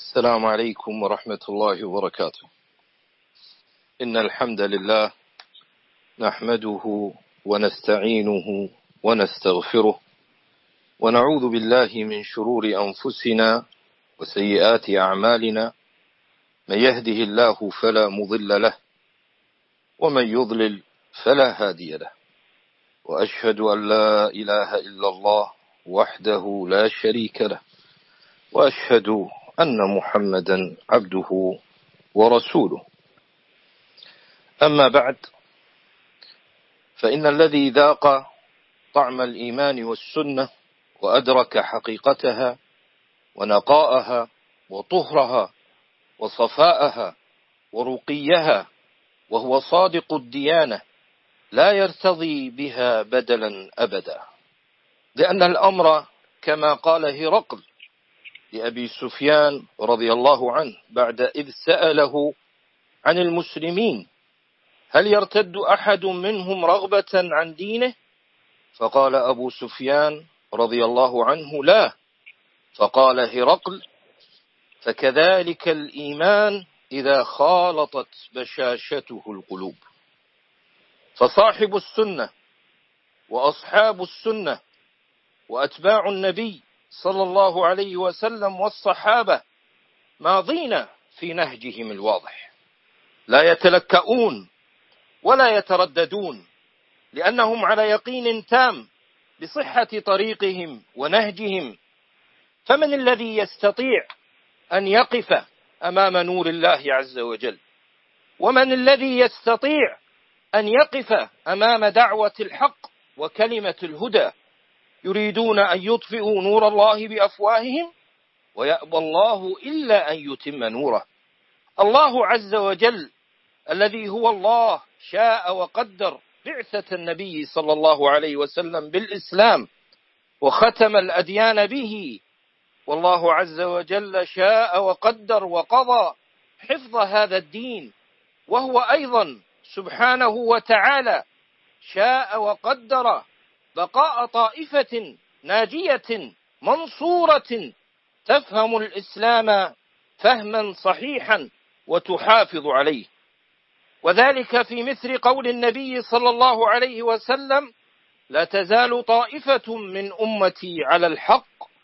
السلام عليكم ورحمة الله وبركاته. إن الحمد لله نحمده ونستعينه ونستغفره ونعوذ بالله من شرور أنفسنا وسيئات أعمالنا، من يهده الله فلا مضل له ومن يضلل فلا هادي له، وأشهد أن لا إله إلا الله وحده لا شريك له، وأشهد أن محمدا عبده ورسوله. أما بعد، فإن الذي ذاق طعم الإيمان والسنة وأدرك حقيقتها ونقاءها وطهرها وصفاءها ورقيها وهو صادق الديانة لا يرتضي بها بدلا أبدا، لأن الأمر كما قال هرقل لأبي سفيان رضي الله عنه بعد إذ سأله عن المسلمين: هل يرتد أحد منهم رغبة عن دينه؟ فقال أبو سفيان رضي الله عنه: لا. فقال هرقل: فكذلك الإيمان إذا خالطت بشاشته القلوب. فصاحب السنة وأصحاب السنة وأتباع النبي صلى الله عليه وسلم والصحابة ماضين في نهجهم الواضح، لا يتلكؤون ولا يترددون، لأنهم على يقين تام بصحة طريقهم ونهجهم. فمن الذي يستطيع أن يقف أمام نور الله عز وجل؟ ومن الذي يستطيع أن يقف أمام دعوة الحق وكلمة الهدى؟ يريدون أن يطفئوا نور الله بأفواههم ويأبى الله إلا أن يتم نوره. الله عز وجل الذي هو الله شاء وقدر بعثة النبي صلى الله عليه وسلم بالإسلام وختم الأديان به، والله عز وجل شاء وقدر وقضى حفظ هذا الدين، وهو أيضا سبحانه وتعالى شاء وقدر بقاء طائفة ناجية منصورة تفهم الإسلام فهما صحيحا وتحافظ عليه. وذلك في مثل قول النبي صلى الله عليه وسلم: لا تزال طائفة من أمتي على الحق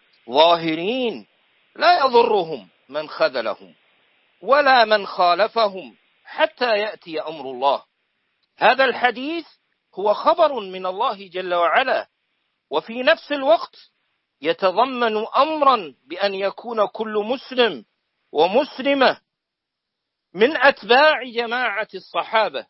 ظاهرين لا يضرهم من خذلهم ولا من خالفهم حتى يأتي أمر الله. هذا الحديث هو خبر من الله جل وعلا، وفي نفس الوقت يتضمن أمرا بأن يكون كل مسلم ومسلمة من أتباع جماعة الصحابة،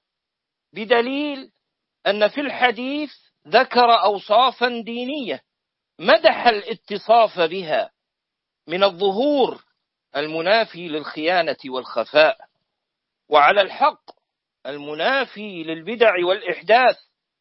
بدليل أن في الحديث ذكر أوصافا دينية مدح الاتصاف بها، من الظهور المنافي للخيانة والخفاء، وعلى الحق المنافي للبدع والإحداث،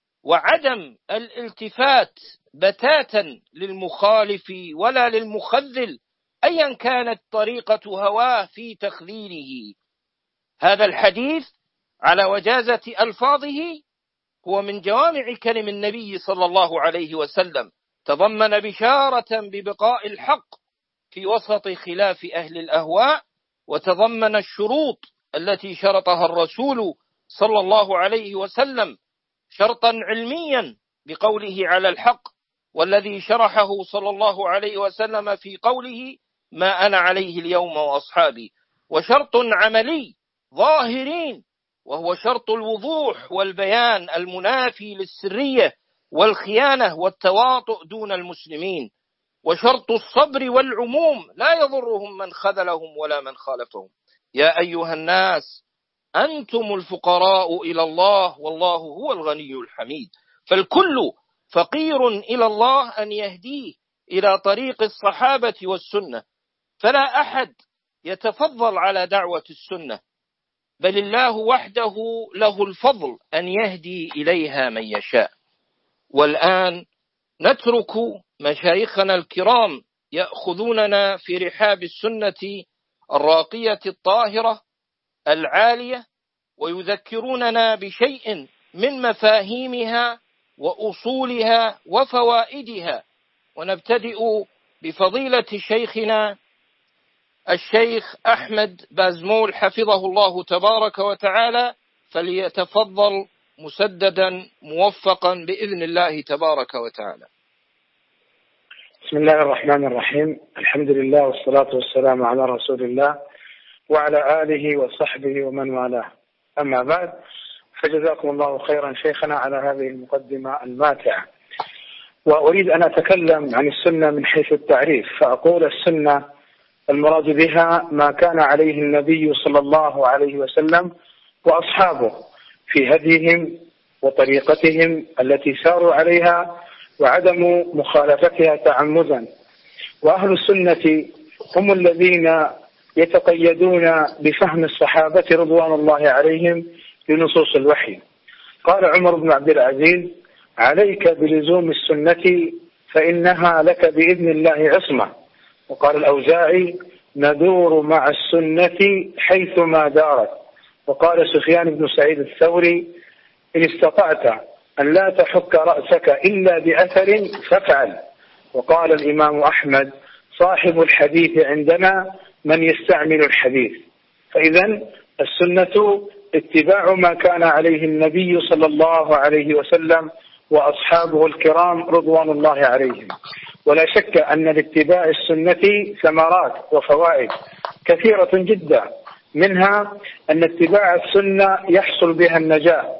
وعدم الالتفات بتاتا للمخالف ولا للمخذل أيا كانت طريقة هواه في تخذيله. هذا الحديث على وجازة ألفاظه هو من جوامع كلم النبي صلى الله عليه وسلم، تضمن بشارة ببقاء الحق في وسط خلاف أهل الأهواء، وتضمن الشروط التي شرطها الرسول صلى الله عليه وسلم شرطا علميا بقوله على الحق، والذي شرحه صلى الله عليه وسلم في قوله: ما أنا عليه اليوم وأصحابي، وشرط عملي ظاهرين وهو شرط الوضوح والبيان المنافي للسرية والخيانة والتواطؤ دون المسلمين، وشرط الصبر والعموم لا يضرهم من خذلهم ولا من خالفهم. يا أيها الناس أنتم الفقراء إلى الله والله هو الغني الحميد. فالكل فقير إلى الله أن يهديه إلى طريق الصحابة والسنة، فلا أحد يتفضل على دعوة السنة، بل الله وحده له الفضل أن يهدي إليها من يشاء. والآن نترك مشايخنا الكرام يأخذوننا في رحاب السنة الراقية الطاهرة العالية، ويذكروننا بشيء من مفاهيمها وأصولها وفوائدها. ونبتدئ بفضيلة شيخنا الشيخ أحمد بازمول حفظه الله تبارك وتعالى، فليتفضل مسددا موفقا بإذن الله تبارك وتعالى. بسم الله الرحمن الرحيم. الحمد لله والصلاة والسلام على رسول الله وعلى آله وصحبه ومن والاه. أما بعد، فجزاكم الله خيرا شيخنا على هذه المقدمة الماتعة. وأريد أن أتكلم عن السنة من حيث التعريف، فأقول السنة المراد بها ما كان عليه النبي صلى الله عليه وسلم وأصحابه في هديهم وطريقتهم التي ساروا عليها وعدم مخالفتها تعمدا. وأهل السنة هم الذين يتقيدون بفهم الصحابة رضوان الله عليهم لنصوص الوحي. قال عمر بن عبد العزيز: عليك بلزوم السنة فإنها لك بإذن الله عصمة. وقال الأوزاعي: ندور مع السنة حيثما دارت. وقال سفيان بن سعيد الثوري: إن استطعت أن لا تحك رأسك إلا بأثر فافعل. وقال الإمام أحمد: صاحب الحديث عندنا من يستعمل الحديث. فإذا السنة اتباع ما كان عليه النبي صلى الله عليه وسلم وأصحابه الكرام رضوان الله عليهم. ولا شك أن لاتباع السنة ثمرات وفوائد كثيرة جدا، منها أن اتباع السنة يحصل بها النجاة.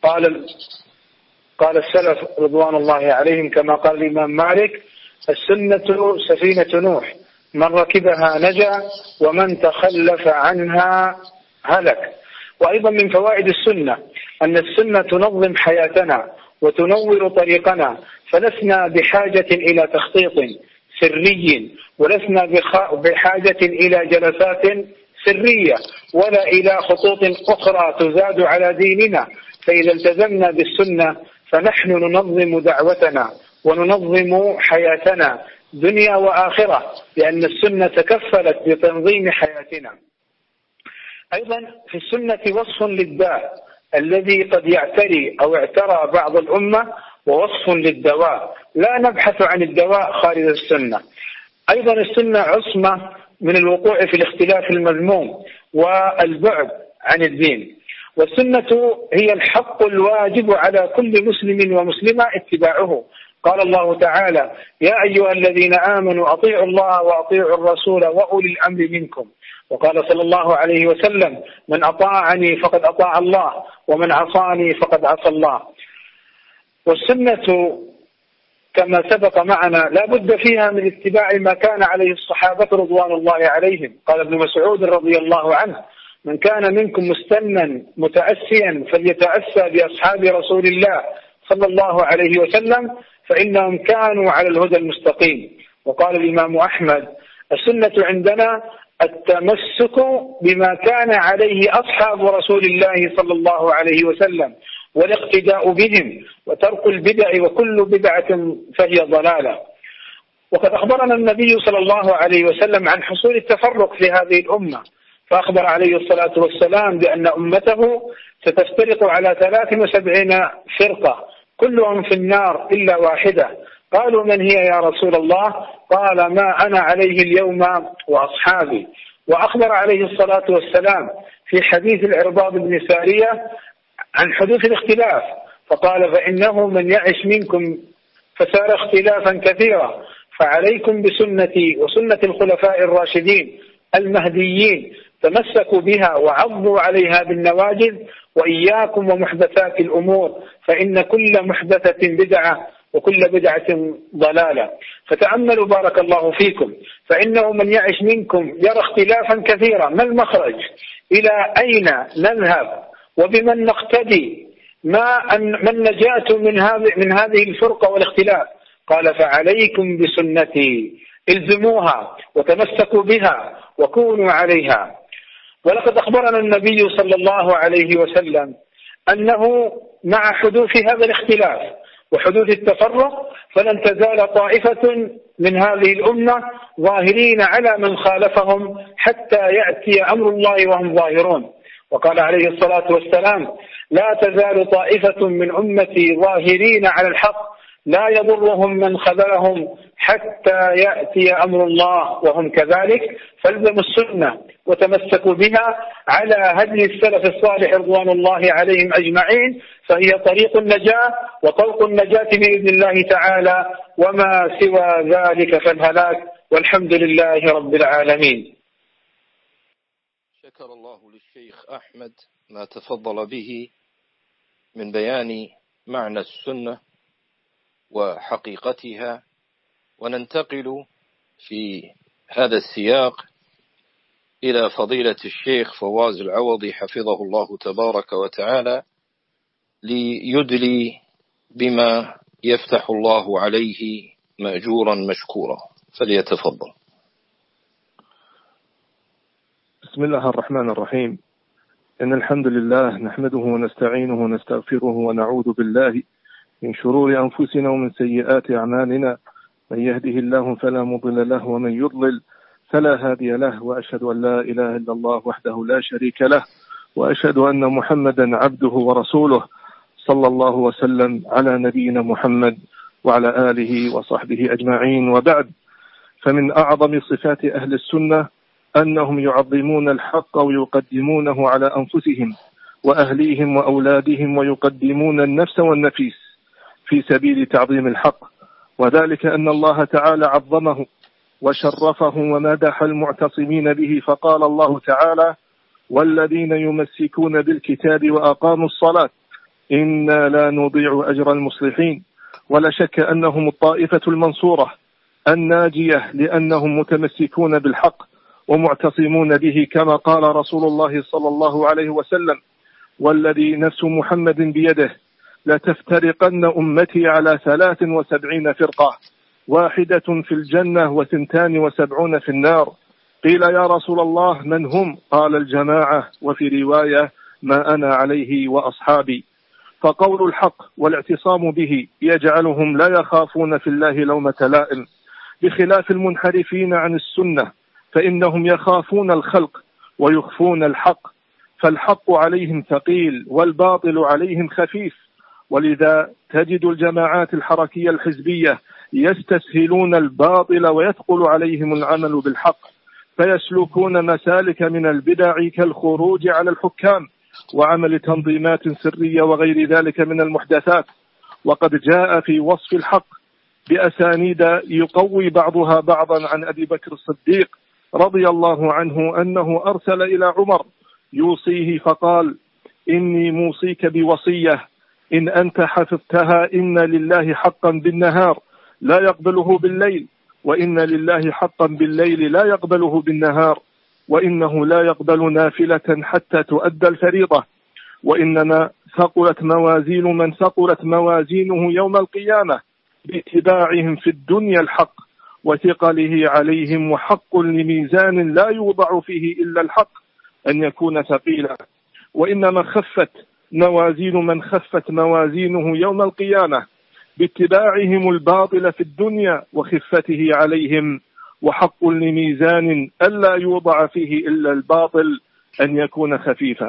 قال السلف رضوان الله عليهم كما قال الإمام مالك: السنة سفينة نوح، من ركبها نجا ومن تخلف عنها هلك. وأيضا من فوائد السنة أن السنة تنظم حياتنا وتنور طريقنا، فلسنا بحاجة إلى تخطيط سري، ولسنا بحاجة إلى جلسات سرية ولا إلى خطوط أخرى تزاد على ديننا. فإذا التزمنا بالسنة فنحن ننظم دعوتنا وننظم حياتنا دنيا وآخرة، لأن السنة تكفلت بتنظيم حياتنا. أيضا في السنة وصف للداء الذي قد يعتري أو اعترى بعض الأمة، ووصف للدواء. لا نبحث عن الدواء خارج السنة. أيضا السنة عصمة من الوقوع في الاختلاف المذموم والبعد عن الدين. والسنة هي الحق الواجب على كل مسلم ومسلمة اتباعه. قال الله تعالى: يا أيها الذين آمنوا أطيعوا الله وأطيعوا الرسول وأولي الأمر منكم. وقال صلى الله عليه وسلم: من أطاعني فقد أطاع الله ومن عصاني فقد عصى الله. والسنة كما سبق معنا لا بد فيها من اتباع ما كان عليه الصحابة رضوان الله عليهم. قال ابن مسعود رضي الله عنه: من كان منكم مستنا متأسيا فليتأسى بأصحاب رسول الله صلى الله عليه وسلم فإنهم كانوا على الهدى المستقيم. وقال الإمام أحمد: السنة عندنا التمسك بما كان عليه أصحاب رسول الله صلى الله عليه وسلم والاقتداء بهم وترك البدع، وكل بدعة فهي ضلالة. وقد أخبرنا النبي صلى الله عليه وسلم عن حصول التفرق في هذه الأمة، فأخبر عليه الصلاة والسلام بأن أمته ستفترق على 73 فرقة كلهم في النار إلا واحدة. قالوا: من هي يا رسول الله؟ قال: ما أنا عليه اليوم وأصحابي. وأخبر عليه الصلاة والسلام في حديث العرباض بن سارية عن حدوث الاختلاف، فقال: فإنه من يعش منكم فسار اختلافا كثيرا، فعليكم بسنتي وسنة الخلفاء الراشدين المهديين، تمسكوا بها وعضوا عليها بالنواجذ، وإياكم ومحدثات الأمور، فإن كل محدثة بدعة وكل بدعة ضلالة. فتأملوا بارك الله فيكم، فإنه من يعش منكم يرى اختلافا كثيرا. ما المخرج؟ إلى أين نذهب وبمن نقتدي؟ ما النجاة من هذه الفرقة والاختلاف؟ قال: فعليكم بسنتي، الزموها وتمسكوا بها وكونوا عليها. ولقد أخبرنا النبي صلى الله عليه وسلم أنه مع حدوث هذا الاختلاف وحدوث التفرق فلن تزال طائفة من هذه الأمة ظاهرين على من خالفهم حتى يأتي أمر الله وهم ظاهرون. وقال عليه الصلاة والسلام: لا تزال طائفة من أمتي ظاهرين على الحق لا يضرهم من خذلهم حتى يأتي أمر الله وهم كذلك. فالزموا السنة وتمسكوا بها على هدي السلف الصالح رضوان الله عليهم أجمعين، فهي طريق النجاة وطرق النجاة بإذن الله تعالى، وما سوى ذلك فالهلاك. والحمد لله رب العالمين. شكر الله للشيخ أحمد ما تفضل به من بيان معنى السنة وحقيقتها. وننتقل في هذا السياق إلى فضيلة الشيخ فواز العوضي حفظه الله تبارك وتعالى ليدلي بما يفتح الله عليه مأجورا مشكورا، فليتفضل. بسم الله الرحمن الرحيم. إن الحمد لله نحمده ونستعينه ونستغفره ونعوذ بالله من شرور أنفسنا ومن سيئات أعمالنا، من يهده الله فلا مضل له ومن يضلل فلا هادي له، وأشهد أن لا إله إلا الله وحده لا شريك له، وأشهد أن محمدا عبده ورسوله، صلى الله وسلم على نبينا محمد وعلى آله وصحبه أجمعين. وبعد، فمن أعظم صفات أهل السنة أنهم يعظمون الحق ويقدمونه على أنفسهم وأهليهم وأولادهم، ويقدمون النفس والنفيس في سبيل تعظيم الحق، وذلك أن الله تعالى عظمه وشرفه ومدح المعتصمين به، فقال الله تعالى: والذين يمسكون بالكتاب وأقاموا الصلاة إنا لا نضيع أجر المصلحين. ولا شك أنهم الطائفة المنصورة الناجية، لأنهم متمسكون بالحق ومعتصمون به، كما قال رسول الله صلى الله عليه وسلم: والذي نفس محمد بيده لتفترقن أمتي على 73 فرقة، واحدة في الجنة و72 في النار. قيل: يا رسول الله من هم؟ قال: الجماعة، وفي رواية: ما أنا عليه وأصحابي. فقول الحق والاعتصام به يجعلهم لا يخافون في الله لومة لائم، بخلاف المنحرفين عن السنة فإنهم يخافون الخلق ويخفون الحق، فالحق عليهم ثقيل والباطل عليهم خفيف. ولذا تجد الجماعات الحركية الحزبية يستسهلون الباطل ويثقل عليهم العمل بالحق، فيسلكون مسالك من البدع كالخروج على الحكام وعمل تنظيمات سرية وغير ذلك من المحدثات. وقد جاء في وصف الحق بأسانيد يقوي بعضها بعضا عن أبي بكر الصديق رضي الله عنه أنه أرسل إلى عمر يوصيه فقال: إني موصيك بوصية، إن أنت حفظتها إن لله حقا بالنهار لا يقبله بالليل، وإن لله حقا بالليل لا يقبله بالنهار، وإنه لا يقبل نافلة حتى تؤدى الفريضة، وإنما ثقلت موازين من ثقلت موازينه يوم القيامة باتباعهم في الدنيا الحق وثقله عليهم، وحق لميزان لا يوضع فيه إلا الحق أن يكون ثقيلا، وإنما خفت موازين من خفت موازينه يوم القيامة باتباعهم الباطل في الدنيا وخفته عليهم، وحق لميزان ألا يوضع فيه إلا الباطل أن يكون خفيفا.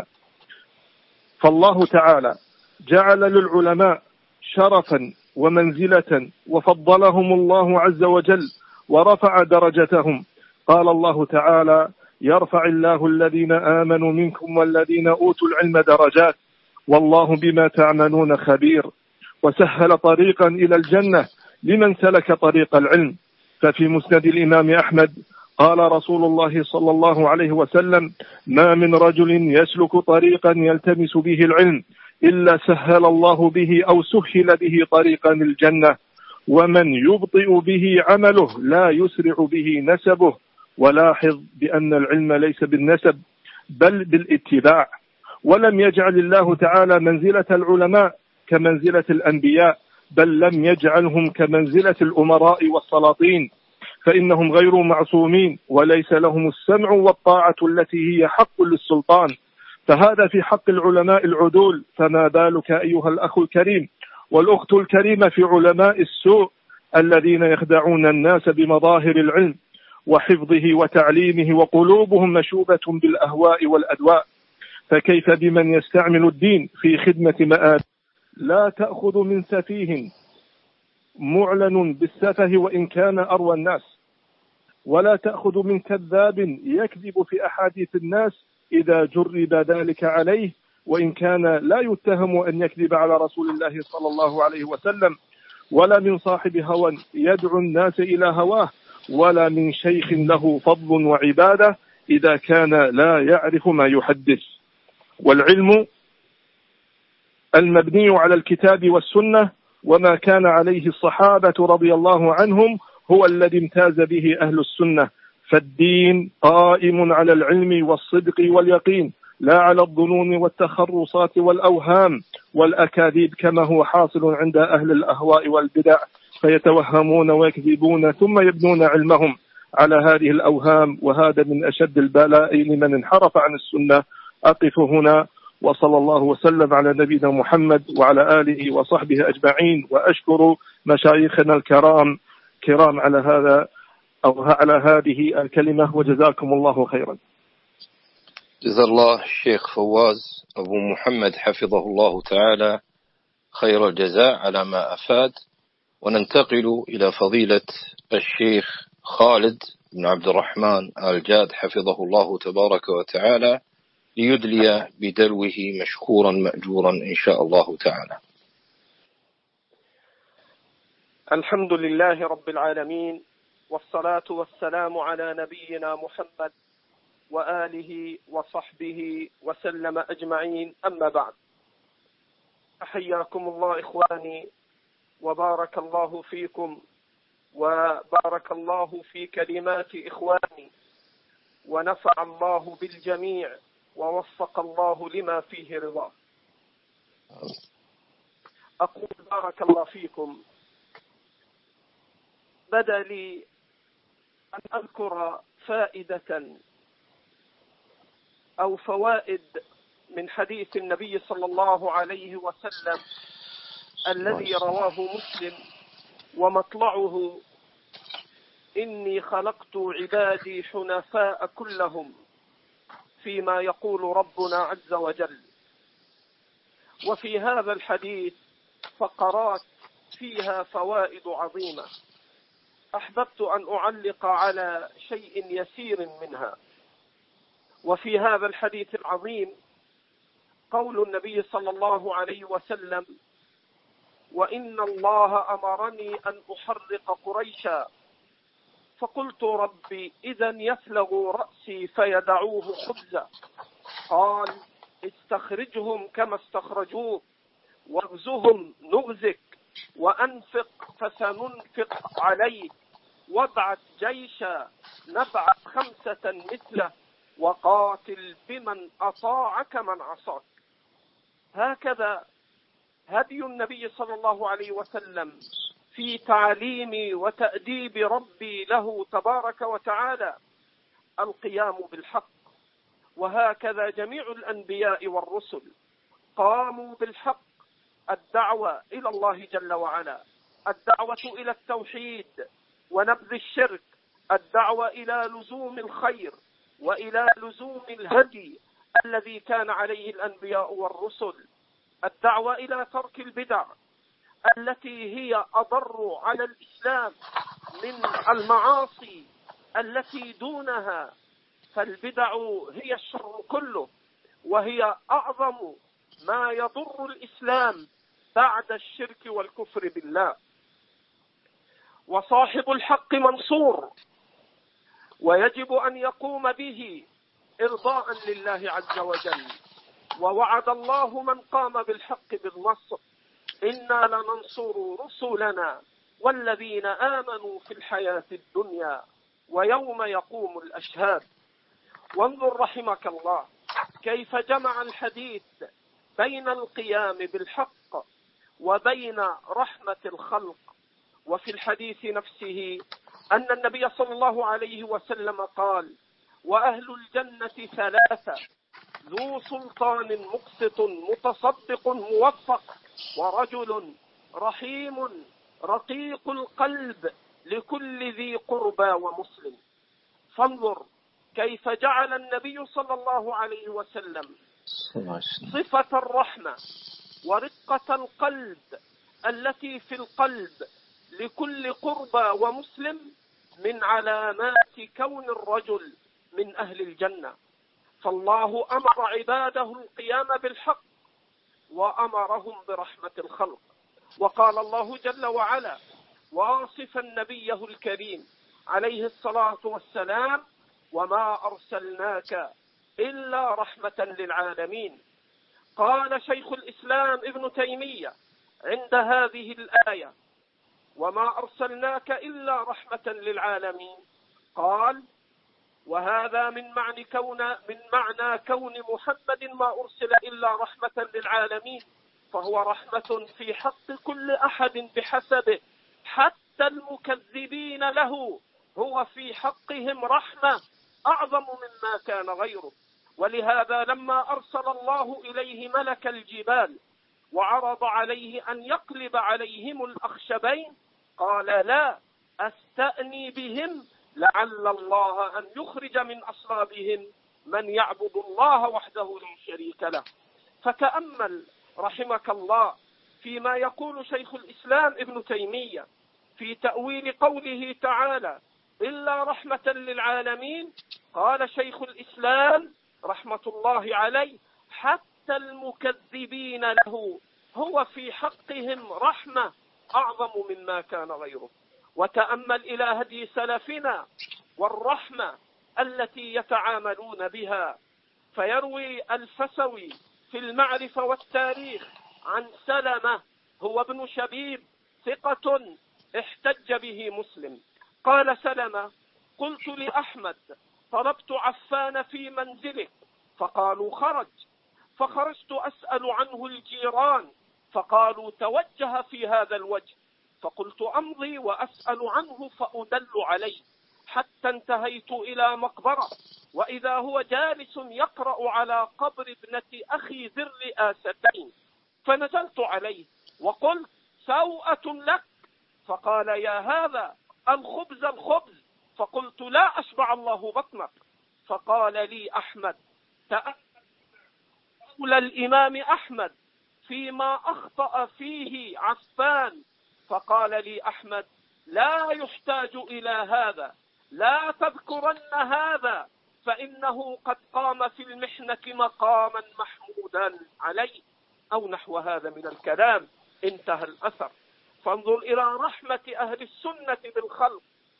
فالله تعالى جعل للعلماء شرفا ومنزلة، وفضلهم الله عز وجل ورفع درجتهم. قال الله تعالى: يرفع الله الذين آمنوا منكم والذين أوتوا العلم درجات والله بما تعملون خبير. وسهل طريقا إلى الجنة لمن سلك طريق العلم. ففي مسند الإمام أحمد قال رسول الله صلى الله عليه وسلم: ما من رجل يسلك طريقا يلتمس به العلم إلا سهل الله به أو سهل به طريقا الجنة، ومن يبطئ به عمله لا يسرع به نسبه. ولاحظ بأن العلم ليس بالنسب بل بالاتباع. ولم يجعل الله تعالى منزلة العلماء كمنزلة الأنبياء، بل لم يجعلهم كمنزلة الأمراء والسلاطين، فإنهم غير معصومين وليس لهم السمع والطاعة التي هي حق للسلطان. فهذا في حق العلماء العدول، فما بالك أيها الأخ الكريم والأخت الكريمة في علماء السوء الذين يخدعون الناس بمظاهر العلم وحفظه وتعليمه وقلوبهم مشوبة بالأهواء والأدواء. فكيف بمن يستعمل الدين في خدمة مآب لا تأخذ من سفيه معلن بالسفه وإن كان أروى الناس، ولا تأخذ من كذاب يكذب في أحاديث الناس إذا جرب ذلك عليه، وإن كان لا يتهم أن يكذب على رسول الله صلى الله عليه وسلم، ولا من صاحب هوى يدعو الناس إلى هواه، ولا من شيخ له فضل وعبادة إذا كان لا يعرف ما يحدث. والعلم المبني على الكتاب والسنة وما كان عليه الصحابة رضي الله عنهم هو الذي امتاز به أهل السنة، فالدين قائم على العلم والصدق واليقين، لا على الظنون والتخرصات والأوهام والأكاذيب كما هو حاصل عند أهل الأهواء والبدع، فيتوهمون ويكذبون ثم يبنون علمهم على هذه الأوهام، وهذا من أشد البلاء لمن انحرف عن السنة. أقف هنا، وصلى الله وسلم على نبينا محمد وعلى آله وصحبه أجمعين، وأشكر مشايخنا الكرام على هذا أو على هذه الكلمة، وجزاكم الله خيرا. جزا الله الشيخ فواز أبو محمد حفظه الله تعالى خير الجزاء على ما أفاد. وننتقل إلى فضيلة الشيخ خالد بن عبد الرحمن آل جاد حفظه الله تبارك وتعالى ليدلي بدلوه مشكورا مأجورا إن شاء الله تعالى. الحمد لله رب العالمين، والصلاة والسلام على نبينا محمد وآله وصحبه وسلم أجمعين، أما بعد. أحياكم الله إخواني، وبارك الله فيكم، وبارك الله في كلمات إخواني، ونفع الله بالجميع، ووفق الله لما فيه رضاه. أقول بارك الله فيكم، بدا لي أن أذكر فائدة أو فوائد من حديث النبي صلى الله عليه وسلم الذي رواه مسلم، ومطلعه: إني خلقت عبادي حنفاء كلهم، فيما يقول ربنا عز وجل. وفي هذا الحديث فقرات فيها فوائد عظيمة، أحببت أن أعلق على شيء يسير منها. وفي هذا الحديث العظيم قول النبي صلى الله عليه وسلم: وإن الله أمرني أن أحرق قريشا، فقلت ربي إذا يفلغ رأسي فيدعوه خبزا. قال: استخرجهم كما استخرجوه، واغزهم نغزك، وأنفق فسننفق عليك، وابعث جيشا نبعث 5 مثله، وقاتل بمن أطاعك من عصاك. هكذا هدي النبي صلى الله عليه وسلم في تعليم وتأديب ربي له تبارك وتعالى، القيام بالحق. وهكذا جميع الأنبياء والرسل قاموا بالحق، الدعوة إلى الله جل وعلا، الدعوة إلى التوحيد ونبذ الشرك، الدعوة إلى لزوم الخير وإلى لزوم الهدي الذي كان عليه الأنبياء والرسل، الدعوة إلى ترك البدع التي هي أضر على الإسلام من المعاصي التي دونها، فالبدع هي الشر كله، وهي أعظم ما يضر الإسلام بعد الشرك والكفر بالله. وصاحب الحق منصور، ويجب أن يقوم به إرضاء لله عز وجل. ووعد الله من قام بالحق بالنصر: إنا لننصر رسلنا والذين آمنوا في الحياة الدنيا ويوم يقوم الأشهاد. وانظر رحمك الله كيف جمع الحديث بين القيام بالحق وبين رحمة الخلق. وفي الحديث نفسه أن النبي صلى الله عليه وسلم قال: وأهل الجنة 3: ذو سلطان مقسط متصدق موفق، ورجل رحيم رقيق القلب لكل ذي قربى ومسلم. فانظر كيف جعل النبي صلى الله عليه وسلم صفة الرحمة ورقة القلب التي في القلب لكل قربى ومسلم من علامات كون الرجل من أهل الجنة. فالله أمر عباده القيام بالحق وأمرهم برحمة الخلق. وقال الله جل وعلا واصفا نبيه الكريم عليه الصلاة والسلام: وما أرسلناك إلا رحمة للعالمين. قال شيخ الإسلام ابن تيمية عند هذه الآية: وما أرسلناك إلا رحمة للعالمين، قال: وهذا من معنى كون محمد ما أرسل إلا رحمة للعالمين، فهو رحمة في حق كل أحد بحسبه، حتى المكذبين له هو في حقهم رحمة أعظم مما كان غيره. ولهذا لما أرسل الله إليه ملك الجبال وعرض عليه أن يقلب عليهم الأخشبين قال: لا أستأني بهم لعل الله أن يخرج من أصلابهم من يعبد الله وحده لا شريك له. فتأمل رحمك الله فيما يقول شيخ الإسلام ابن تيمية في تأويل قوله تعالى: إلا رحمة للعالمين. قال شيخ الإسلام رحمة الله عليه: حتى المكذبين له هو في حقهم رحمة أعظم مما كان غيره. وتأمل إلى هدي سلفنا والرحمة التي يتعاملون بها. فيروي الفسوي في المعرفة والتاريخ عن سلمة هو ابن شبيب ثقة احتج به مسلم. قال سلمة: قلت لأحمد: طلبت عفان في منزله فقالوا خرج، فخرجت أسأل عنه الجيران فقالوا توجه في هذا الوجه، فقلت أمضي وأسأل عنه فأدل عليه، حتى انتهيت إلى مقبرة وإذا هو جالس يقرأ على قبر ابنة أخي ذي الرئاستين، فنزلت عليه وقلت: سوءة لك. فقال: يا هذا الخبز الخبز. فقلت: لا أشبع الله بطنك. فقال لي أحمد: تأمل قول الإمام أحمد فيما أخطأ فيه عفان. فقال لي أحمد: لا يحتاج إلى هذا، لا تذكرن هذا، فإنه قد قام في المحنة مقاما محمودا عليه، أو نحو هذا من الكلام. انتهى الأثر. فانظر إلى رحمة أهل السنة بالخلق.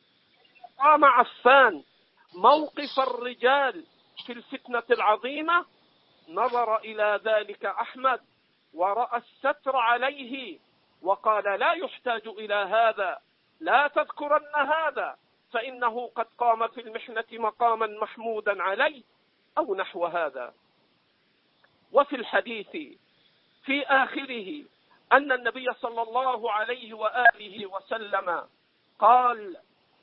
قام عفان موقف الرجال في الفتنة العظيمة، نظر إلى ذلك أحمد ورأى الستر عليه وقال: لا يحتاج إلى هذا، لا تذكرن هذا، فإنه قد قام في المحنة مقاما محمودا عليه، أو نحو هذا. وفي الحديث في آخره أن النبي صلى الله عليه وآله وسلم قال: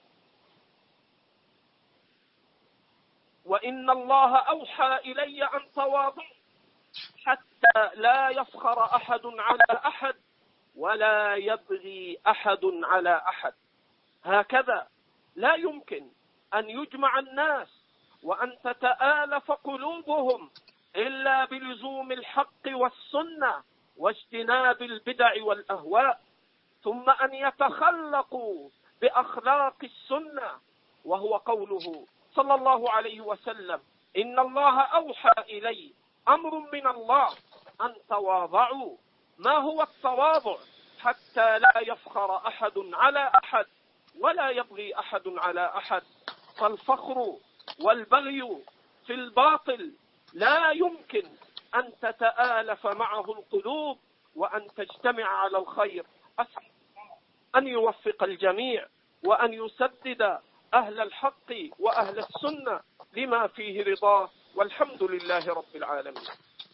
وإن الله أوحى إلي أن تواضعوا حتى لا يفخر أحد على أحد ولا يبغي أحد على أحد. هكذا لا يمكن أن يجمع الناس وأن تتآلف قلوبهم إلا بلزوم الحق والسنة واجتناب البدع والأهواء، ثم أن يتخلقوا بأخلاق السنة، وهو قوله صلى الله عليه وسلم: إن الله أوحى إلي أمر من الله أن تواضعوا. ما هو التواضع؟ حتى لا يفخر أحد على أحد ولا يبغي أحد على أحد. فالفخر والبغي في الباطل لا يمكن أن تتآلف معه القلوب وأن تجتمع على الخير. أسأل أن يوفق الجميع وأن يسدد أهل الحق وأهل السنة لما فيه رضاه، والحمد لله رب العالمين.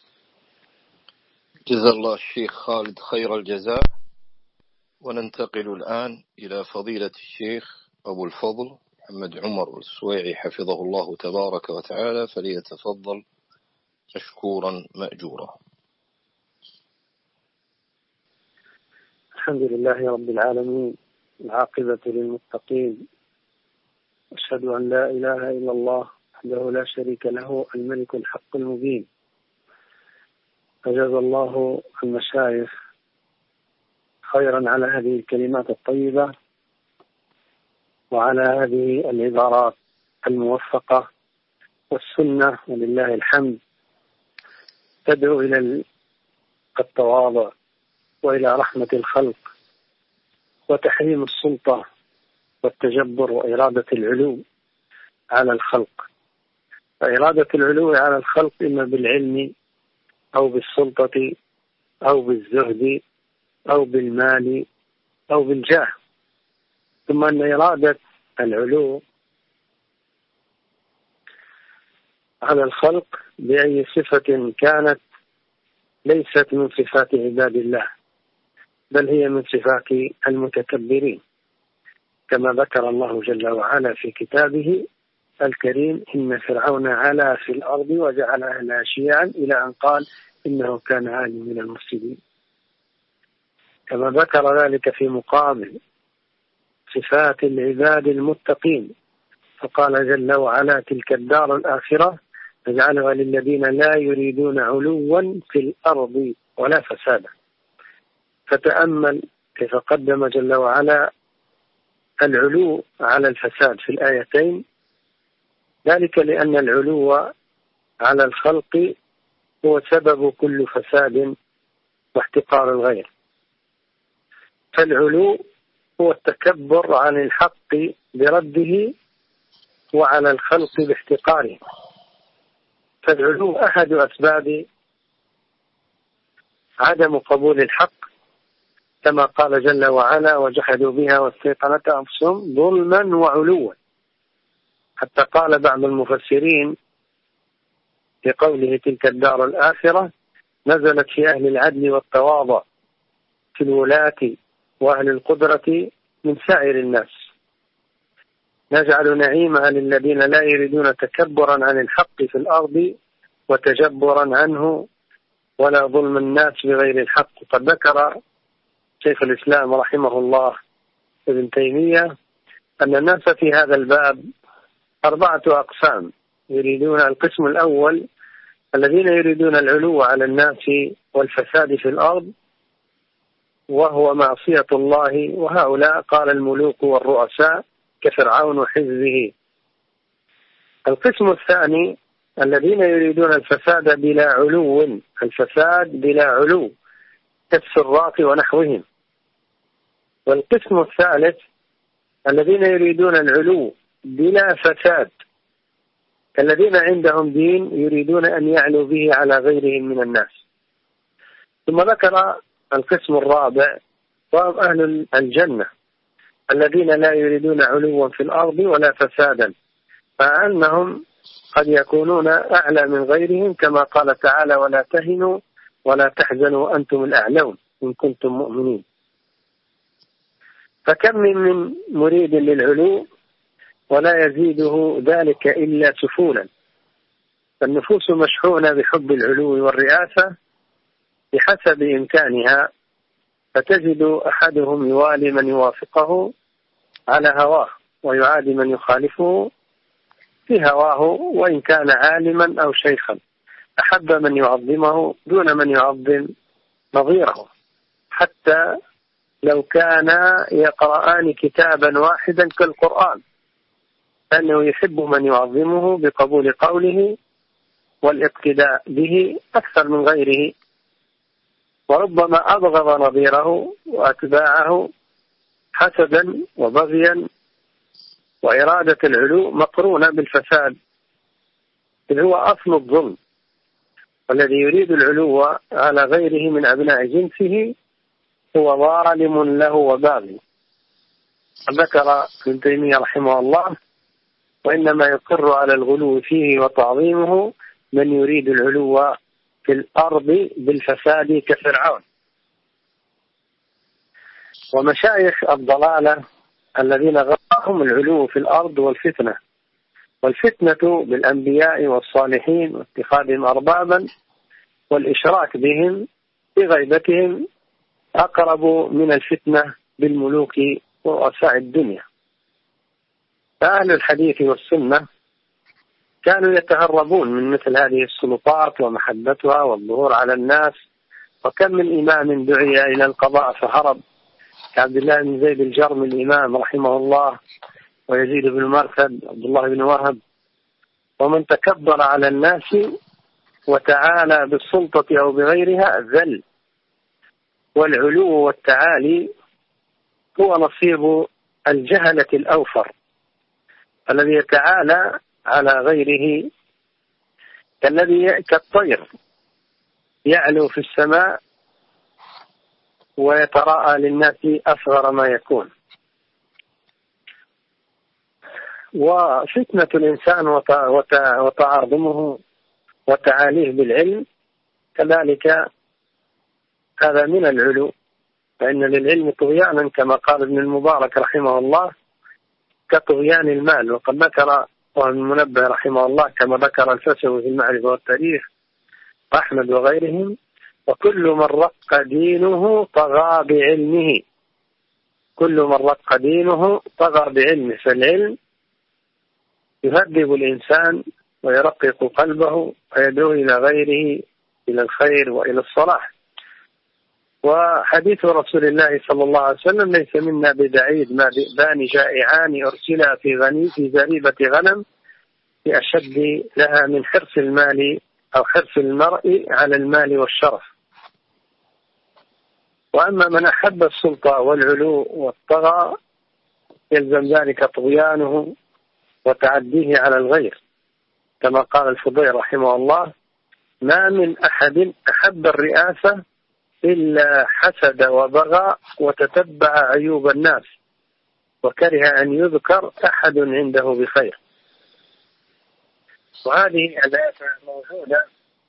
جزا الله الشيخ خالد خير الجزاء. وننتقل الآن إلى فضيلة الشيخ أبو الفضل محمد عمر السويعي حفظه الله تبارك وتعالى، فليتفضل مشكورا مأجورا. الحمد لله رب العالمين، العاقبة للمتقين، أشهد أن لا إله إلا الله وحده لا شريك له الملك الحق المبين. أجاز الله المشايخ خيرا على هذه الكلمات الطيبة وعلى هذه العبارات الموفقة، والسنة ولله الحمد تدعو إلى التواضع وإلى رحمة الخلق وتحريم السلطة والتجبر وإرادة العلو على الخلق. فإرادة العلو على الخلق إما بالعلم أو بالسلطة أو بالزهد أو بالمال أو بالجاه، ثم أن إرادة العلو على الخلق بأي صفة كانت ليست من صفات عباد الله، بل هي من صفات المتكبرين، كما ذكر الله جل وعلا في كتابه الكريم: إن فرعون علا في الأرض وجعل أهلها شيعا إلى أن قال إنه كان عاليا من المفسدين. كما ذكر ذلك في مقابل صفات العباد المتقين، فقال جل وعلا: تلك الدار الآخرة نجعلها للذين لا يريدون علوا في الأرض ولا فسادا. فتأمل كيف قدم جل وعلا العلو على الفساد في الآيتين، ذلك لأن العلو على الخلق هو سبب كل فساد واحتقار الغير. فالعلو هو التكبر عن الحق برده وعلى الخلق باحتقاره. فالعلو أحد أسباب عدم قبول الحق، كما قال جل وعلا: وجحدوا بها واستيقنتها أنفسهم ظلما وعلوا. حتى قال بعض المفسرين في قوله تلك الدار الآخرة نزلت في أهل العدل والتواضع في الولاة وأهل القدرة من سائر الناس، نجعل نعيمها للذين لا يريدون تكبرا عن الحق في الأرض وتجبرا عنه ولا ظلم الناس بغير الحق. قد ذكر شيخ الإسلام رحمه الله ابن تيمية أن الناس في هذا الباب 4 أقسام يريدون. القسم الأول الذين يريدون العلو على الناس والفساد في الأرض وهو معصية الله، وهؤلاء قال الملوك والرؤساء كفرعون وحزبه. القسم الثاني الذين يريدون الفساد بلا علو، الفساد بلا علو كالسراق ونحوهم. والقسم الثالث الذين يريدون العلو بلا فساد الذين عندهم دين يريدون أن يعلوا به على غيرهم من الناس. ثم ذكر القسم الرابع وهم أهل الجنة الذين لا يريدون علوا في الأرض ولا فسادا، فأنهم قد يكونون أعلى من غيرهم، كما قال تعالى: ولا تهنوا ولا تحزنوا أنتم الأعلون إن كنتم مؤمنين. فكم من مريد للعلو ولا يزيده ذلك إلا سفولا. فالنفوس مشحونة بحب العلو والرئاسة بحسب إمكانها، فتجد أحدهم يوالي من يوافقه على هواه ويعادي من يخالفه في هواه وإن كان عالما أو شيخا، أحب من يعظمه دون من يعظم نظيره، حتى لو كانا يقرآن كتابا واحدا كالقرآن، لأنه يحب من يعظمه بقبول قوله والاقتداء به أكثر من غيره، وربما أبغض نظيره وأتباعه حسدا وبغيا. وإرادة العلو مقرونة بالفساد، إذ هو أصل الظلم، والذي يريد العلو على غيره من أبناء جنسه هو ظالم له وباغي. ذكر ابن تيمية رحمه الله: وإنما يقر على الغلو فيه وتعظيمه من يريد العلو في الأرض بالفساد كفرعون. ومشايخ الضلالة الذين غرهم العلو في الأرض والفتنة، والفتنة بالأنبياء والصالحين واتخاذهم أربابا والإشراك بهم بغيبتهم أقرب من الفتنة بالملوك ورؤساء الدنيا. فأهل الحديث والسنة كانوا يتهربون من مثل هذه السلطات ومحبتها والظهور على الناس، وكم من إمام دعي إلى القضاء فهرب كعبد الله بن زيد الجرمي الإمام رحمه الله، ويزيد بن مرثد، عبد الله بن وهب، ومن تكبر على الناس وتعالى بالسلطة أو بغيرها ذل. والعلو والتعالي هو نصيب الجهلة الأوفر الذي يتعالى على غيره، كالطير يعلو في السماء ويتراءى للناس أصغر ما يكون. وفتنة الإنسان وتعاظمه وتعاليه بالعلم كذلك هذا من العلو، فإن للعلم طغيانا كما قال ابن المبارك رحمه الله كطغيان المال. وقد ذكر ابن المنبه رحمه الله كما ذكر الفسوي في المعرفة والتاريخ أحمد وغيرهم: وكل من رق دينه طغى بعلمه. كل من رق دينه طغى بعلمه. فالعلم يهذب الإنسان ويرقق قلبه ويدعو إلى غيره إلى الخير وإلى الصلاح. وحديث رسول الله صلى الله عليه وسلم: ليس منا ببعيد ما ذئبان جائعان أرسلا في زريبة غنم بأشد لها من حرص المال أو حرص المرء على المال والشرف. وأما من أحب السلطة والعلو والطغى يلزم ذلك طغيانه وتعديه على الغير، كما قال الفضيل رحمه الله: ما من أحد أحب الرئاسة إلا حسد وبغى وتتبع عيوب الناس وكره أن يذكر أحد عنده بخير. وهذه الآية موجودة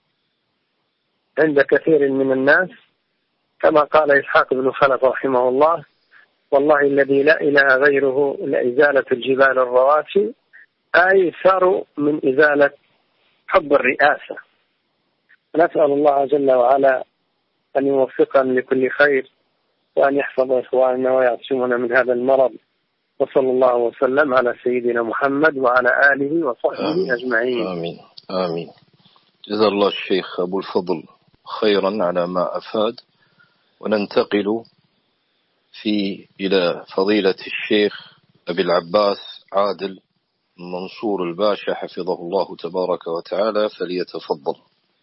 عند كثير من الناس، كما قال إسحاق بن خلف رحمه الله: والله الذي لا إله غيره لإزالة الجبال الرواسي أيسر من إزالة حب الرئاسة. نسأل الله جل وعلا أن يوفقنا لكل خير وأن يحفظ إخواننا ويعصمنا من هذا المرض. وصلى الله وسلم على سيدنا محمد وعلى آله وصحبه أجمعين. آمين آمين. جزا الله الشيخ أبو الفضل خيرا على ما أفاد. وننتقل إلى فضيلة الشيخ أبي العباس عادل منصور الباشا حفظه الله تبارك وتعالى، فليتفضل.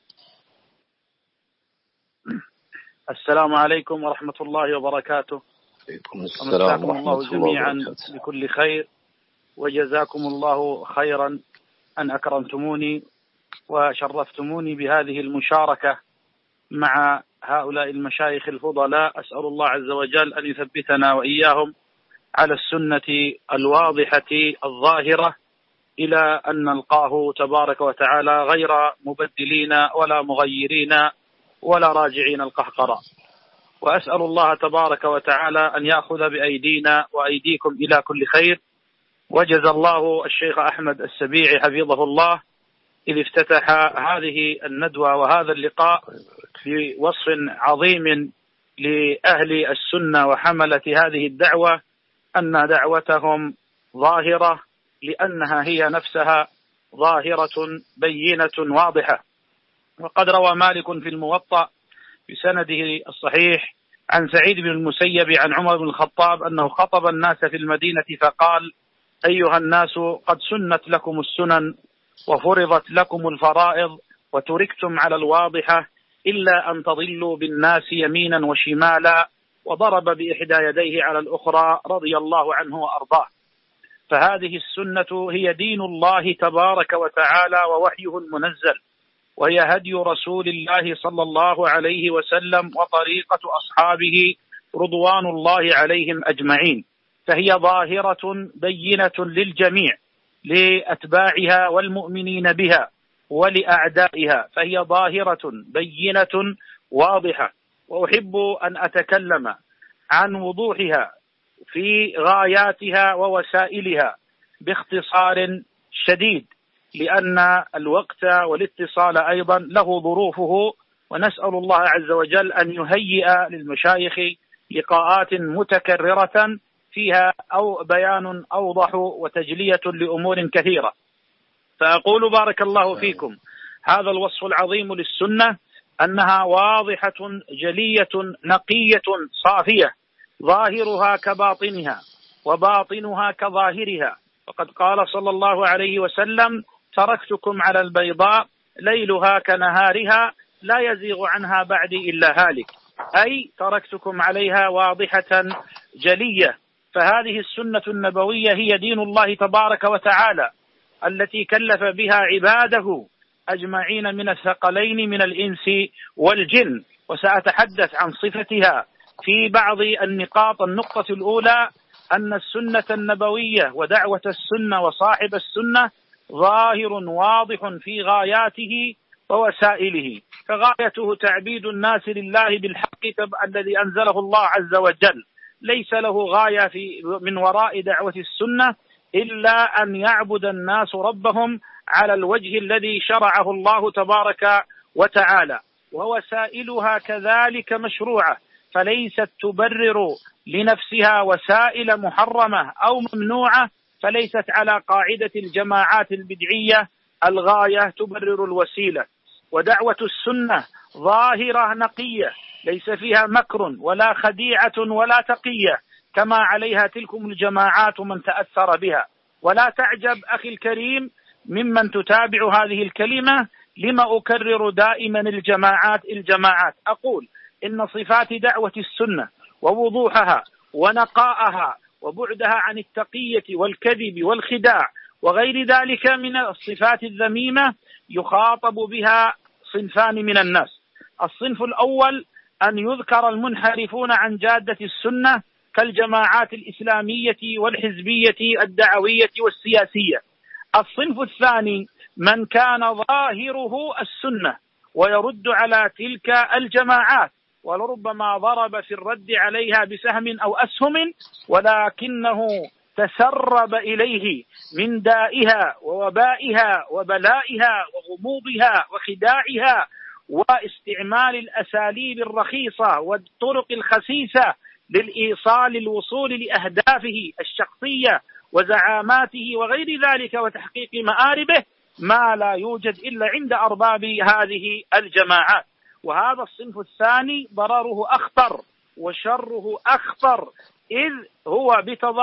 السلام عليكم ورحمة الله وبركاته. عليكم السلام ورحمة الله جميعا بكل خير، وجزاكم الله خيرا أن أكرمتموني وشرفتموني بهذه المشاركة مع هؤلاء المشايخ الفضلاء. أسأل الله عز وجل أن يثبتنا وإياهم على السنة الواضحة الظاهرة إلى أن نلقاه تبارك وتعالى غير مبدلين ولا مغيرين ولا راجعين القهقرة. وأسأل الله تبارك وتعالى أن يأخذ بأيدينا وأيديكم إلى كل خير. وجزى الله الشيخ أحمد السبيعي حفظه الله إذ افتتح هذه الندوة وهذا اللقاء بوصف عظيم لأهل السنة وحملة هذه الدعوة، أن دعوتهم ظاهرة لأنها هي نفسها ظاهرة بينة واضحة. وقد روى مالك في الموطأ بسنده الصحيح عن سعيد بن المسيب عن عمر بن الخطاب أنه خطب الناس في المدينة فقال: أيها الناس، قد سنت لكم السنن وفرضت لكم الفرائض وتركتم على الواضحة إلا أن تضلوا بالناس يمينا وشمالا. وضرب بإحدى يديه على الأخرى رضي الله عنه وأرضاه. فهذه السنة هي دين الله تبارك وتعالى ووحيه المنزل، وهي هدي رسول الله صلى الله عليه وسلم وطريقة أصحابه رضوان الله عليهم أجمعين. فهي ظاهرة بينة للجميع، لأتباعها والمؤمنين بها ولأعدائها، فهي ظاهرة بينة واضحة. وأحب أن أتكلم عن وضوحها في غاياتها ووسائلها باختصار شديد، لأن الوقت والاتصال أيضا له ظروفه. ونسأل الله عز وجل أن يهيئ للمشايخ لقاءات متكررة فيها أو بيان أوضح وتجلية لأمور كثيرة. فأقول بارك الله فيكم، هذا الوصف العظيم للسنة أنها واضحة جلية نقية صافية، ظاهرها كباطنها وباطنها كظاهرها. وقد قال صلى الله عليه وسلم: تركتكم على البيضاء ليلها كنهارها لا يزيغ عنها بعدي إلا هالك، أي تركتكم عليها واضحة جلية. فهذه السنة النبوية هي دين الله تبارك وتعالى التي كلف بها عباده أجمعين من الثقلين من الإنس والجن، وسأتحدث عن صفتها في بعض النقاط. النقطة الأولى أن السنة النبوية ودعوة السنة وصاحب السنة ظاهر واضح في غاياته ووسائله، فغايته تعبيد الناس لله بالحق الذي أنزله الله عز وجل، ليس له غاية من وراء دعوة السنة إلا أن يعبد الناس ربهم على الوجه الذي شرعه الله تبارك وتعالى. ووسائلها كذلك مشروعة، فليست تبرر لنفسها وسائل محرمة أو ممنوعة، فليست على قاعدة الجماعات البدعية الغاية تبرر الوسيلة. ودعوة السنة ظاهرة نقية ليس فيها مكر ولا خديعة ولا تقية كما عليها تلكم الجماعات من تأثر بها. ولا تعجب أخي الكريم ممن تتابع هذه الكلمة لما أكرر دائما الجماعات. أقول إن صفات دعوة السنة ووضوحها ونقاءها وبعدها عن التقية والكذب والخداع وغير ذلك من الصفات الذميمة يخاطب بها صنفان من الناس. الصنف الأول أن يذكر المنحرفون عن جادة السنة كالجماعات الإسلامية والحزبية الدعوية والسياسية. الصنف الثاني من كان ظاهره السنة ويرد على تلك الجماعات، ولربما ضرب في الرد عليها بسهم أو أسهم، ولكنه تسرب إليه من دائها ووبائها وبلائها وغموضها وخداعها واستعمال الأساليب الرخيصة والطرق الخسيسة للإيصال الوصول لأهدافه الشخصية وزعاماته وغير ذلك وتحقيق مآربه، ما لا يوجد إلا عند أرباب هذه الجماعات. وهذا الصنف الثاني ضرره أخطر وشره أخطر، إذ هو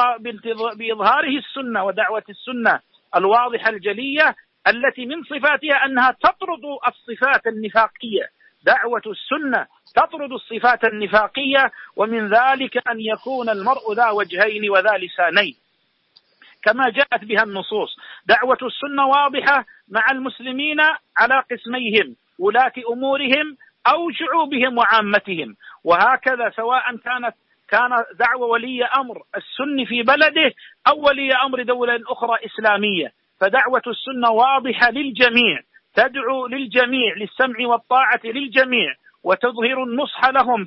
بإظهاره السنة ودعوة السنة الواضحة الجلية التي من صفاتها أنها تطرد الصفات النفاقية. دعوة السنة تطرد الصفات النفاقية، ومن ذلك أن يكون المرء ذا وجهين وذا لسانين كما جاءت بها النصوص. دعوة السنة واضحة مع المسلمين على قسميهم: ولاة أمورهم أو شعوبهم وعامتهم. وهكذا سواء كان دعوة ولي أمر السني في بلده أو ولي أمر دولة أخرى إسلامية، فدعوة السنة واضحة للجميع، تدعو للجميع للسمع والطاعة للجميع، وتظهر النصح لهم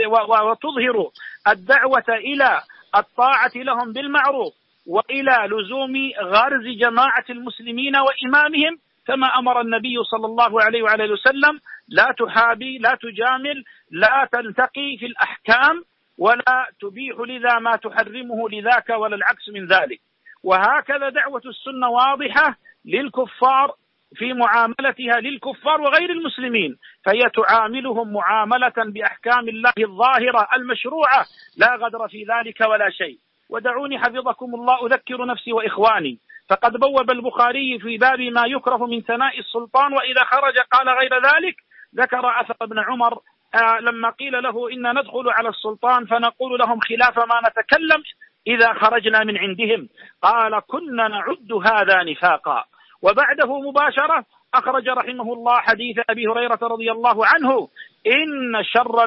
وتظهر الدعوة إلى الطاعة لهم بالمعروف وإلى لزوم غرز جماعة المسلمين وإمامهم، كما أمر النبي صلى الله عليه وعلى وسلم: لا تحابي، لا تجامل، لا تلتقي في الأحكام، ولا تبيح لذا ما تحرمه لذاك ولا العكس من ذلك. وهكذا دعوة السنة واضحة للكفار في معاملتها للكفار وغير المسلمين، فهي تعاملهم معاملة بأحكام الله الظاهرة المشروعة لا غدر في ذلك ولا شيء. ودعوني حفظكم الله أذكر نفسي وإخواني، فقد بوب البخاري في باب ما يكره من ثناء السلطان وإذا خرج قال غير ذلك. ذكر أثر ابن عمر لما قيل له إن ندخل على السلطان فنقول لهم خلاف ما نتكلم إذا خرجنا من عندهم، قال: كنا نعد هذا نفاقا. وبعده مباشرة أخرج رحمه الله حديث أبي هريرة رضي الله عنه: إن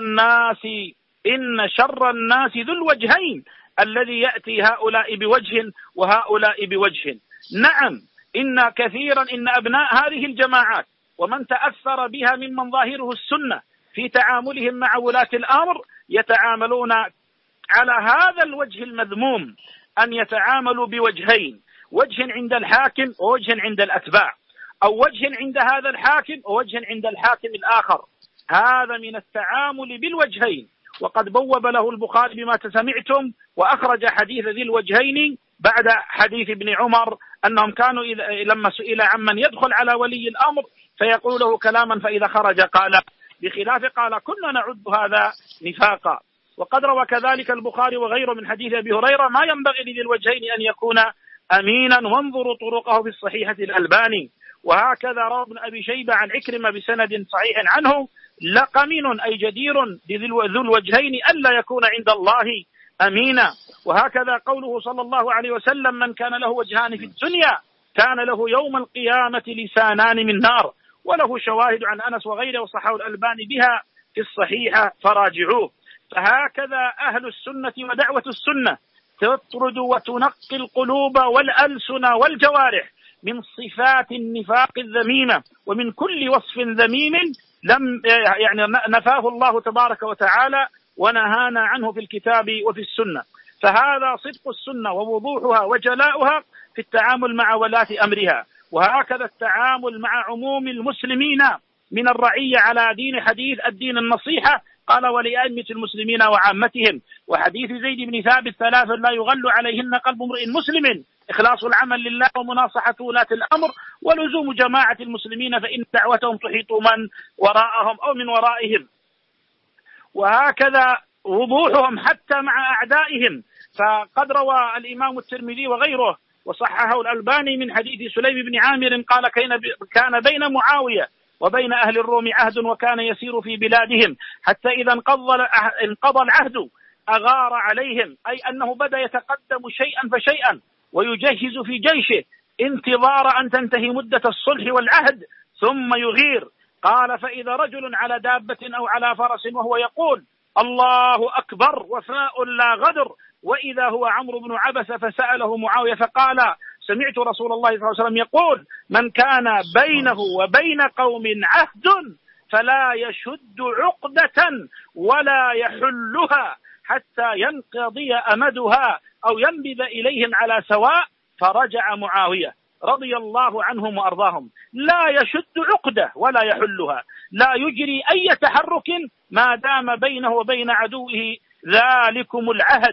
شر الناس ذو الوجهين الذي يأتي هؤلاء بوجه وهؤلاء بوجه. نعم، إن أبناء هذه الجماعات ومن تأثر بها ممن ظاهره السنة في تعاملهم مع ولاة الأمر يتعاملون على هذا الوجه المذموم، أن يتعاملوا بوجهين: وجه عند الحاكم ووجه عند الأتباع، أو وجه عند هذا الحاكم ووجه عند الحاكم الآخر. هذا من التعامل بالوجهين. وقد بوب له البخاري بما سمعتم وأخرج حديث ذي الوجهين بعد حديث ابن عمر أنهم كانوا لما سئل عمن يدخل على ولي الأمر فيقول له كلاما فإذا خرج قال بخلاف، قال: كنا نعد هذا نفاقا. وقد روى كذلك البخاري وغيره من حديث أبي هريرة: ما ينبغي لذي الوجهين أن يكون أمينا، وانظروا طرقه في الصحيحة الألباني. وهكذا روى ابن أبي شيبة عن عكرمة بسند صحيح عنه: لقمن أي جدير ذو الوجهين ألا يكون عند الله أمينا. وهكذا قوله صلى الله عليه وسلم: من كان له وجهان في الدنيا كان له يوم القيامة لسانان من نار. وله شواهد عن أنس وغيره وصححه الألباني بها في الصحيحة فراجعوه. فهكذا أهل السنة ودعوة السنة تطرد وتنقي القلوب والألسن والجوارح من صفات النفاق الذميمة ومن كل وصف ذميم لم نفاه الله تبارك وتعالى ونهانا عنه في الكتاب وفي السنة. فهذا صدق السنة ووضوحها وجلاؤها في التعامل مع ولاة أمرها، وهكذا التعامل مع عموم المسلمين من الرعية على دين حديث الدين النصيحة. قال: ولأئمة المسلمين وعامتهم. وحديث زيد بن ثابت: 3 لا يغل عليهن قلب امرئ مسلم: إخلاص العمل لله، ومناصحة ولاة الأمر، ولزوم جماعة المسلمين فإن دعوتهم تحيط من وراءهم أو من ورائهم. وهكذا وضوحهم حتى مع أعدائهم. فقد روى الإمام الترمذي وغيره وصححه الألباني من حديث سليم بن عامر قال: كان بين معاوية وبين أهل الروم عهد، وكان يسير في بلادهم حتى إذا انقضى العهد أغار عليهم، أي أنه بدأ يتقدم شيئا فشيئا ويجهز في جيشه انتظار أن تنتهي مدة الصلح والعهد ثم يغير. قال: فإذا رجل على دابة أو على فرس وهو يقول: الله أكبر وفاء لا غدر، وإذا هو عمرو بن عبس فسأله معاوية فقال: سمعت رسول الله صلى الله عليه وسلم يقول: من كان بينه وبين قوم عهد فلا يشد عقدة ولا يحلها حتى ينقضي أمدها أو ينبذ إليهم على سواء. فرجع معاوية رضي الله عنهم وأرضاهم: لا يشد عقدة ولا يحلها، لا يجري أي تحرك ما دام بينه وبين عدوه ذلكم العهد.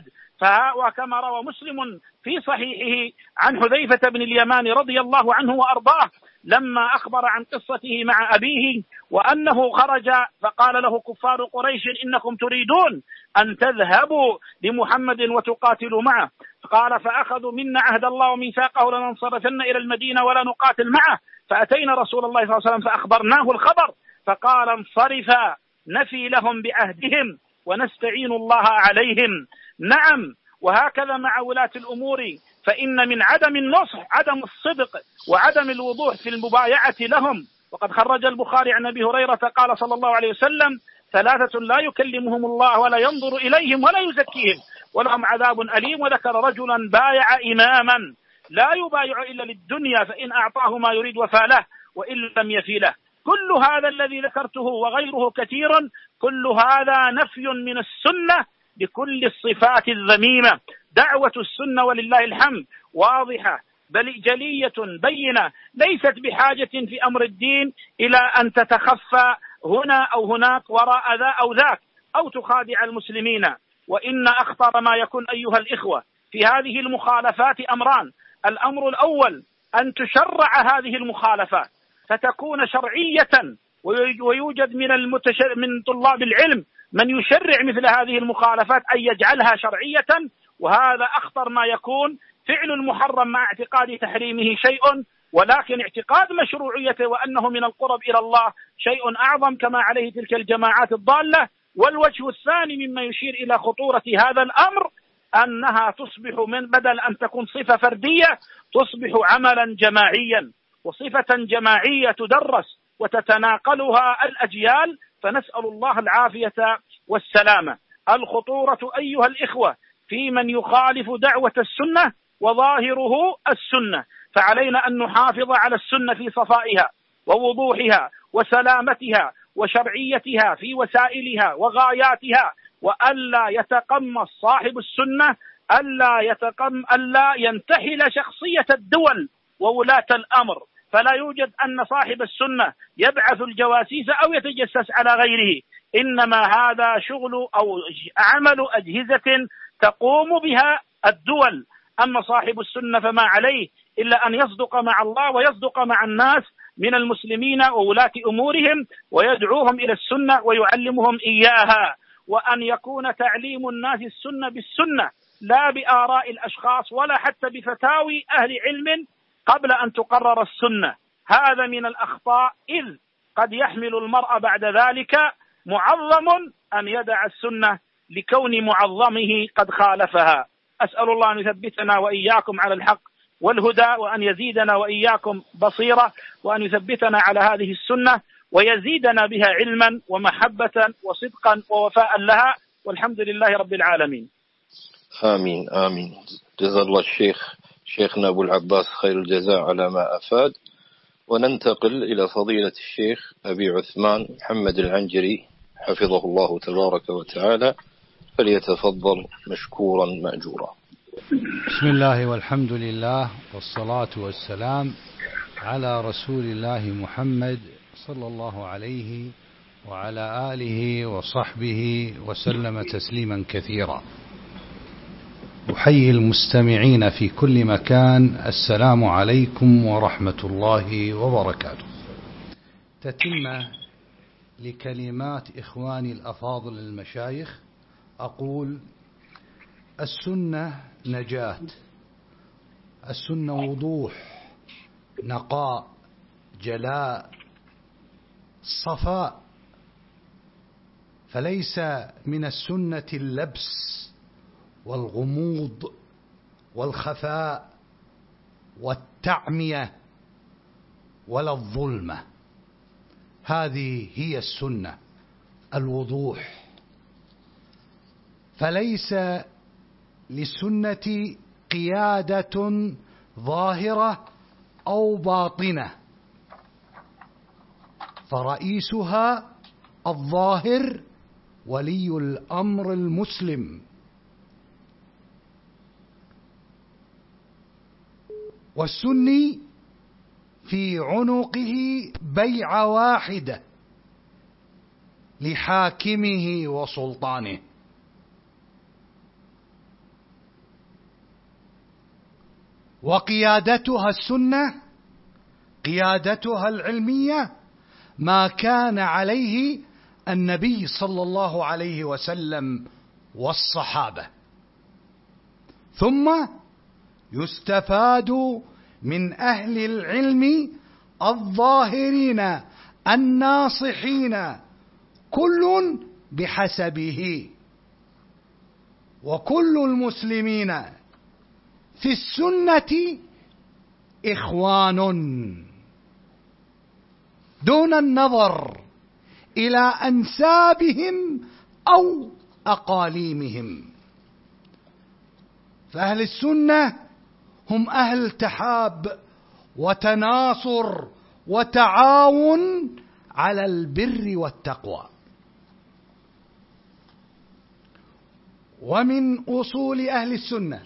وكما روى مسلم في صحيحه عن حذيفة بن اليمان رضي الله عنه وأرضاه لما أخبر عن قصته مع أبيه وأنه خرج فقال له كفار قريش: إنكم تريدون أن تذهبوا لمحمد وتقاتلوا معه. قال: فأخذوا منا عهد الله وميثاقه لننصرفن إلى المدينة ولا نقاتل معه. فأتينا رسول الله صلى الله عليه وسلم فأخبرناه الخبر فقال: انصرفا نفي لهم بعهدهم ونستعين الله عليهم. نعم، وهكذا مع ولاة الأمور، فإن من عدم النصح عدم الصدق وعدم الوضوح في المبايعة لهم. وقد خرج البخاري عن أبي هريرة قال صلى الله عليه وسلم: 3 لا يكلمهم الله ولا ينظر إليهم ولا يزكيهم ولهم عذاب أليم. وذكر رجلا بايع إماما لا يبايع إلا للدنيا فإن أعطاه ما يريد وفى له وإن لم يفي له. كل هذا الذي ذكرته وغيره كثير، كل هذا نفي من السنة بكل الصفات الذميمة. دعوة السنة ولله الحمد واضحة بل جلية بينة، ليست بحاجة في أمر الدين إلى أن تتخفى هنا أو هناك وراء ذا أو ذاك أو تخادع المسلمين. وإن أخطر ما يكون أيها الإخوة في هذه المخالفات أمران: الأمر الأول أن تشرع هذه المخالفات فتكون شرعية، ويوجد من طلاب العلم من يشرع مثل هذه المخالفات أن يجعلها شرعية، وهذا أخطر ما يكون. فعل المحرم مع اعتقاد تحريمه شيء، ولكن اعتقاد مشروعيته وأنه من القرب إلى الله شيء أعظم كما عليه تلك الجماعات الضالة. والوجه الثاني مما يشير إلى خطورة هذا الأمر أنها تصبح من بدل أن تكون صفة فردية تصبح عملا جماعيا، وصفة جماعية تدرس وتتناقلها الأجيال، فنسأل الله العافية والسلامة. الخطورة أيها الإخوة في من يخالف دعوة السنة وظاهره السنة، فعلينا أن نحافظ على السنة في صفائها ووضوحها وسلامتها وشرعيتها في وسائلها وغاياتها، وألا يتقمص صاحب السنة ألا ينتحل شخصية الدول وولاة الأمر. فلا يوجد أن صاحب السنة يبعث الجواسيس أو يتجسس على غيره، إنما هذا شغل أو عمل أجهزة تقوم بها الدول. أما صاحب السنة فما عليه إلا أن يصدق مع الله ويصدق مع الناس من المسلمين وولاة أمورهم، ويدعوهم إلى السنة ويعلمهم إياها. وأن يكون تعليم الناس السنة بالسنة لا بآراء الأشخاص ولا حتى بفتاوي أهل علم قبل أن تقرر السنة. هذا من الأخطاء، إذ قد يحمل المرء بعد ذلك معظم أن يدع السنة لكون معظمه قد خالفها. أسأل الله أن يثبتنا وإياكم على الحق والهدى، وأن يزيدنا وإياكم بصيرة، وأن يثبتنا على هذه السنة ويزيدنا بها علما ومحبة وصدقا ووفاء لها، والحمد لله رب العالمين. آمين آمين. جزا الله شيخنا أبو العباس خير الجزاء على ما أفاد. وننتقل إلى فضيلة الشيخ أبي عثمان محمد العنجري حفظه الله تبارك وتعالى، فليتفضل مشكورا مأجورا. بسم الله والحمد لله والصلاة والسلام على رسول الله محمد صلى الله عليه وعلى آله وصحبه وسلم تسليما كثيرا. أحيي المستمعين في كل مكان، السلام عليكم ورحمة الله وبركاته. تتمة لكلمات إخواني الأفاضل المشايخ، أقول: السنة نجاة، السنة وضوح، نقاء، جلاء، صفاء. فليس من السنة اللبس والغموض والخفاء والتعمية ولا الظلمة. هذه هي السنة، الوضوح. فليس للسنة قيادة ظاهرة أو باطنة، فرئيسها الظاهر ولي الأمر المسلم، والسني في عنقه بيعة واحدة لحاكمه وسلطانه. وقيادتها السنة، قيادتها العلمية، ما كان عليه النبي صلى الله عليه وسلم والصحابة. ثم يستفاد من أهل العلم الظاهرين الناصحين، كل بحسبه، وكل المسلمين في السنة إخوان، دون النظر إلى أنسابهم أو أقاليمهم. فأهل السنة هم أهل تحاب وتناصر وتعاون على البر والتقوى. ومن أصول أهل السنة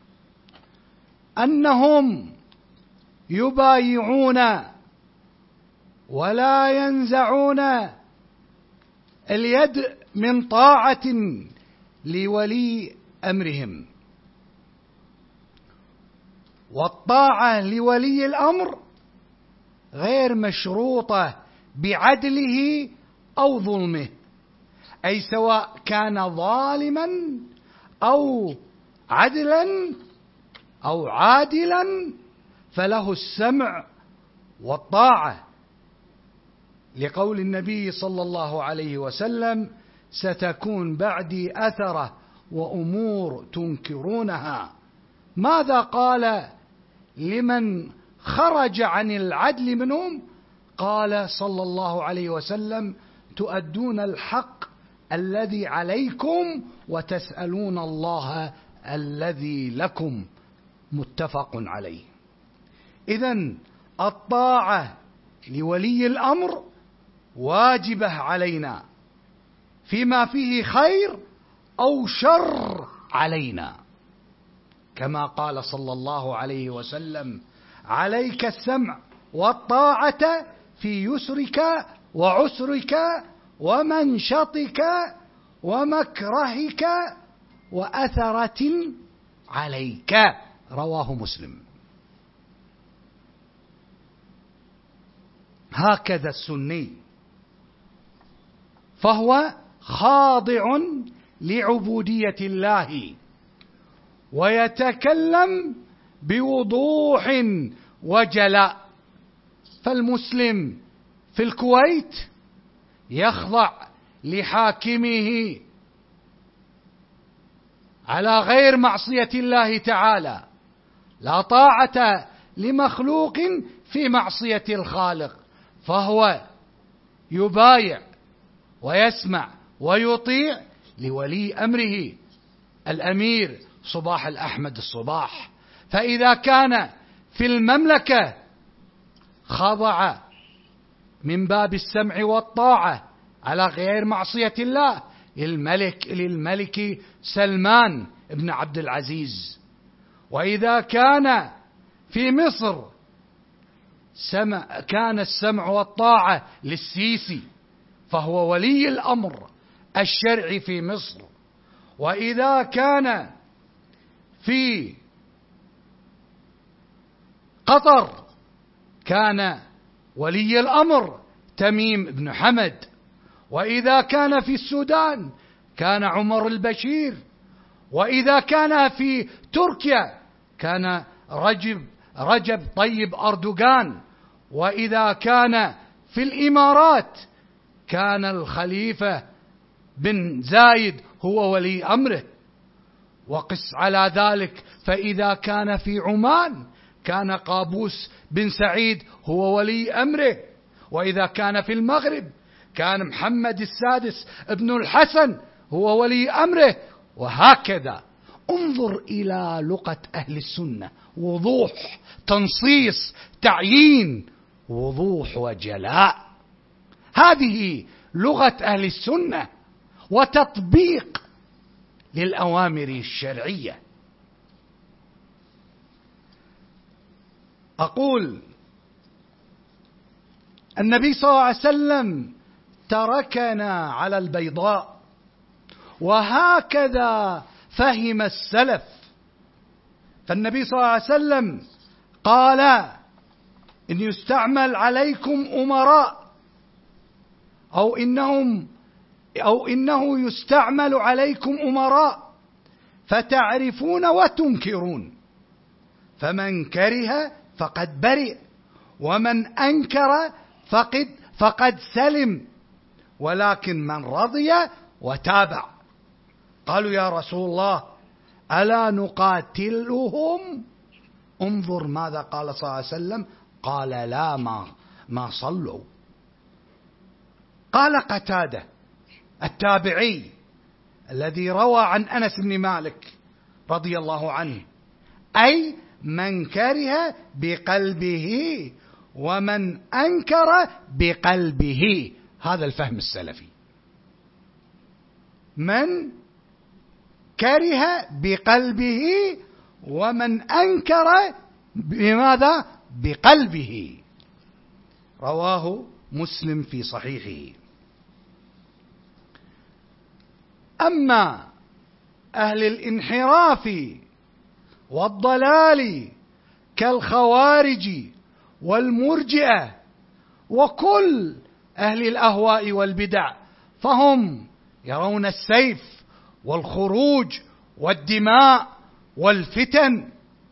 أنهم يبايعون ولا ينزعون اليد من طاعة لولي أمرهم. والطاعة لولي الأمر غير مشروطة بعدله أو ظلمه، أي سواء كان ظالما أو عدلا أو عادلا فله السمع والطاعة، لقول النبي صلى الله عليه وسلم: ستكون بعدي أثرة وأمور تنكرونها. ماذا قال لمن خرج عن العدل منهم؟ قال صلى الله عليه وسلم: تؤدون الحق الذي عليكم وتسألون الله الذي لكم. متفق عليه. إذن الطاعة لولي الأمر واجبة علينا، فيما فيه خير أو شر علينا، كما قال صلى الله عليه وسلم: عليك السمع والطاعة في يسرك وعسرك ومنشطك ومكرهك وأثرة عليك. رواه مسلم. هكذا السني، فهو خاضع لعبودية الله، ويتكلم بوضوح وجلاء. فالمسلم في الكويت يخضع لحاكمه على غير معصية الله تعالى، لا طاعة لمخلوق في معصية الخالق، فهو يبايع ويسمع ويطيع لولي أمره الأمير صباح الأحمد الصباح. فإذا كان في المملكة خضع من باب السمع والطاعة على غير معصية الله للملك سلمان بن عبد العزيز، وإذا كان في مصر كان السمع والطاعة للسيسي فهو ولي الأمر الشرعي في مصر، وإذا كان في قطر كان ولي الأمر تميم بن حمد، وإذا كان في السودان كان عمر البشير، وإذا كان في تركيا كان رجب طيب أردوغان، وإذا كان في الإمارات كان الخليفة بن زايد هو ولي أمره. وقس على ذلك فإذا كان في عمان كان قابوس بن سعيد هو ولي أمره، وإذا كان في المغرب كان محمد السادس ابن الحسن هو ولي أمره، وهكذا. انظر إلى لغة أهل السنة، وضوح، تنصيص، تعيين، وضوح وجلاء. هذه لغة أهل السنة وتطبيق للأوامر الشرعية. أقول النبي صلى الله عليه وسلم تركنا على البيضاء، وهكذا فهم السلف. فالنبي صلى الله عليه وسلم قال إن يستعمل عليكم أمراء أو إنه يستعمل عليكم أمراء فتعرفون وتنكرون، فمن كره فقد برئ، ومن أنكر فقد سلم، ولكن من رضي وتابع. قالوا يا رسول الله ألا نقاتلهم؟ انظر ماذا قال صلى الله عليه وسلم، قال لا ما صلوا. قال قتادة التابعي الذي روى عن أنس بن مالك رضي الله عنه، أي من كره بقلبه ومن أنكر بقلبه. هذا الفهم السلفي، من كره بقلبه ومن أنكر بماذا؟ بقلبه. رواه مسلم في صحيحه. أما أهل الانحراف والضلال كالخوارج والمرجئة وكل أهل الأهواء والبدع، فهم يرون السيف والخروج والدماء والفتن.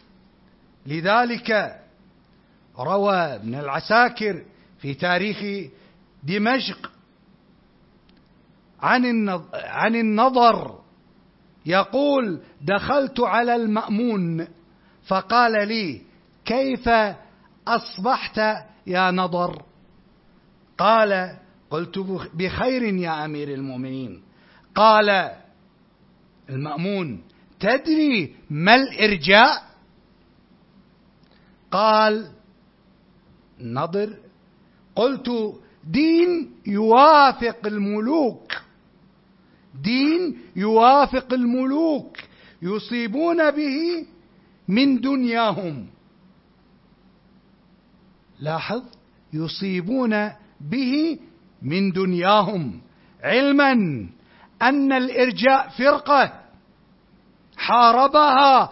لذلك روى ابن العساكر في تاريخ دمشق عن النضر يقول: دخلت على المأمون فقال لي: كيف أصبحت يا نضر؟ قال: قلت: بخير يا أمير المؤمنين. قال المأمون: تدري ما الإرجاء؟ قال نضر: قلت: دين يوافق الملوك، دين يوافق الملوك يصيبون به من دنياهم. لاحظ: يصيبون به من دنياهم، علما أن الإرجاء فرقة حاربها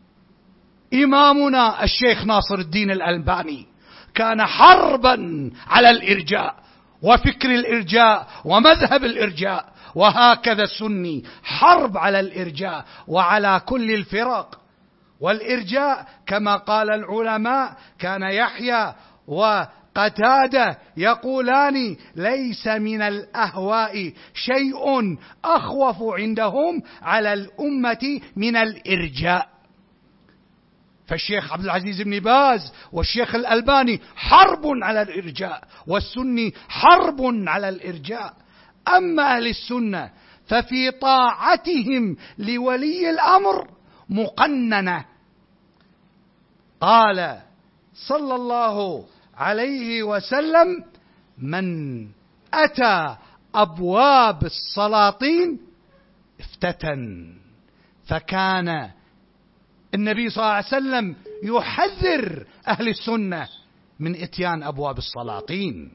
إمامنا الشيخ ناصر الدين الألباني، كان حربا على الإرجاء وفكر الإرجاء ومذهب الإرجاء. وهكذا السني حرب على الإرجاء وعلى كل الفرق. والإرجاء كما قال العلماء كان يحيى وقتادة يقولان ليس من الأهواء شيء أخوف عندهم على الأمة من الإرجاء. فالشيخ عبد العزيز بن باز والشيخ الألباني حرب على الإرجاء، والسني حرب على الإرجاء. أما أهل السنة ففي طاعتهم لولي الأمر مقننة. قال صلى الله عليه وسلم: من أتى أبواب السلاطين افتتن. فكان النبي صلى الله عليه وسلم يحذر أهل السنة من إتيان أبواب السلاطين،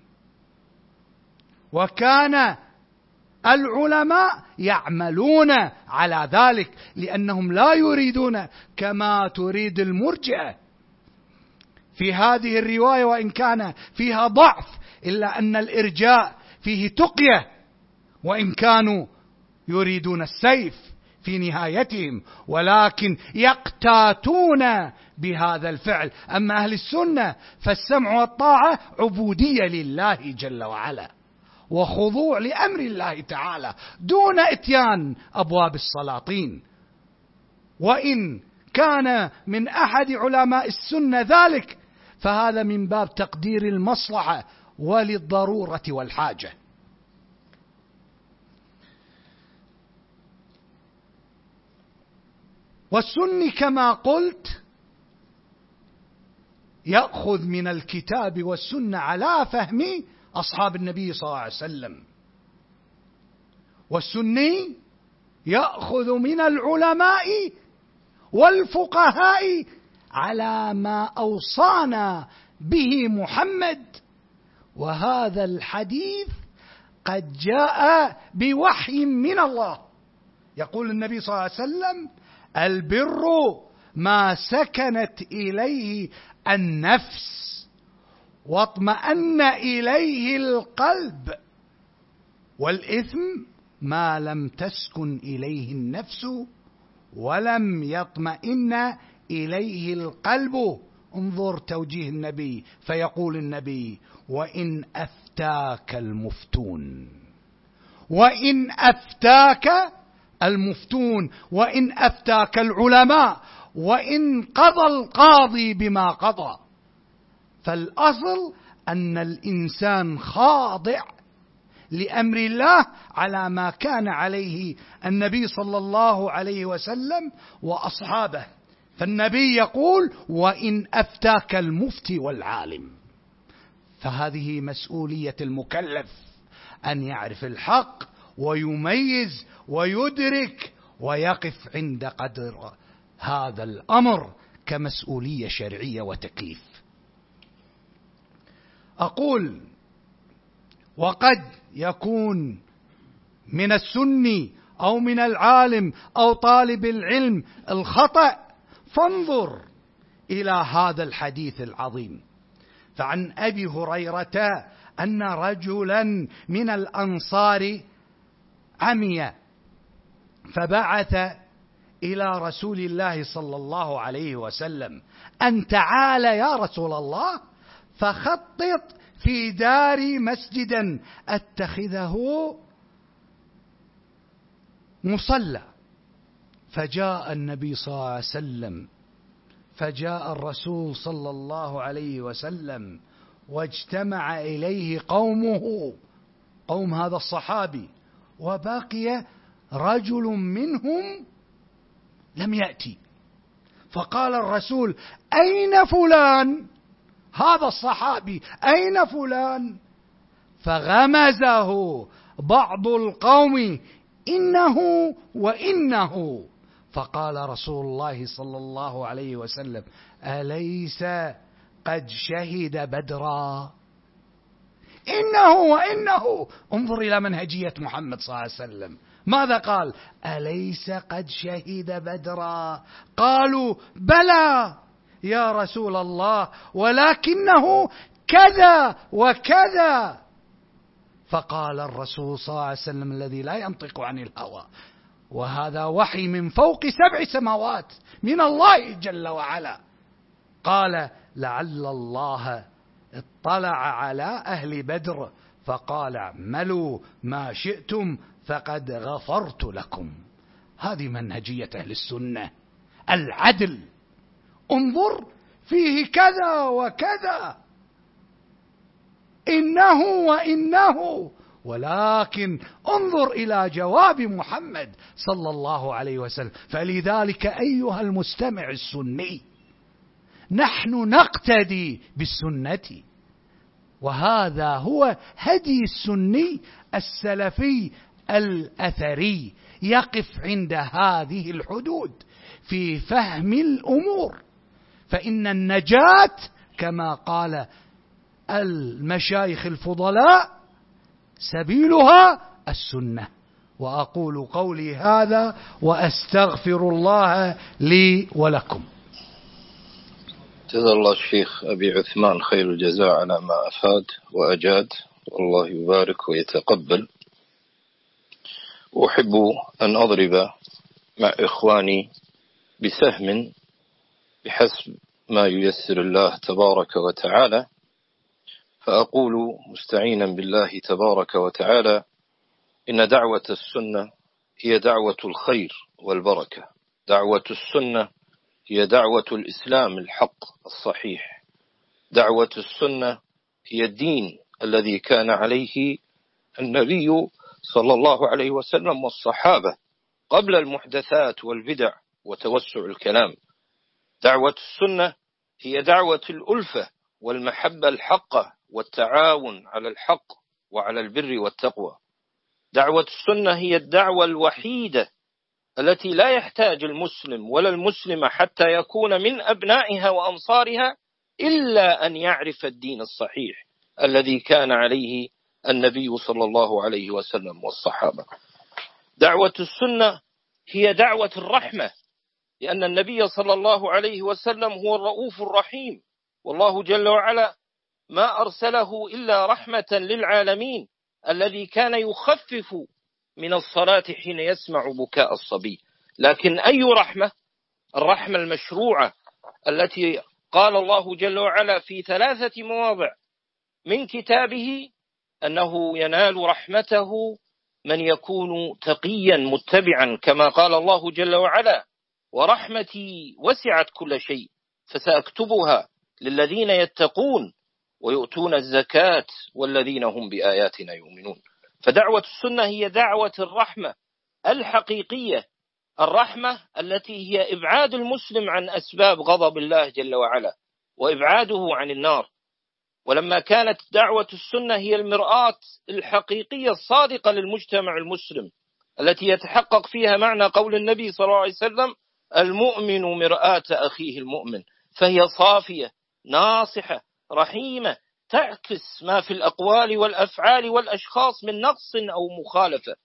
وكان العلماء يعملون على ذلك لأنهم لا يريدون كما تريد المرجئة. في هذه الرواية وإن كان فيها ضعف إلا أن الإرجاء فيه تقية، وإن كانوا يريدون السيف في نهايتهم ولكن يقتاتون بهذا الفعل. أما أهل السنة فالسمع والطاعة عبودية لله جل وعلا وخضوع لأمر الله تعالى دون إتيان أبواب السلاطين. وإن كان من أحد علماء السنة ذلك فهذا من باب تقدير المصلحة وللضرورة والحاجة. والسني كما قلت يأخذ من الكتاب والسنة على فهم أصحاب النبي صلى الله عليه وسلم، والسني يأخذ من العلماء والفقهاء على ما أوصانا به محمد. وهذا الحديث قد جاء بوحي من الله. يقول النبي صلى الله عليه وسلم: البر ما سكنت إليه النفس واطمأن إليه القلب، والإثم ما لم تسكن إليه النفس ولم يطمئن إليه القلب. انظر توجيه النبي، فيقول النبي: وإن أفتاك المفتون، وإن أفتاك المفتون، وإن أفتاك العلماء، وإن قضى القاضي بما قضى. فالأصل أن الإنسان خاضع لأمر الله على ما كان عليه النبي صلى الله عليه وسلم وأصحابه. فالنبي يقول: وإن أفتاك المفتي والعالم. فهذه مسؤولية المكلف أن يعرف الحق ويميز ويدرك ويقف عند قدر هذا الأمر كمسؤولية شرعية وتكليف. أقول: وقد يكون من السني أو من العالم أو طالب العلم الخطأ، فانظر إلى هذا الحديث العظيم. فعن أبي هريرة أن رجلا من الأنصار عمي فبعث إلى رسول الله صلى الله عليه وسلم أن تعال يا رسول الله فخطط في داري مسجدا أتخذه مصلى. فجاء النبي صلى الله عليه وسلم، فجاء الرسول صلى الله عليه وسلم واجتمع إليه قومه، قوم هذا الصحابي، وبقي رجل منهم لم يأتي. فقال الرسول: أين فلان؟ هذا الصحابي أين فلان؟ فغمزه بعض القوم: إنه وإنه. فقال رسول الله صلى الله عليه وسلم: أليس قد شهد بدرا؟ إنه وإنه. انظر إلى منهجية محمد صلى الله عليه وسلم، ماذا قال؟ أليس قد شهد بدرا؟ قالوا: بلى يا رسول الله، ولكنه كذا وكذا. فقال الرسول صلى الله عليه وسلم الذي لا ينطق عن الهوى، وهذا وحي من فوق 7 سماوات من الله جل وعلا، قال: لعل الله اطلع على أهل بدر فقال: اعملوا ما شئتم فقد غفرت لكم. هذه منهجية أهل السنة، العدل. انظر فيه كذا وكذا، إنه وإنه، ولكن انظر إلى جواب محمد صلى الله عليه وسلم. فلذلك أيها المستمع السني، نحن نقتدي بالسنة، وهذا هو هدي السني السلفي الأثري، يقف عند هذه الحدود في فهم الأمور، فإن النجاة كما قال المشايخ الفضلاء سبيلها السنة. وأقول قولي هذا وأستغفر الله لي ولكم. جزا الله الشيخ أبي عثمان خير الجزاء على ما أفاد وأجاد، والله يبارك ويتقبل. أحب أن أضرب مع إخواني بسهم بحسب ما ييسر الله تبارك وتعالى، فأقول مستعينا بالله تبارك وتعالى: إن دعوة السنة هي دعوة الخير والبركة، دعوة السنة هي دعوة الإسلام الحق الصحيح، دعوة السنة هي الدين الذي كان عليه النبي صلى الله عليه وسلم والصحابة قبل المحدثات والبدع وتوسع الكلام. دعوة السنة هي دعوة الألفة والمحبة الحقة والتعاون على الحق وعلى البر والتقوى. دعوة السنة هي الدعوة الوحيدة التي لا يحتاج المسلم ولا المسلمة حتى يكون من أبنائها وأنصارها إلا أن يعرف الدين الصحيح الذي كان عليه النبي صلى الله عليه وسلم والصحابة. دعوة السنة هي دعوة الرحمة، لأن النبي صلى الله عليه وسلم هو الرؤوف الرحيم، والله جل وعلا ما أرسله إلا رحمة للعالمين، الذي كان يخفف من الصلاة حين يسمع بكاء الصبي. لكن أي رحمة؟ الرحمة المشروعة التي قال الله جل وعلا في 3 مواضع من كتابه أنه ينال رحمته من يكون تقيا متبعا، كما قال الله جل وعلا: ورحمتي وسعت كل شيء فسأكتبها للذين يتقون ويؤتون الزكاة والذين هم بآياتنا يؤمنون. فدعوة السنة هي دعوة الرحمة الحقيقية، الرحمة التي هي إبعاد المسلم عن أسباب غضب الله جل وعلا وإبعاده عن النار. ولما كانت دعوة السنة هي المرآة الحقيقية الصادقة للمجتمع المسلم التي يتحقق فيها معنى قول النبي صلى الله عليه وسلم: المؤمن مرآة أخيه المؤمن، فهي صافية ناصحة رحيمة تعكس ما في الأقوال والأفعال والأشخاص من نقص أو مخالفة،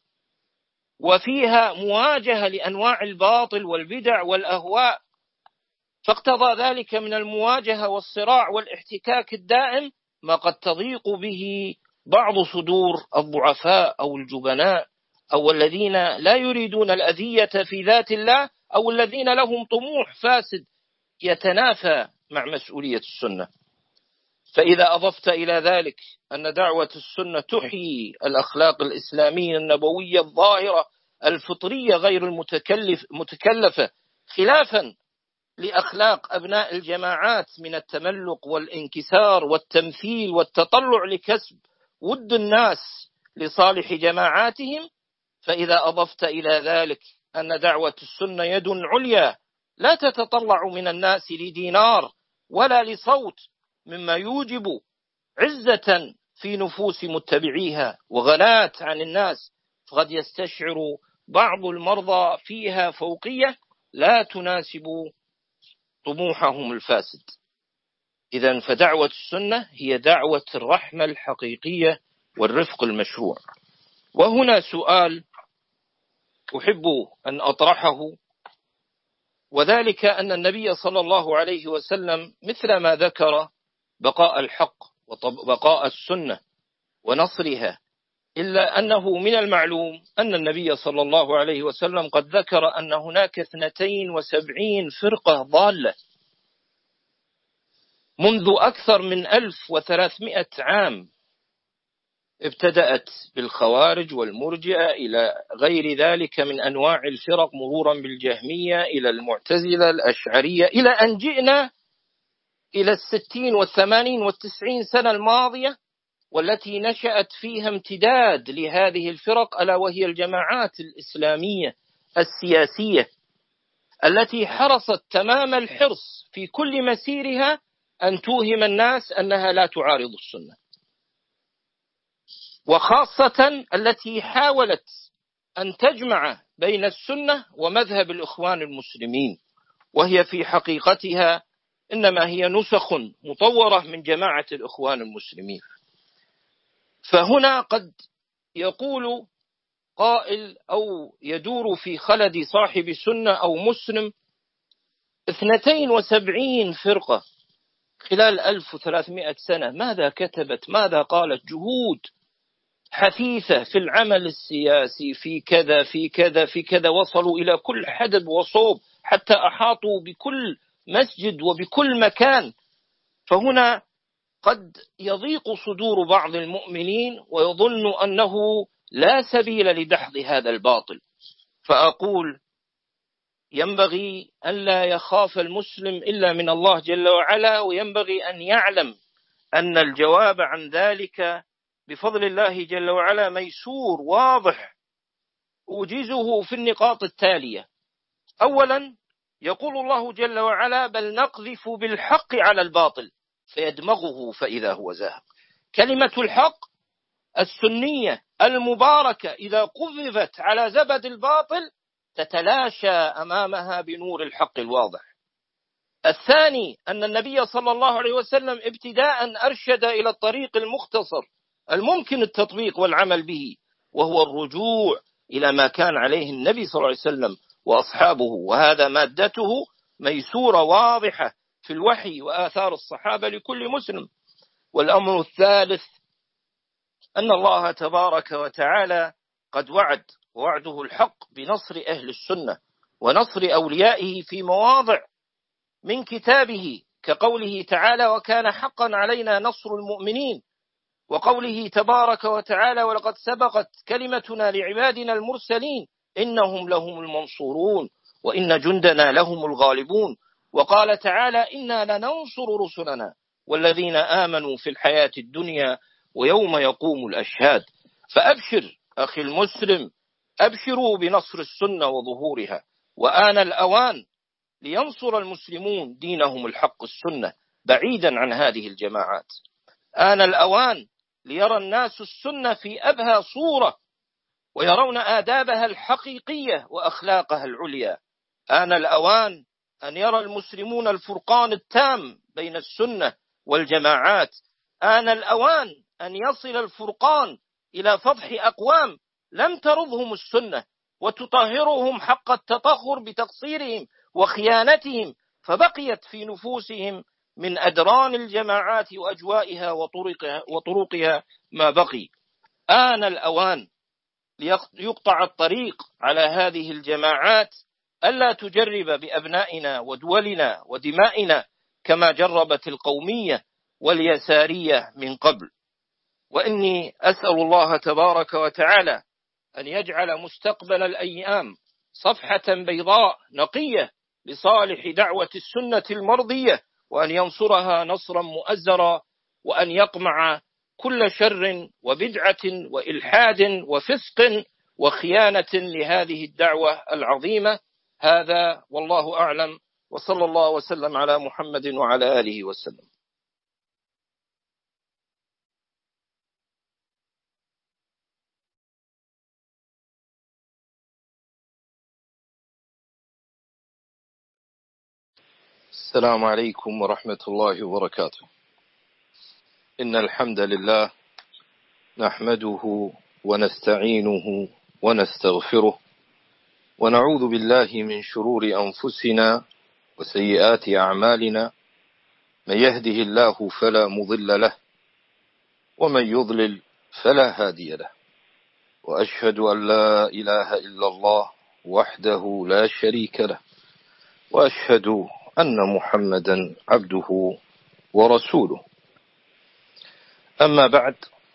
وفيها مواجهة لأنواع الباطل والبدع والأهواء، فاقتضى ذلك من المواجهة والصراع والاحتكاك الدائم ما قد تضيق به بعض صدور الضعفاء أو الجبناء أو الذين لا يريدون الأذية في ذات الله أو الذين لهم طموح فاسد يتنافى مع مسؤولية السنة. فإذا أضفت إلى ذلك أن دعوة السنة تحيي الأخلاق الإسلامية النبوية الظاهرة الفطرية غير المتكلفة خلافا لأخلاق أبناء الجماعات من التملق والانكسار والتمثيل والتطلع لكسب ود الناس لصالح جماعاتهم، فإذا أضفت إلى ذلك أن دعوة السنة يد عليا لا تتطلع من الناس لدينار ولا لصوت، مما يوجب عزة في نفوس متبعيها وغلاة عن الناس، فقد يستشعر بعض المرضى فيها فوقية لا تناسب طموحهم الفاسد. إذن فدعوة السنة هي دعوة الرحمة الحقيقية والرفق المشروع. وهنا سؤال أحب أن أطرحه، وذلك أن النبي صلى الله عليه وسلم مثل ما ذكر بقاء الحق وبقاء السنة ونصرها إلا أنه من المعلوم أن النبي صلى الله عليه وسلم قد ذكر أن هناك 72 فرقة ضالة منذ أكثر من 1300 عام، ابتدأت بالخوارج والمرجئة إلى غير ذلك من أنواع الفرق، مرورا بالجهمية إلى المعتزلة الأشعرية، إلى أن جئنا إلى 60 والثمانين والتسعين سنة الماضية، والتي نشأت فيها امتداد لهذه الفرق، ألا وهي الجماعات الإسلامية السياسية التي حرصت تمام الحرص في كل مسيرها أن توهم الناس أنها لا تعارض السنة، وخاصة التي حاولت أن تجمع بين السنة ومذهب الإخوان المسلمين، وهي في حقيقتها إنما هي نسخ مطورة من جماعة الإخوان المسلمين. فهنا قد يقول قائل أو يدور في خلد صاحب سنة أو مسلم 72 فرقة خلال 1300 سنة، ماذا كتبت؟ ماذا قالت؟ جهود حثيثة في العمل السياسي، في كذا في كذا في كذا، وصلوا إلى كل حدب وصوب حتى أحاطوا بكل مسجد وبكل مكان. فهنا قد يضيق صدور بعض المؤمنين ويظن أنه لا سبيل لدحض هذا الباطل. فأقول ينبغي أن لا يخاف المسلم إلا من الله جل وعلا، وينبغي أن يعلم أن الجواب عن ذلك بفضل الله جل وعلا ميسور واضح، أوجزه في النقاط التالية. أولا، يقول الله جل وعلا: بل نقذف بالحق على الباطل فيدمغه فإذا هو زاهق. كلمة الحق السنية المباركة إذا قذفت على زبد الباطل تتلاشى أمامها بنور الحق الواضح. الثاني، أن النبي صلى الله عليه وسلم ابتداء أرشد إلى الطريق المختصر الممكن التطبيق والعمل به، وهو الرجوع إلى ما كان عليه النبي صلى الله عليه وسلم وأصحابه، وهذا مادته ميسورة واضحة في الوحي وآثار الصحابة لكل مسلم. والأمر الثالث، أن الله تبارك وتعالى قد وعده الحق بنصر أهل السنة ونصر أوليائه في مواضع من كتابه، كقوله تعالى: وكان حقا علينا نصر المؤمنين، وقوله تبارك وتعالى: ولقد سبقت كلمتنا لعبادنا المرسلين إنهم لهم المنصورون وإن جندنا لهم الغالبون. وقال تعالى: إنا لننصر رسلنا والذين آمنوا في الحياة الدنيا ويوم يقوم الأشهاد. فأبشر أخي المسلم، أبشروا بنصر السنة وظهورها، وآن الأوان لينصر المسلمون دينهم الحق السنة بعيدا عن هذه الجماعات. آن الأوان ليرى الناس السنة في أبهى صورة ويرون آدابها الحقيقية وأخلاقها العليا. آن الأوان أن يرى المسلمون الفرقان التام بين السنة والجماعات. آن الأوان أن يصل الفرقان إلى فضح أقوام لم ترضهم السنة وتطهرهم حق التطهر بتقصيرهم وخيانتهم، فبقيت في نفوسهم من أدران الجماعات وأجوائها وطرقها ما بقي. آن الأوان ليقطع الطريق على هذه الجماعات ألا تجرب بأبنائنا ودولنا ودمائنا كما جربت القومية واليسارية من قبل. وإني أسأل الله تبارك وتعالى أن يجعل مستقبل الأيام صفحة بيضاء نقية لصالح دعوة السنة المرضية، وأن ينصرها نصرا مؤزرا، وأن يقمع كل شر وبدعة وإلحاد وفسق وخيانة لهذه الدعوة العظيمة. هذا والله أعلم، وصلى الله وسلم على محمد وعلى آله وسلم. السلام عليكم ورحمة الله وبركاته. إن الحمد لله نحمده ونستعينه ونستغفره ونعوذ بالله من شرور أنفسنا وسيئات أعمالنا، من يهده الله فلا مضل له ومن يضلل فلا هادي له، وأشهد أن لا إله إلا الله وحده لا شريك له، وأشهد أن محمدا عبده ورسوله. أما بعد،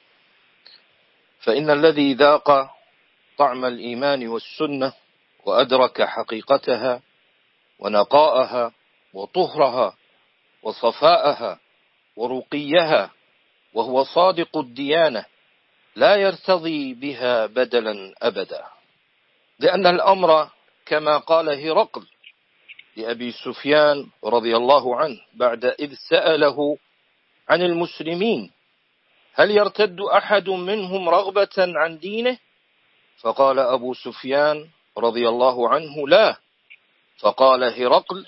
فإن الذي ذاق طعم الإيمان والسنة وأدرك حقيقتها ونقاءها وطهرها وصفاءها ورقيها وهو صادق الديانة لا يرتضي بها بدلا أبدا، لأن الأمر كما قال هرقل لأبي سفيان رضي الله عنه بعد إذ سأله عن المسلمين: هل يرتد أحد منهم رغبة عن دينه؟ فقال أبو سفيان رضي الله عنه: لا. فقال هرقل: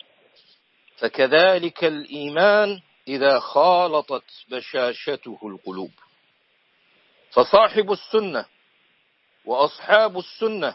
فكذلك الإيمان إذا خالطت بشاشته القلوب. فصاحب السنة وأصحاب السنة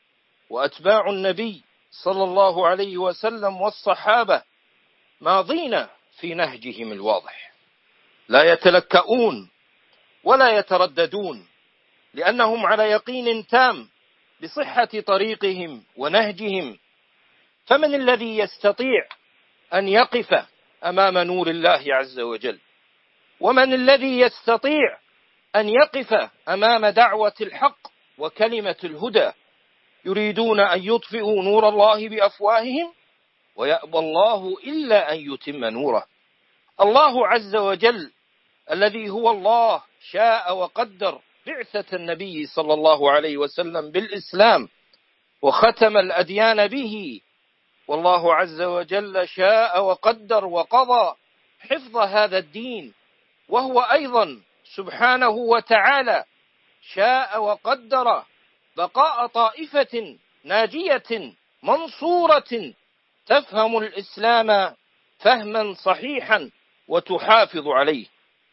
وأتباع النبي صلى الله عليه وسلم والصحابة ماضين في نهجهم الواضح، لا يتلكؤون ولا يترددون، لأنهم على يقين تام بصحة طريقهم ونهجهم. فمن الذي يستطيع أن يقف أمام نور الله عز وجل؟ ومن الذي يستطيع أن يقف أمام دعوة الحق وكلمة الهدى؟ يريدون أن يطفئوا نور الله بأفواههم ويأبى الله إلا أن يتم نوره. الله عز وجل الذي هو الله شاء وقدر بعثة النبي صلى الله عليه وسلم بالإسلام وختم الأديان به، والله عز وجل شاء وقدر وقضى حفظ هذا الدين، وهو أيضا سبحانه وتعالى شاء وقدر بقاء طائفة ناجية منصورة تفهم الإسلام فهما صحيحا وتحافظ عليه.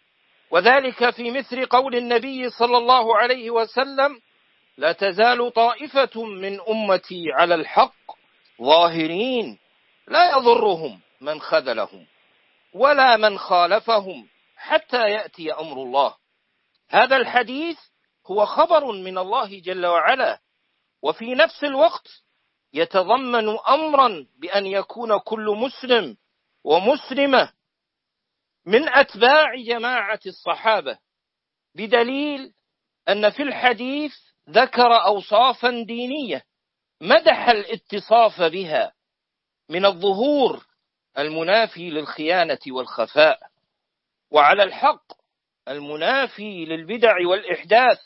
وذلك في مثل قول النبي صلى الله عليه وسلم: لا تزال طائفة من أمتي على الحق ظاهرين لا يضرهم من خذلهم ولا من خالفهم حتى يأتي أمر الله. هذا الحديث هو خبر من الله جل وعلا، وفي نفس الوقت يتضمن أمرا بأن يكون كل مسلم ومسلمة من أتباع جماعة الصحابة، بدليل أن في الحديث ذكر أوصافا دينية مدح الاتصاف بها من الظهور المنافي للخيانة والخفاء، وعلى الحق المنافي للبدع والإحداث،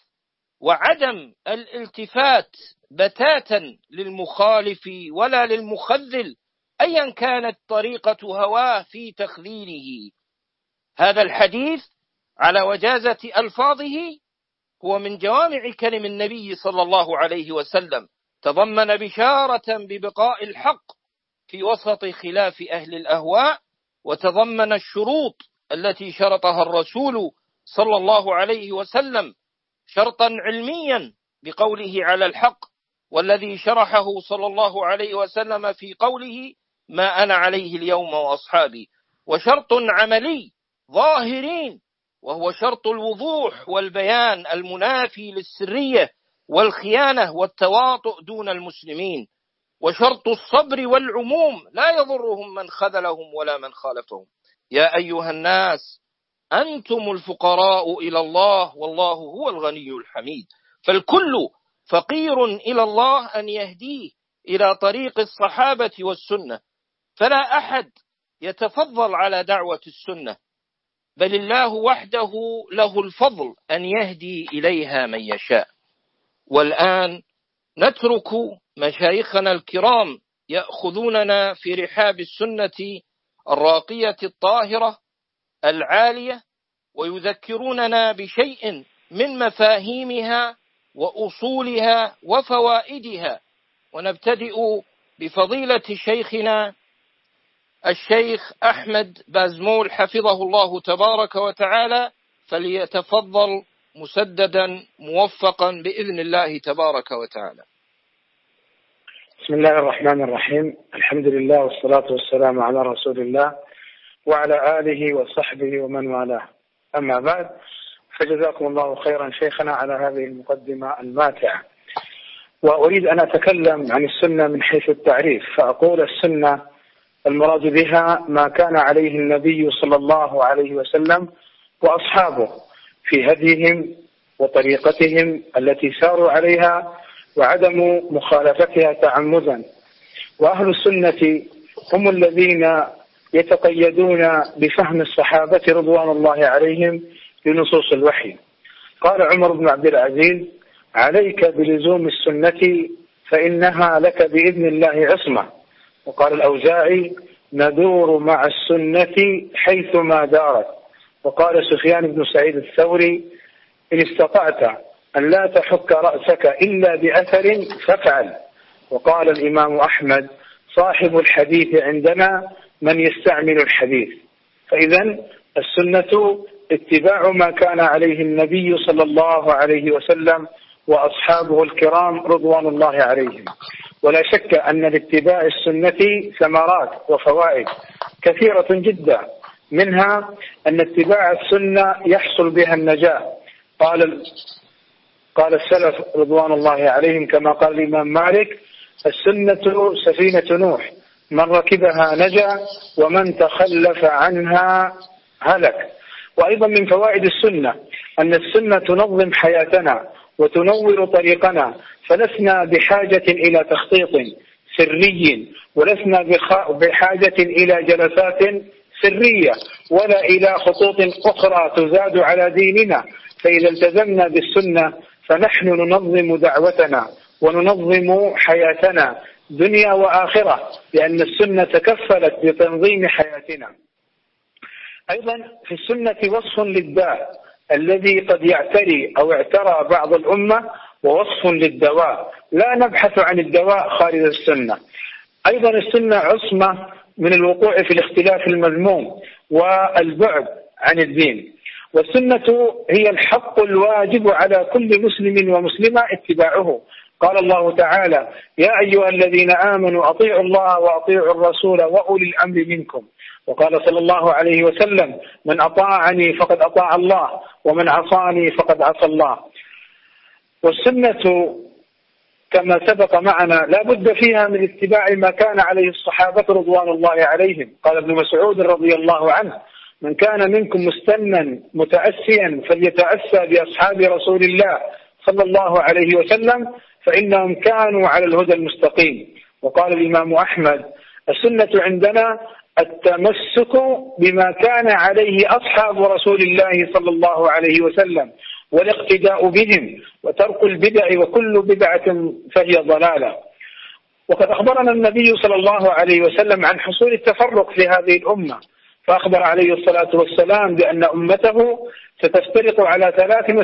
وعدم الالتفات بتاتا للمخالف ولا للمخذل أيا كانت طريقة هواه في تخذيله. هذا الحديث على وجازة ألفاظه هو من جوامع كلم النبي صلى الله عليه وسلم، تضمن بشارة ببقاء الحق في وسط خلاف أهل الأهواء، وتضمن الشروط التي شرطها الرسول صلى الله عليه وسلم شرطا علميا بقوله على الحق، والذي شرحه صلى الله عليه وسلم في قوله: ما أنا عليه اليوم وأصحابي، وشرط عملي ظاهرين وهو شرط الوضوح والبيان المنافي للسرية والخيانة والتواطؤ دون المسلمين، وشرط الصبر والعموم لا يضرهم من خذلهم ولا من خالفهم. يا أيها الناس أنتم الفقراء إلى الله والله هو الغني الحميد. فالكل فقير إلى الله أن يهديه إلى طريق الصحابة والسنة، فلا أحد يتفضل على دعوة السنة، بل الله وحده له الفضل أن يهدي إليها من يشاء. والآن نترك مشايخنا الكرام يأخذوننا في رحاب السنة الراقية الطاهرة العالية، ويذكروننا بشيء من مفاهيمها وأصولها وفوائدها. ونبتدئ بفضيلة شيخنا الشيخ أحمد بازمول حفظه الله تبارك وتعالى، فليتفضل مسددا موفقا بإذن الله تبارك وتعالى. بسم الله الرحمن الرحيم، الحمد لله والصلاة والسلام على رسول الله وعلى آله وصحبه ومن والاه. أما بعد، فجزاكم الله خيرا شيخنا على هذه المقدمة الماتعة. وأريد أن أتكلم عن السنة من حيث التعريف، فأقول السنة المراد بها ما كان عليه النبي صلى الله عليه وسلم وأصحابه في هديهم وطريقتهم التي ساروا عليها وعدم مخالفتها تعمدا. وأهل السنة هم الذين يتقيدون بفهم الصحابة رضوان الله عليهم لنصوص الوحي. قال عمر بن عبد العزيز: عليك بلزوم السنة فإنها لك بإذن الله عصمة. وقال الأوزاعي: ندور مع السنة حيثما دارت. وقال سفيان بن سعيد الثوري: إن استطعت أن لا تحك رأسك إلا بأثر فافعل. وقال الإمام أحمد: صاحب الحديث عندنا من يستعمل الحديث. فإذا السنة اتباع ما كان عليه النبي صلى الله عليه وسلم وأصحابه الكرام رضوان الله عليهم. ولا شك أن لاتباع السنة ثمرات وفوائد كثيرة جدا، منها أن اتباع السنة يحصل بها النجاة. قال السلف رضوان الله عليهم كما قال الإمام مالك: السنة سفينة نوح، من ركبها نجا ومن تخلف عنها هلك. وأيضا من فوائد السنة أن السنة تنظم حياتنا وتنور طريقنا، فلسنا بحاجة إلى تخطيط سري، ولسنا بحاجة إلى جلسات سرية ولا إلى خطوط أخرى تزاد على ديننا. فإذا التزمنا بالسنة فنحن ننظم دعوتنا وننظم حياتنا دنيا وآخرة، لأن السنة تكفلت بتنظيم حياتنا. أيضا في السنة وصف للداء الذي قد يعتري أو اعترى بعض الأمة، ووصف للدواء. لا نبحث عن الدواء خارج السنة. أيضا السنة عصمة من الوقوع في الاختلاف المذموم والبعد عن الدين. والسنة هي الحق الواجب على كل مسلم ومسلمة اتباعه. قال الله تعالى: يا أيها الذين آمنوا أطيعوا الله وأطيعوا الرسول وأولي الأمر منكم. وقال صلى الله عليه وسلم: من أطاعني فقد أطاع الله ومن عصاني فقد عصى الله. والسنة كما سبق معنا لا بد فيها من اتباع ما كان عليه الصحابة رضوان الله عليهم. قال ابن مسعود رضي الله عنه: من كان منكم مستنا متأسيا فليتأسى بأصحاب رسول الله صلى الله عليه وسلم فإنهم كانوا على الهدى المستقيم. وقال الإمام أحمد: السنة عندنا التمسك بما كان عليه أصحاب رسول الله صلى الله عليه وسلم والاقتداء بهم وترك البدع، وكل بدعة فهي ضلالة. وقد أخبرنا النبي صلى الله عليه وسلم عن حصول التفرق في هذه الأمة، فأخبر عليه الصلاة والسلام بأن أمته ستفترق على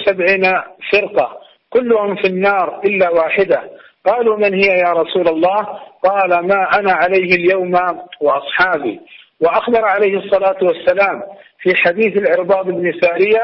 73 فرقة كلهم في النار إلا واحدة. قالوا: من هي يا رسول الله؟ قال: ما أنا عليه اليوم وأصحابي. وأخبر عليه الصلاة والسلام في حديث العرباض بن سارية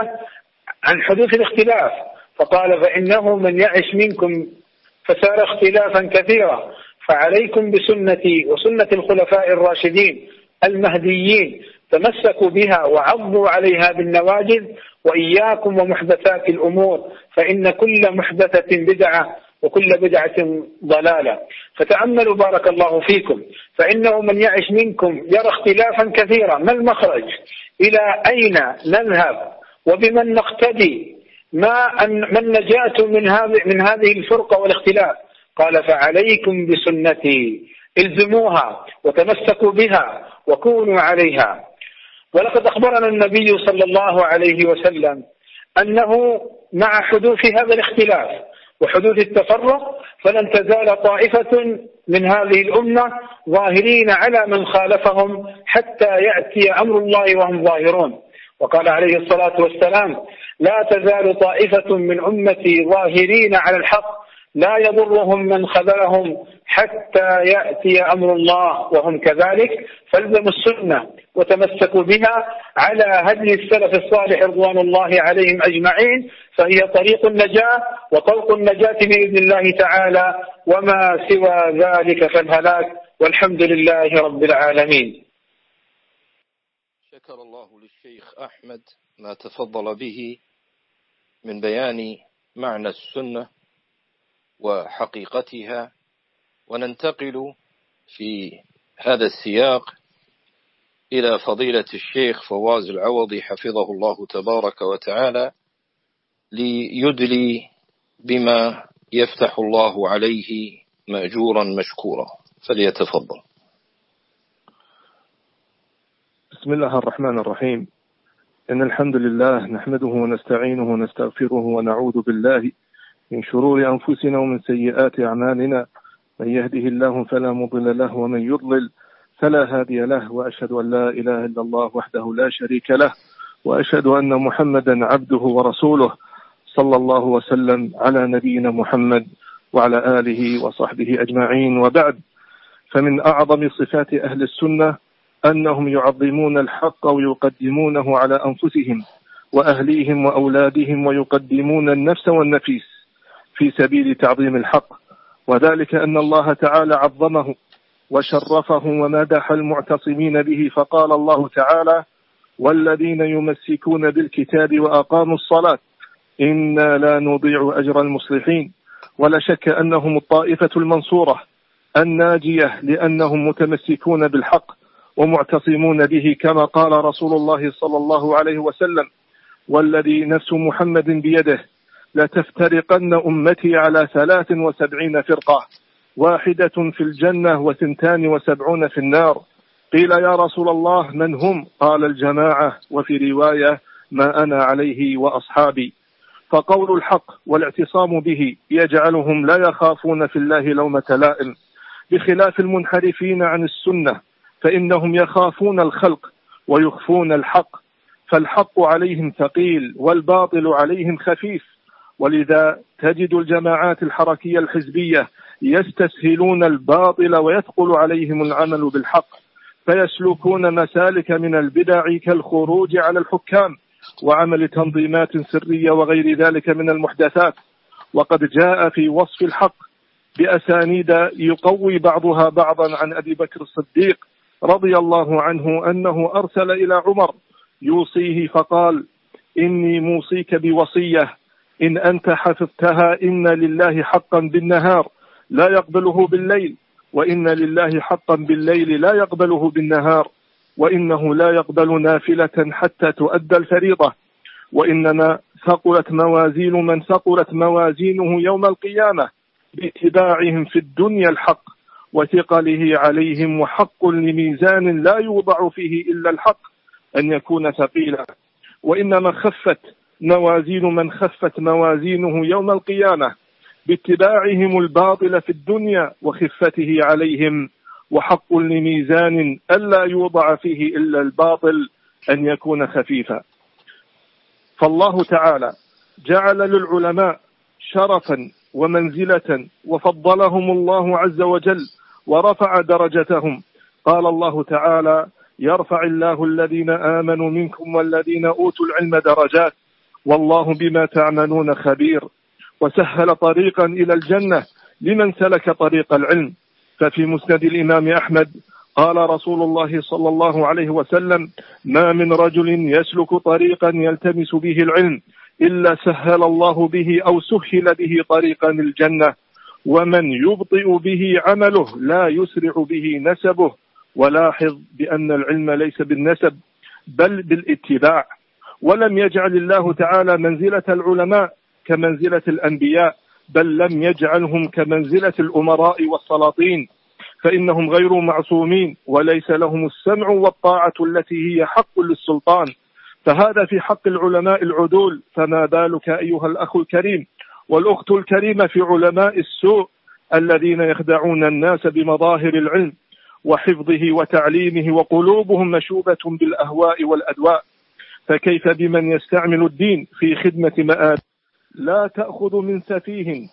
عن حدوث الاختلاف، فقال: فإنه من يعش منكم فسار اختلافا كثيرا، فعليكم بسنتي وسنة الخلفاء الراشدين المهديين، تمسكوا بها وعضوا عليها بالنواجذ، وإياكم ومحدثات الأمور، فإن كل محدثة بدعة وكل بدعة ضلالة. فتأملوا بارك الله فيكم، فإنه من يعش منكم يرى اختلافا كثيرا. ما المخرج؟ إلى أين نذهب وبمن نقتدي؟ ما النجاة من هذه الفرقة والاختلاف؟ قال: فعليكم بسنتي، الزموها وتمسكوا بها وكونوا عليها. ولقد أخبرنا النبي صلى الله عليه وسلم أنه مع حدوث هذا الاختلاف وحدوث التفرق فلن تزال طائفة من هذه الأمة ظاهرين على من خالفهم حتى يأتي أمر الله وهم ظاهرون. وقال عليه الصلاة والسلام: لا تزال طائفة من أمتي ظاهرين على الحق لا يضرهم من خذلهم حتى يأتي أمر الله وهم كذلك. فالزموا السنة وتمسكوا بها على هدي السلف الصالح رضوان الله عليهم أجمعين، فهي طريق النجاة وطرق النجاة بإذن الله تعالى، وما سوى ذلك فالهلاك. والحمد لله رب العالمين. شكر الله للشيخ أحمد ما تفضل به من بيان معنى السنة وحقيقتها، وننتقل في هذا السياق إلى فضيلة الشيخ فواز العوضي حفظه الله تبارك وتعالى ليدلي بما يفتح الله عليه مأجورا مشكورا، فليتفضل. بسم الله الرحمن الرحيم. إن الحمد لله نحمده ونستعينه ونستغفره ونعوذ بالله من شرور أنفسنا ومن سيئات أعمالنا، من يهده الله فلا مضل له ومن يضلل فلا هادي له، وأشهد أن لا إله إلا الله وحده لا شريك له، وأشهد أن محمدا عبده ورسوله، صلى الله وسلم على نبينا محمد وعلى آله وصحبه أجمعين. وبعد، فمن أعظم صفات أهل السنة أنهم يعظمون الحق ويقدمونه على أنفسهم وأهليهم وأولادهم، ويقدمون النفس والنفيس في سبيل تعظيم الحق، وذلك أن الله تعالى عظمه وشرفه ومدح المعتصمين به، فقال الله تعالى: والذين يمسكون بالكتاب وأقاموا الصلاة إنا لا نضيع أجر المصلحين. ولا شك أنهم الطائفة المنصورة الناجية، لأنهم متمسكون بالحق ومعتصمون به، كما قال رسول الله صلى الله عليه وسلم: والذي نفس محمد بيده لتفترقن أمتي على 73 فرقة، واحدة في الجنة و72 في النار. قيل: يا رسول الله من هم؟ قال: الجماعة، وفي رواية: ما أنا عليه وأصحابي. فقول الحق والاعتصام به يجعلهم لا يخافون في الله لومة لائم، بخلاف المنحرفين عن السنة فإنهم يخافون الخلق ويخفون الحق، فالحق عليهم ثقيل والباطل عليهم خفيف. ولذا تجد الجماعات الحركية الحزبية يستسهلون الباطل ويثقل عليهم العمل بالحق، فيسلكون مسالك من البدع كالخروج على الحكام وعمل تنظيمات سرية وغير ذلك من المحدثات. وقد جاء في وصف الحق بأسانيد يقوي بعضها بعضا عن أبي بكر الصديق رضي الله عنه أنه أرسل إلى عمر يوصيه فقال: إني موصيك بوصية، إن أنت حفظتها إن لله حقا بالنهار لا يقبله بالليل، وإن لله حقا بالليل لا يقبله بالنهار، وإنه لا يقبل نافلة حتى تؤدى الفريضة، وإنما ثقلت موازين من ثقلت موازينه يوم القيامة باتباعهم في الدنيا الحق وثقله عليهم، وحق لميزان لا يوضع فيه إلا الحق أن يكون ثقيلا، وإنما خفت موازين من خفت موازينه يوم القيامة باتباعهم الباطل في الدنيا وخفته عليهم، وحق لميزان ألا يوضع فيه إلا الباطل أن يكون خفيفا. فالله تعالى جعل للعلماء شرفا ومنزلة، وفضلهم الله عز وجل ورفع درجتهم. قال الله تعالى: يرفع الله الذين آمنوا منكم والذين أوتوا العلم درجات والله بما تعملون خبير. وسهل طريقا إلى الجنة لمن سلك طريق العلم. ففي مسند الإمام أحمد قال رسول الله صلى الله عليه وسلم: ما من رجل يسلك طريقا يلتمس به العلم إلا سهل الله به أو سهل به طريقا الجنة، ومن يبطئ به عمله لا يسرع به نسبه. ولاحظ بأن العلم ليس بالنسب بل بالاتباع. ولم يجعل الله تعالى منزلة العلماء كمنزلة الأنبياء، بل لم يجعلهم كمنزلة الأمراء والسلاطين، فإنهم غير معصومين وليس لهم السمع والطاعة التي هي حق للسلطان. فهذا في حق العلماء العدول، فما بالك أيها الأخ الكريم والأخت الكريمة في علماء السوء الذين يخدعون الناس بمظاهر العلم وحفظه وتعليمه وقلوبهم مشوبة بالأهواء والأدواء. فكيف بمن يستعمل الدين في خدمة مآب؟ لا تأخذ من سفيه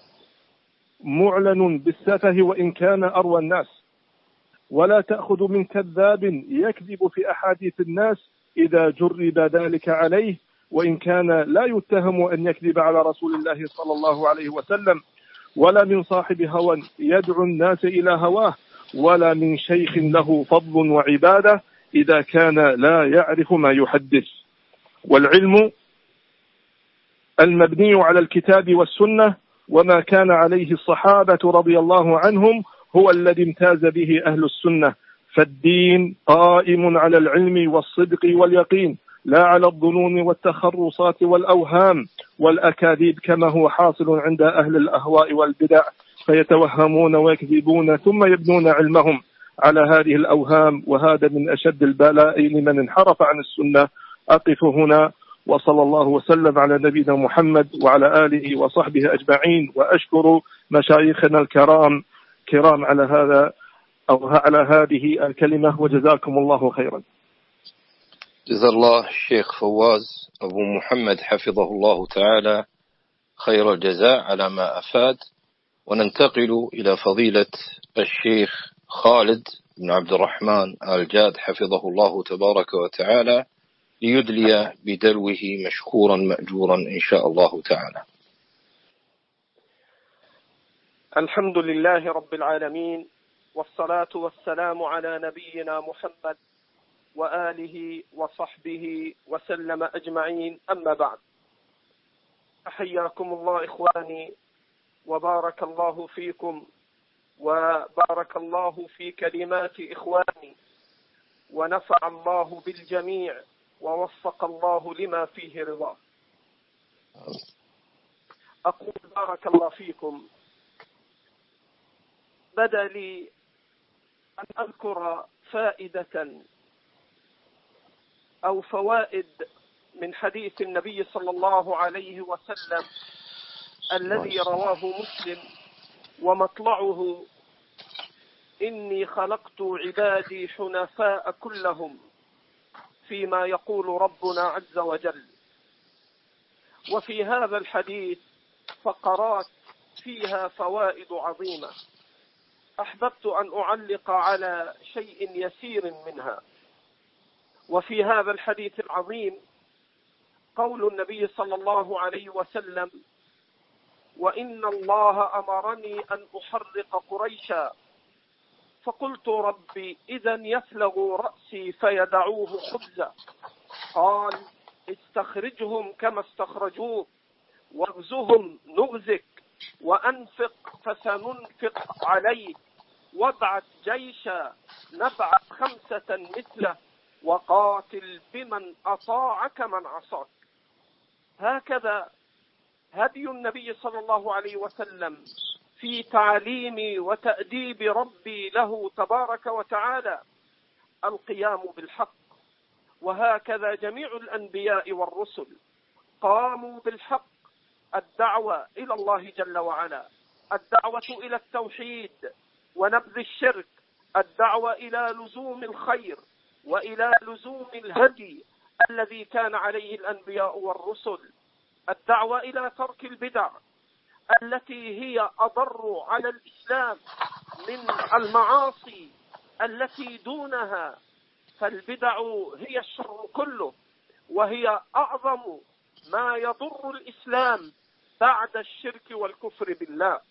معلن بالسفه وإن كان أروى الناس، ولا تأخذ من كذاب يكذب في أحاديث الناس إذا جرب ذلك عليه، وإن كان لا يتهم أن يكذب على رسول الله صلى الله عليه وسلم، ولا من صاحب هوى يدعو الناس إلى هواه، ولا من شيخ له فضل وعبادة إذا كان لا يعرف ما يحدث. والعلم المبني على الكتاب والسنة وما كان عليه الصحابة رضي الله عنهم هو الذي امتاز به أهل السنة. فالدين قائم على العلم والصدق واليقين لا على الظنون والتخرصات والأوهام والأكاذيب كما هو حاصل عند أهل الأهواء والبدع، فيتوهمون ويكذبون ثم يبنون علمهم على هذه الأوهام، وهذا من أشد البلاء لمن انحرف عن السنة. أقف هنا، وصلى الله وسلم على نبينا محمد وعلى آله وصحبه أجمعين، وأشكر مشايخنا الكرام على هذا أو على هذه الكلمة، وجزاكم الله خيرا. جزا الله الشيخ فواز أبو محمد حفظه الله تعالى خير الجزاء على ما أفاد. وننتقل إلى فضيلة الشيخ خالد بن عبد الرحمن آل جاد حفظه الله تبارك وتعالى ليدلي بدلوه مشكورا مأجورا إن شاء الله تعالى. الحمد لله رب العالمين، والصلاة والسلام على نبينا محمد وآله وصحبه وسلم أجمعين، أما بعد. أحياكم الله إخواني، وبارك الله فيكم، وبارك الله في كلمات إخواني، ونفع الله بالجميع، ووفق الله لما فيه رضاه. أقول بارك الله فيكم، بدا لي أن أذكر فائدة أو فوائد من حديث النبي صلى الله عليه وسلم الذي رواه مسلم، ومطلعه: إني خلقت عبادي حنفاء كلهم، فيما يقول ربنا عز وجل. وفي هذا الحديث فقرات فيها فوائد عظيمة، أحببت أن أعلق على شيء يسير منها. وفي هذا الحديث العظيم قول النبي صلى الله عليه وسلم: وإن الله أمرني أن أحرق قريشا، فقلت ربي إذا يفلغ رأسي فيدعوه خبزا. قال: استخرجهم كما استخرجوه، واغزهم نغزك، وأنفق فسننفق عليه، وابعث جيشا نبعث 5 مثله، وقاتل بمن أطاعك من عصاك. هكذا هدي النبي صلى الله عليه وسلم في تعليم وتأديب ربي له تبارك وتعالى القيام بالحق. وهكذا جميع الأنبياء والرسل قاموا بالحق، الدعوة إلى الله جل وعلا، الدعوة إلى التوحيد ونبذ الشرك، الدعوة إلى لزوم الخير وإلى لزوم الهدي الذي كان عليه الأنبياء والرسل، الدعوة إلى ترك البدع التي هي أضر على الإسلام من المعاصي التي دونها، فالبدع هي الشر كله، وهي أعظم ما يضر الإسلام بعد الشرك والكفر بالله.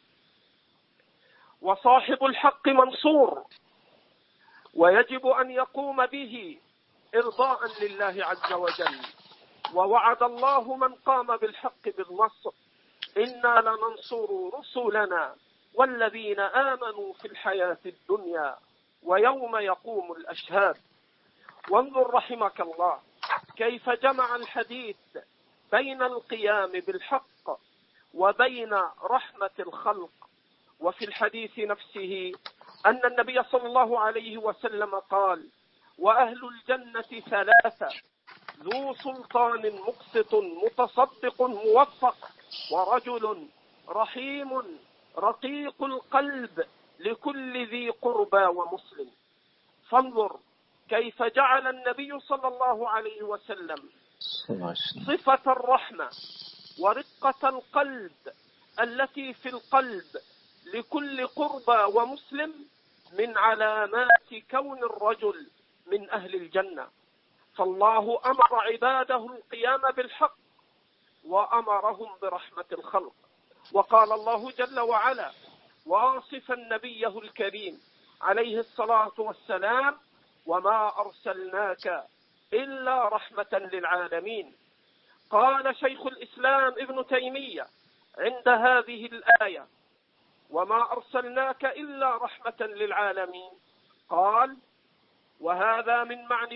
وصاحب الحق منصور، ويجب أن يقوم به إرضاء لله عز وجل. ووعد الله من قام بالحق بالنصر: إنا لننصر رسلنا والذين آمنوا في الحياة الدنيا ويوم يقوم الأشهاد. وانظر رحمك الله كيف جمع الحديث بين القيام بالحق وبين رحمة الخلق. وفي الحديث نفسه أن النبي صلى الله عليه وسلم قال: وأهل الجنة 3: ذو سلطان مقسط متصدق موفق، ورجل رحيم رقيق القلب لكل ذي قربى ومسلم. فانظر كيف جعل النبي صلى الله عليه وسلم صفة الرحمة ورقة القلب التي في القلب لكل قربى ومسلم من علامات كون الرجل من أهل الجنة. فالله أمر عباده القيام بالحق وأمرهم برحمة الخلق. وقال الله جل وعلا واصفا نبيه الكريم عليه الصلاة والسلام: وما أرسلناك إلا رحمة للعالمين. قال شيخ الإسلام ابن تيمية عند هذه الآية: وما أرسلناك إلا رحمة للعالمين، قال: وهذا من معنى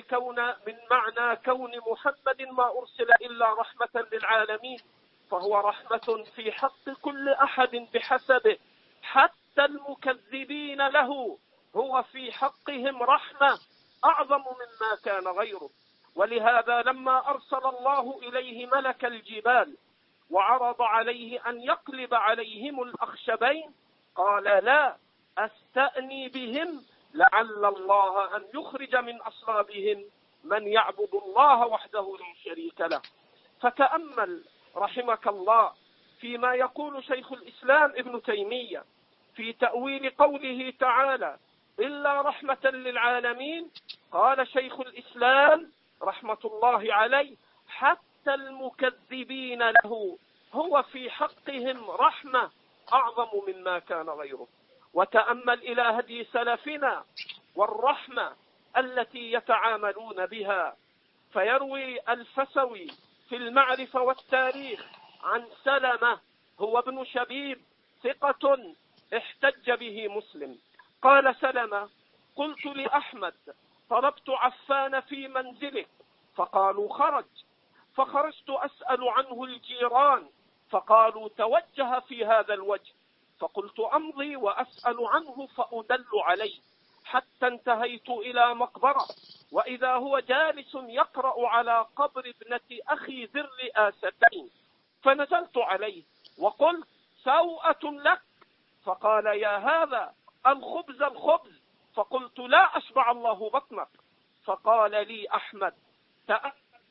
كون محمد ما أرسل إلا رحمة للعالمين، فهو رحمة في حق كل أحد بحسبه، حتى المكذبين له هو في حقهم رحمة أعظم مما كان غيره. ولهذا لما أرسل الله إليه ملك الجبال وعرض عليه أن يقلب عليهم الأخشبين، قال: لا أستأني بهم لعل الله أن يخرج من أصلابهم من يعبد الله وحده لا شريك له. فتأمل رحمك الله فيما يقول شيخ الإسلام ابن تيمية في تأويل قوله تعالى: إلا رحمة للعالمين. قال شيخ الإسلام رحمة الله عليه: حتى المكذبين له هو في حقهم رحمة أعظم مما كان غيره. وتأمل إلى هدي سلفنا والرحمة التي يتعاملون بها، فيروي الفسوي في المعرفة والتاريخ عن سلمة هو ابن شبيب ثقة احتج به مسلم. قال سلمة: قلت لأحمد: طلبت عفان في منزلك، فقالوا خرج، فخرجت أسأل عنه الجيران، فقالوا توجه في هذا الوجه، فقلت أمضي وأسأل عنه فأدل عليه، حتى انتهيت إلى مقبرة، وإذا هو جالس يقرأ على قبر ابنة أخي ذي الرئاستين، فنزلت عليه وقلت: سوءة لك. فقال: يا هذا الخبز الخبز. فقلت: لا أشبع الله بطنك. فقال لي أحمد: تأمل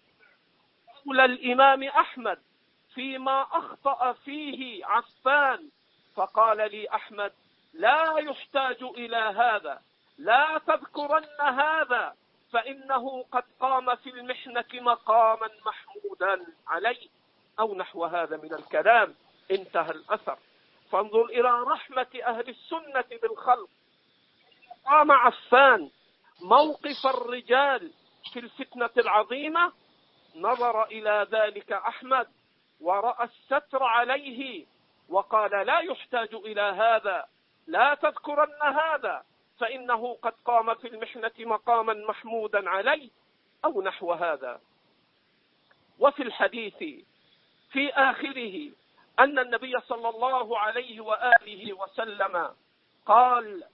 قول الإمام أحمد فيما أخطأ فيه عفان. فقال لي أحمد: لا يحتاج إلى هذا، لا تذكرن هذا، فإنه قد قام في المحنة مقاما محمودا عليه، أو نحو هذا من الكلام. انتهى الأثر. فانظر إلى رحمة أهل السنة بالخلق. قام عفان موقف الرجال في الفتنة العظيمة، نظر إلى ذلك أحمد ورأى الستر عليه وقال: لا يحتاج إلى هذا، لا تذكرن هذا، فإنه قد قام في المحنة مقاما محمودا عليه، أو نحو هذا. وفي الحديث في آخره أن النبي صلى الله عليه وآله وسلم قال: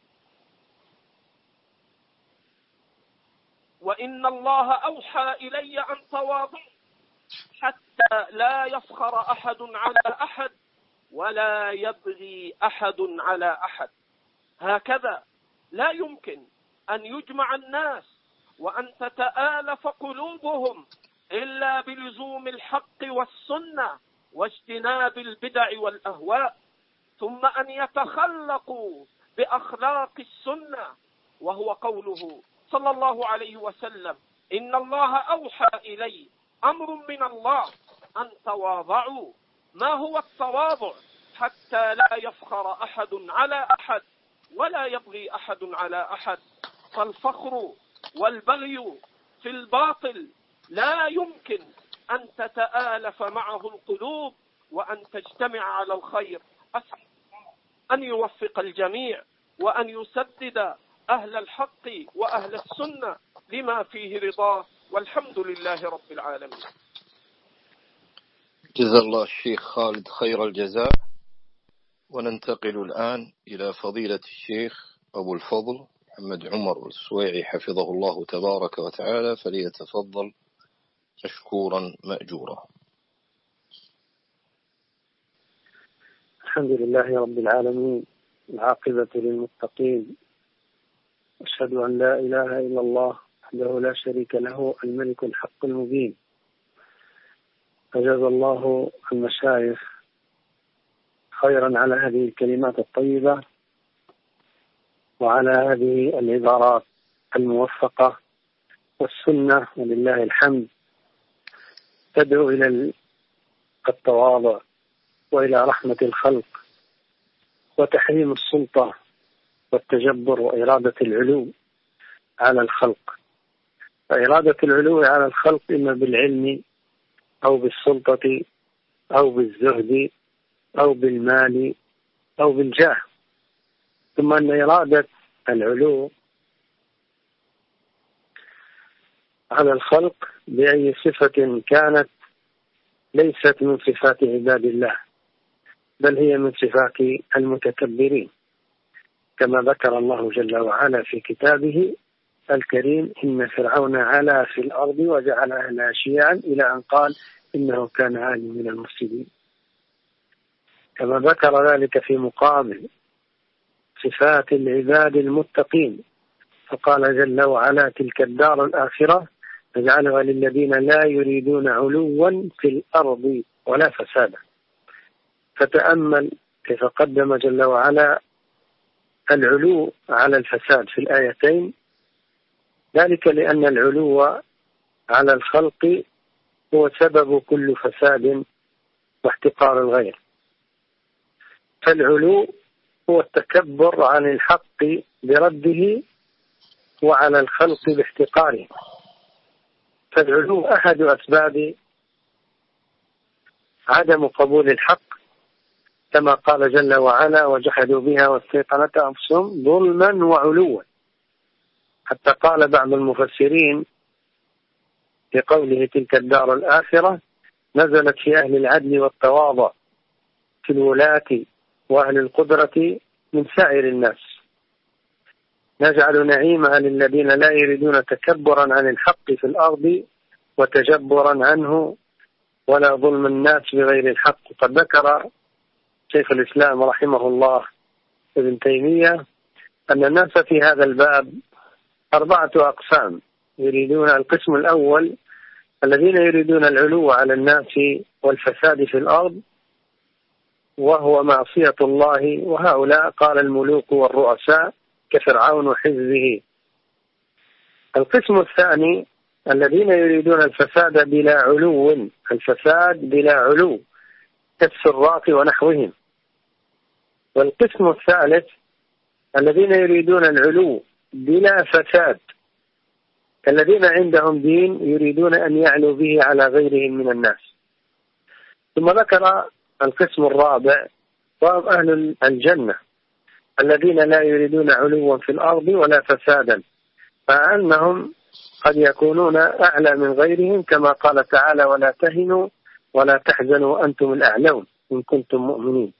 وإن الله أوحى إلي أن تواضعوا حتى لا يفخر أحد على أحد ولا يبغي أحد على أحد. هكذا لا يمكن أن يجمع الناس وأن تتآلف قلوبهم إلا بلزوم الحق والسنة واجتناب البدع والأهواء، ثم أن يتخلقوا بأخلاق السنة، وهو قوله صلى الله عليه وسلم: إن الله أوحى إلي أمر من الله أن تواضعوا. ما هو التواضع؟ حتى لا يفخر أحد على أحد ولا يبغي أحد على أحد. فالفخر والبغي في الباطل لا يمكن أن تتآلف معه القلوب وأن تجتمع على الخير. أسأل أن يوفق الجميع وأن يسدد أهل الحق وأهل السنة لما فيه رضاه، والحمد لله رب العالمين. جزا الله الشيخ خالد خير الجزاء. وننتقل الآن إلى فضيلة الشيخ أبو الفضل محمد عمر السويعي حفظه الله تبارك وتعالى، فليتفضل مشكورا مأجورا. الحمد لله رب العالمين، العاقبة للمتقين، أشهد أن لا إله إلا الله وحده لا شريك له الملك الحق المبين. فجزا الله المشايخ خيرا على هذه الكلمات الطيبة وعلى هذه العبارات الموفقة، والسنة ولله الحمد تدعو إلى التواضع وإلى رحمة الخلق وتحريم السلطة والتجبر وإرادة العلو على الخلق. فإرادة العلو على الخلق إما بالعلم أو بالسلطة أو بالزهد أو بالمال أو بالجاه. ثم أن إرادة العلو على الخلق بأي صفة كانت ليست من صفات عباد الله، بل هي من صفات المتكبرين، كما ذكر الله جل وعلا في كتابه الكريم: إن فرعون علا في الأرض وجعل أهلها شيعا إلى أن قال إنه كان عالي من المفسدين. كما ذكر ذلك في مقابل صفات العباد المتقين، فقال جل وعلا: تلك الدار الآخرة نجعلها للذين لا يريدون علوا في الأرض ولا فسادا. فتأمل كيف قدم جل وعلا العلو على الفساد في الآيتين، ذلك لأن العلو على الخلق هو سبب كل فساد واحتقار الغير. فالعلو هو التكبر عن الحق برده وعلى الخلق باحتقاره. فالعلو أحد أسباب عدم قبول الحق، كما قال جل وعلا: وجحدوا بها واستيقنتها أنفسهم ظلما وعلوا. حتى قال بعض المفسرين في قوله تلك الدار الآخرة نزلت في أهل العدل والتواضع، في الولاة وأهل القدرة من سائر الناس، نجعل نعيمها للذين لا يريدون تكبرا عن الحق في الأرض وتجبرا عنه ولا ظلم الناس بغير الحق. قد ذكر شيخ الإسلام رحمه الله ابن تيمية أن الناس في هذا الباب 4 أقسام يريدون. القسم الأول الذين يريدون العلو على الناس والفساد في الأرض، وهو معصية الله، وهؤلاء قال الملوك والرؤساء كفرعون وحزبه. القسم الثاني الذين يريدون الفساد بلا علو، الفساد بلا علو كالسراق ونحوهم. والقسم الثالث الذين يريدون العلو بلا فساد، الذين عندهم دين يريدون أن يعلوا به على غيرهم من الناس. ثم ذكر القسم الرابع وهم أهل الجنة الذين لا يريدون علوا في الأرض ولا فسادا، فأنهم قد يكونون أعلى من غيرهم، كما قال تعالى: ولا تهنوا ولا تحزنوا أنتم الأعلون إن كنتم مؤمنين.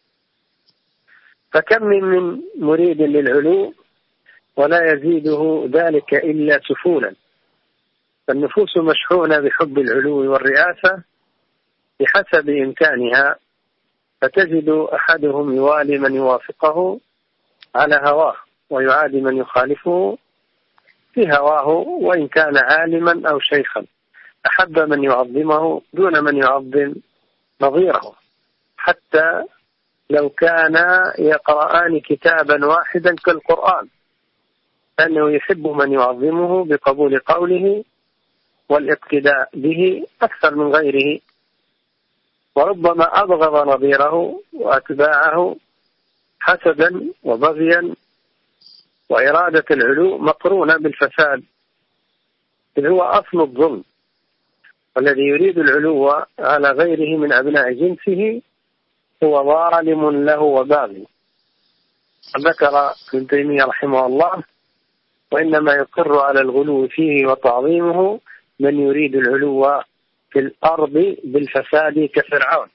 فكم من مريد للعلو ولا يزيده ذلك إلا سفولا. فالنفوس مشحونة بحب العلو والرئاسة بحسب إمكانها، فتجد أحدهم يوالي من يوافقه على هواه ويعادي من يخالفه في هواه، وإن كان عالما أو شيخا، أحب من يعظمه دون من يعظم نظيره، حتى لو كانا يقرآن كتابا واحدا كالقرآن، أنه يحب من يعظمه بقبول قوله والاقتداء به أكثر من غيره، وربما أبغض نظيره وأتباعه حسدا وبغيا. وإرادة العلو مقرونة بالفساد، إذ هو أصل الظلم، والذي يريد العلو على غيره من أبناء جنسه هو ظالم له وباغي. ذكر ابن تيمية رحمه الله: وإنما يقر على الغلو فيه وتعظيمه من يريد العلو في الأرض بالفساد كفرعون.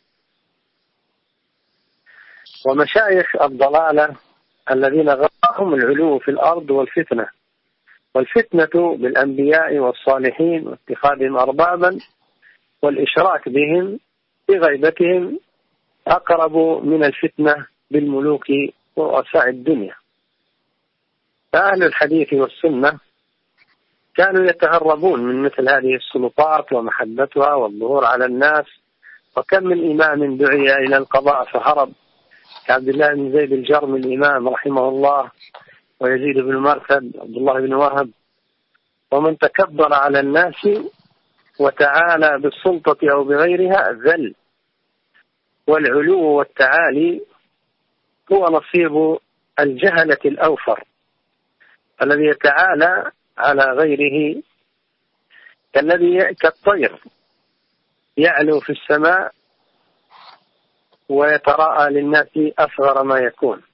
ومشايخ الضلالة الذين غرهم العلو في الأرض والفتنة، والفتنة بالأنبياء والصالحين واتخاذهم أربابا والإشراك بهم بغيبتهم أقرب من الفتنة بالملوك ورؤساء الدنيا. فأهل الحديث والسنة كانوا يتهربون من مثل هذه السلطات ومحبتها والظهور على الناس. وكم من إمام دعي إلى القضاء فهرب، كعبد الله بن زيد الجرمي الإمام رحمه الله، ويزيد بن مرثد، عبد الله بن وهب، ومن تكبر على الناس وتعالى بالسلطة أو بغيرها ذل. والعلو والتعالي هو نصيب الجهلة الأوفر الذي يتعالى على غيره كالطير يعلو في السماء ويتراءى للناس أصغر ما يكون.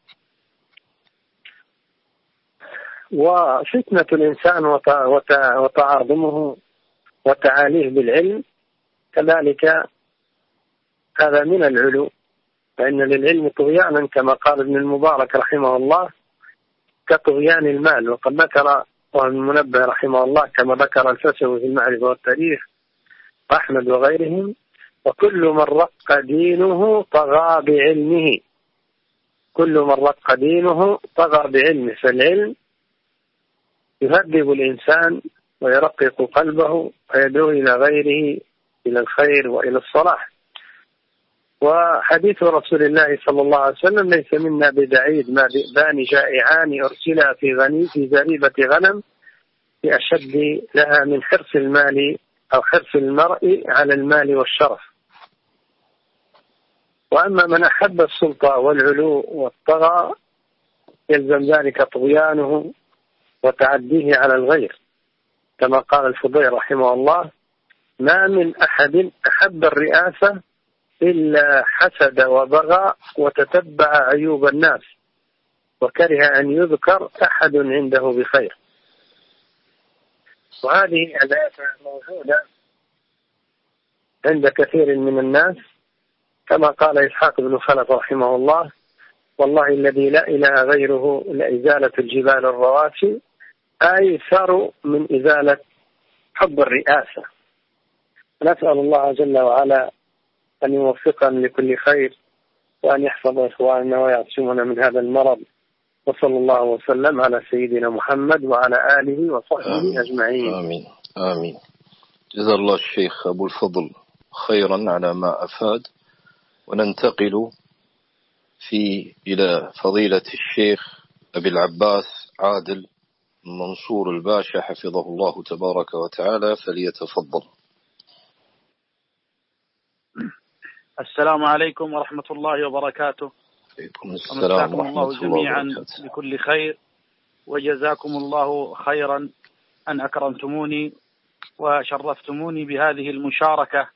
وفتنة الإنسان وتعاظمه وتعاليه بالعلم كذلك هذا من العلو، فإن للعلم طغيانا كما قال ابن المبارك رحمه الله كطغيان المال. وقد ذكر ابن المنبه رحمه الله كما ذكر الفسوي في المعرفة والتاريخ أحمد وغيرهم: وكل من رق دينه طغى بعلمه. كل من رق دينه طغى بعلمه. فالعلم يهذب الإنسان ويرقق قلبه ويدعو إلى غيره إلى الخير وإلى الصلاح. وحديث رسول الله صلى الله عليه وسلم: ليس منا ببعيد ما ذئبان جائعان أرسلا في زريبة غنم بأشد لها من حرص المال أو حرص المرء على المال والشرف. وأما من أحب السلطة والعلو والطغى يلزم ذلك طغيانه وتعديه على الغير، كما قال الفضيل رحمه الله: ما من أحد أحب الرئاسة إلا حسد وبغى وتتبع عيوب الناس وكره أن يذكر أحد عنده بخير. وهذه الآيات موجودة عند كثير من الناس، كما قال إسحاق بن خلف رحمه الله: والله الذي لا إله غيره لإزالة الجبال الرواسي أيسر من إزالة حب الرئاسة. نسأل الله جل وعلا أن يوفقنا لكل خير وأن يحفظ إخواننا ويعصمنا من هذا المرض. وصلى الله وسلم على سيدنا محمد وعلى آله وصحبه أجمعين. آمين آمين. جزا الله الشيخ أبو الفضل خيرا على ما أفاد. وننتقل إلى فضيلة الشيخ أبي العباس عادل منصور الباشا حفظه الله تبارك وتعالى، فليتفضل. السلام عليكم ورحمة الله وبركاته. عليكم السلام ورحمة الله جميعا بكل خير، وجزاكم الله خيرا أن أكرمتموني وشرفتموني بهذه المشاركة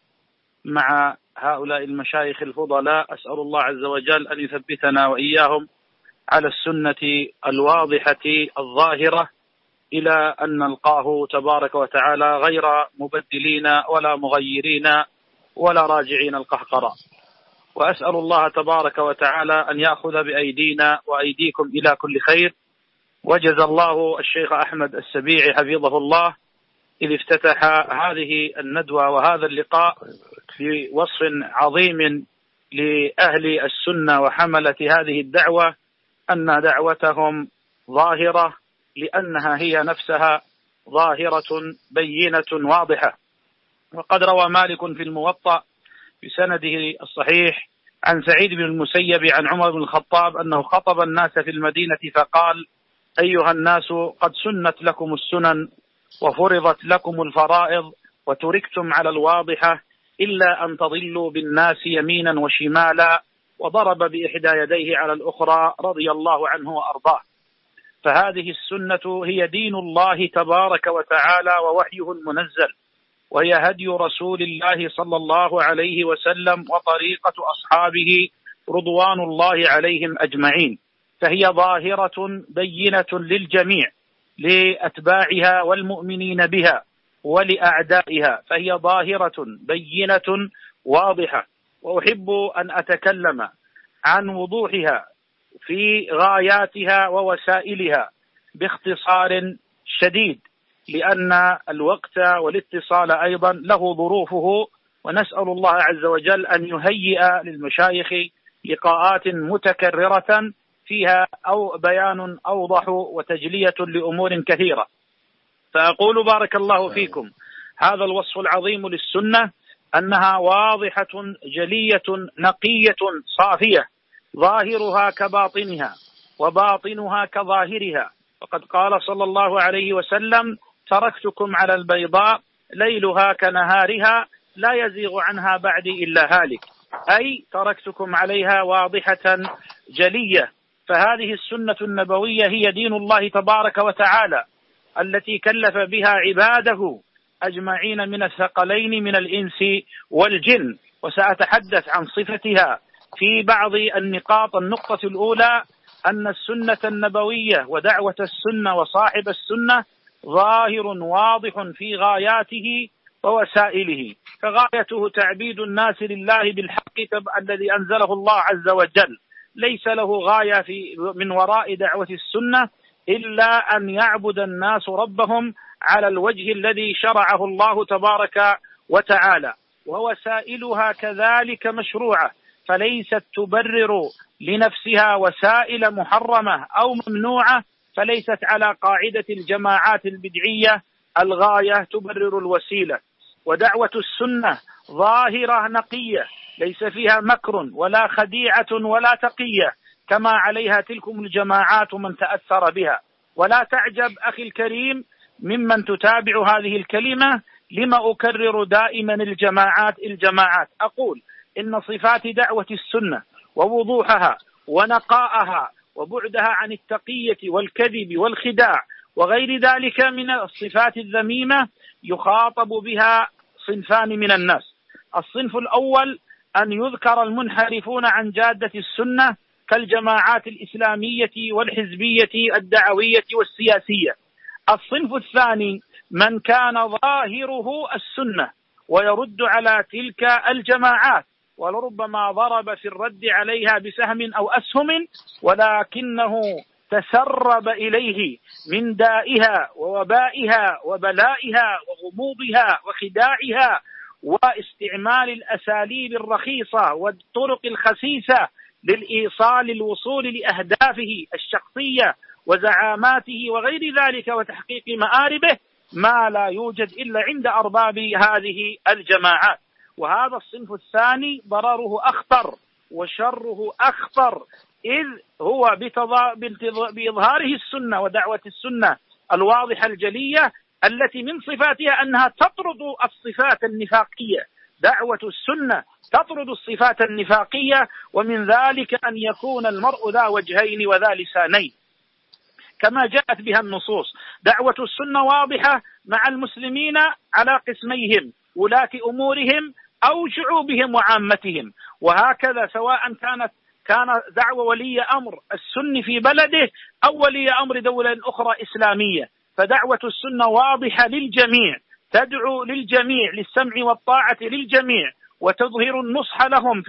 مع هؤلاء المشايخ الفضلاء. أسأل الله عز وجل أن يثبتنا وإياهم على السنة الواضحة الظاهرة إلى أن نلقاه تبارك وتعالى غير مبدلين ولا مغيرين ولا راجعين القهقرة. وأسأل الله تبارك وتعالى أن يأخذ بأيدينا وأيديكم إلى كل خير. وجزى الله الشيخ أحمد السبيعي حفظه الله إذ افتتح هذه الندوة وهذا اللقاء بوصف عظيم لأهل السنة وحملة هذه الدعوة، أن دعوتهم ظاهرة لأنها هي نفسها ظاهرة بينة واضحة. وقد روى مالك في الموطأ بسنده الصحيح عن سعيد بن المسيب عن عمر بن الخطاب أنه خطب الناس في المدينة فقال: أيها الناس، قد سنت لكم السنن وفرضت لكم الفرائض وتركتم على الواضحة إلا أن تضلوا بالناس يمينا وشمالا. وضرب بإحدى يديه على الأخرى رضي الله عنه وأرضاه. فهذه السنة هي دين الله تبارك وتعالى ووحيه المنزل، وهي هدي رسول الله صلى الله عليه وسلم وطريقة أصحابه رضوان الله عليهم أجمعين. فهي ظاهرة بينة للجميع، لأتباعها والمؤمنين بها ولأعدائها، فهي ظاهرة بينة واضحة. وأحب أن أتكلم عن وضوحها في غاياتها ووسائلها باختصار شديد، لأن الوقت والاتصال أيضا له ظروفه. ونسأل الله عز وجل أن يهيئ للمشايخ لقاءات متكررة فيها أو بيان أوضح وتجلية لأمور كثيرة. فأقول بارك الله فيكم، هذا الوصف العظيم للسنة أنها واضحة جلية نقية صافية، ظاهرها كباطنها وباطنها كظاهرها. وقد قال صلى الله عليه وسلم: تركتكم على البيضاء ليلها كنهارها لا يزيغ عنها بعدي إلا هالك، أي تركتكم عليها واضحة جلية. فهذه السنة النبوية هي دين الله تبارك وتعالى التي كلف بها عباده أجمعين من الثقلين من الإنس والجن. وسأتحدث عن صفتها في بعض النقاط. النقطة الأولى أن السنة النبوية ودعوة السنة وصاحب السنة ظاهر واضح في غاياته ووسائله، فغايته تعبيد الناس لله بالحق الذي أنزله الله عز وجل. ليس له غاية من وراء دعوة السنة إلا أن يعبد الناس ربهم على الوجه الذي شرعه الله تبارك وتعالى، ووسائلها كذلك مشروعة، فليست تبرر لنفسها وسائل محرمة أو ممنوعة، فليست على قاعدة الجماعات البدعية الغاية تبرر الوسيلة. ودعوة السنة ظاهرة نقية ليس فيها مكر ولا خديعة ولا تقية كما عليها تلكم الجماعات من تأثر بها. ولا تعجب أخي الكريم ممن تتابع هذه الكلمة لما أكرر دائما الجماعات. أقول إن صفات دعوة السنة ووضوحها ونقاءها وبعدها عن التقية والكذب والخداع وغير ذلك من الصفات الذميمة يخاطب بها صنفان من الناس. الصنف الأول أن يذكر المنحرفون عن جادة السنة كالجماعات الإسلامية والحزبية الدعوية والسياسية. الصنف الثاني من كان ظاهره السنة ويرد على تلك الجماعات ولربما ضرب في الرد عليها بسهم أو أسهم، ولكنه تسرب إليه من دائها ووبائها وبلائها وغموضها وخداعها واستعمال الأساليب الرخيصة والطرق الخسيسة للإيصال الوصول لأهدافه الشخصية وزعاماته وغير ذلك وتحقيق مآربه، ما لا يوجد إلا عند أرباب هذه الجماعات. وهذا الصنف الثاني ضرره أخطر وشره أخطر، إذ هو بإظهاره السنة ودعوة السنة الواضحة الجلية التي من صفاتها أنها تطرد الصفات النفاقية. دعوة السنة تطرد الصفات النفاقية، ومن ذلك أن يكون المرء ذا وجهين وذا لسانين كما جاءت بها النصوص. دعوة السنة واضحة مع المسلمين على قسميهم، ولاة أمورهم أو شعوبهم وعامتهم، وهكذا سواء كان دعوة ولي أمر السني في بلده أو ولي أمر دولة أخرى إسلامية، فدعوة السنة واضحة للجميع، تدعو للجميع للسمع والطاعة للجميع، وتظهر النصح لهم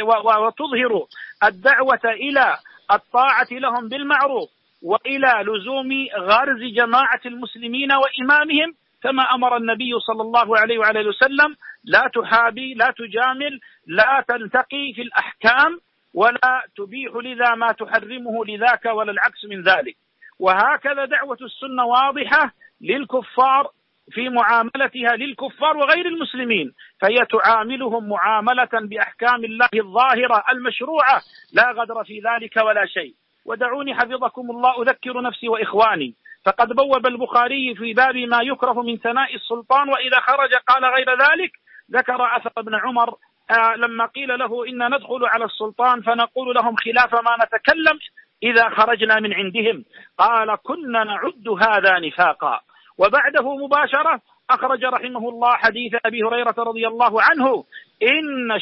وتظهر الدعوة إلى الطاعة لهم بالمعروف وإلى لزوم غرز جماعة المسلمين وإمامهم، كما أمر النبي صلى الله عليه وعلى وسلم: لا تحابي، لا تجامل، لا تلتقي في الأحكام، ولا تبيح لذا ما تحرمه لذاك ولا العكس من ذلك. وهكذا دعوة السنة واضحة للكفار في معاملتها للكفار وغير المسلمين، فهي تعاملهم معاملة بأحكام الله الظاهرة المشروعة لا غدر في ذلك ولا شيء. ودعوني حفظكم الله أذكر نفسي وإخواني، فقد بوب البخاري في باب ما يكره من ثناء السلطان وإذا خرج قال غير ذلك. ذكر أثر ابن عمر لما قيل له: إن ندخل على السلطان فنقول لهم خلاف ما نتكلم إذا خرجنا من عندهم، قال: كنا نعد هذا نفاقا. وبعده مباشرة أخرج رحمه الله حديث أبي هريرة رضي الله عنه: إن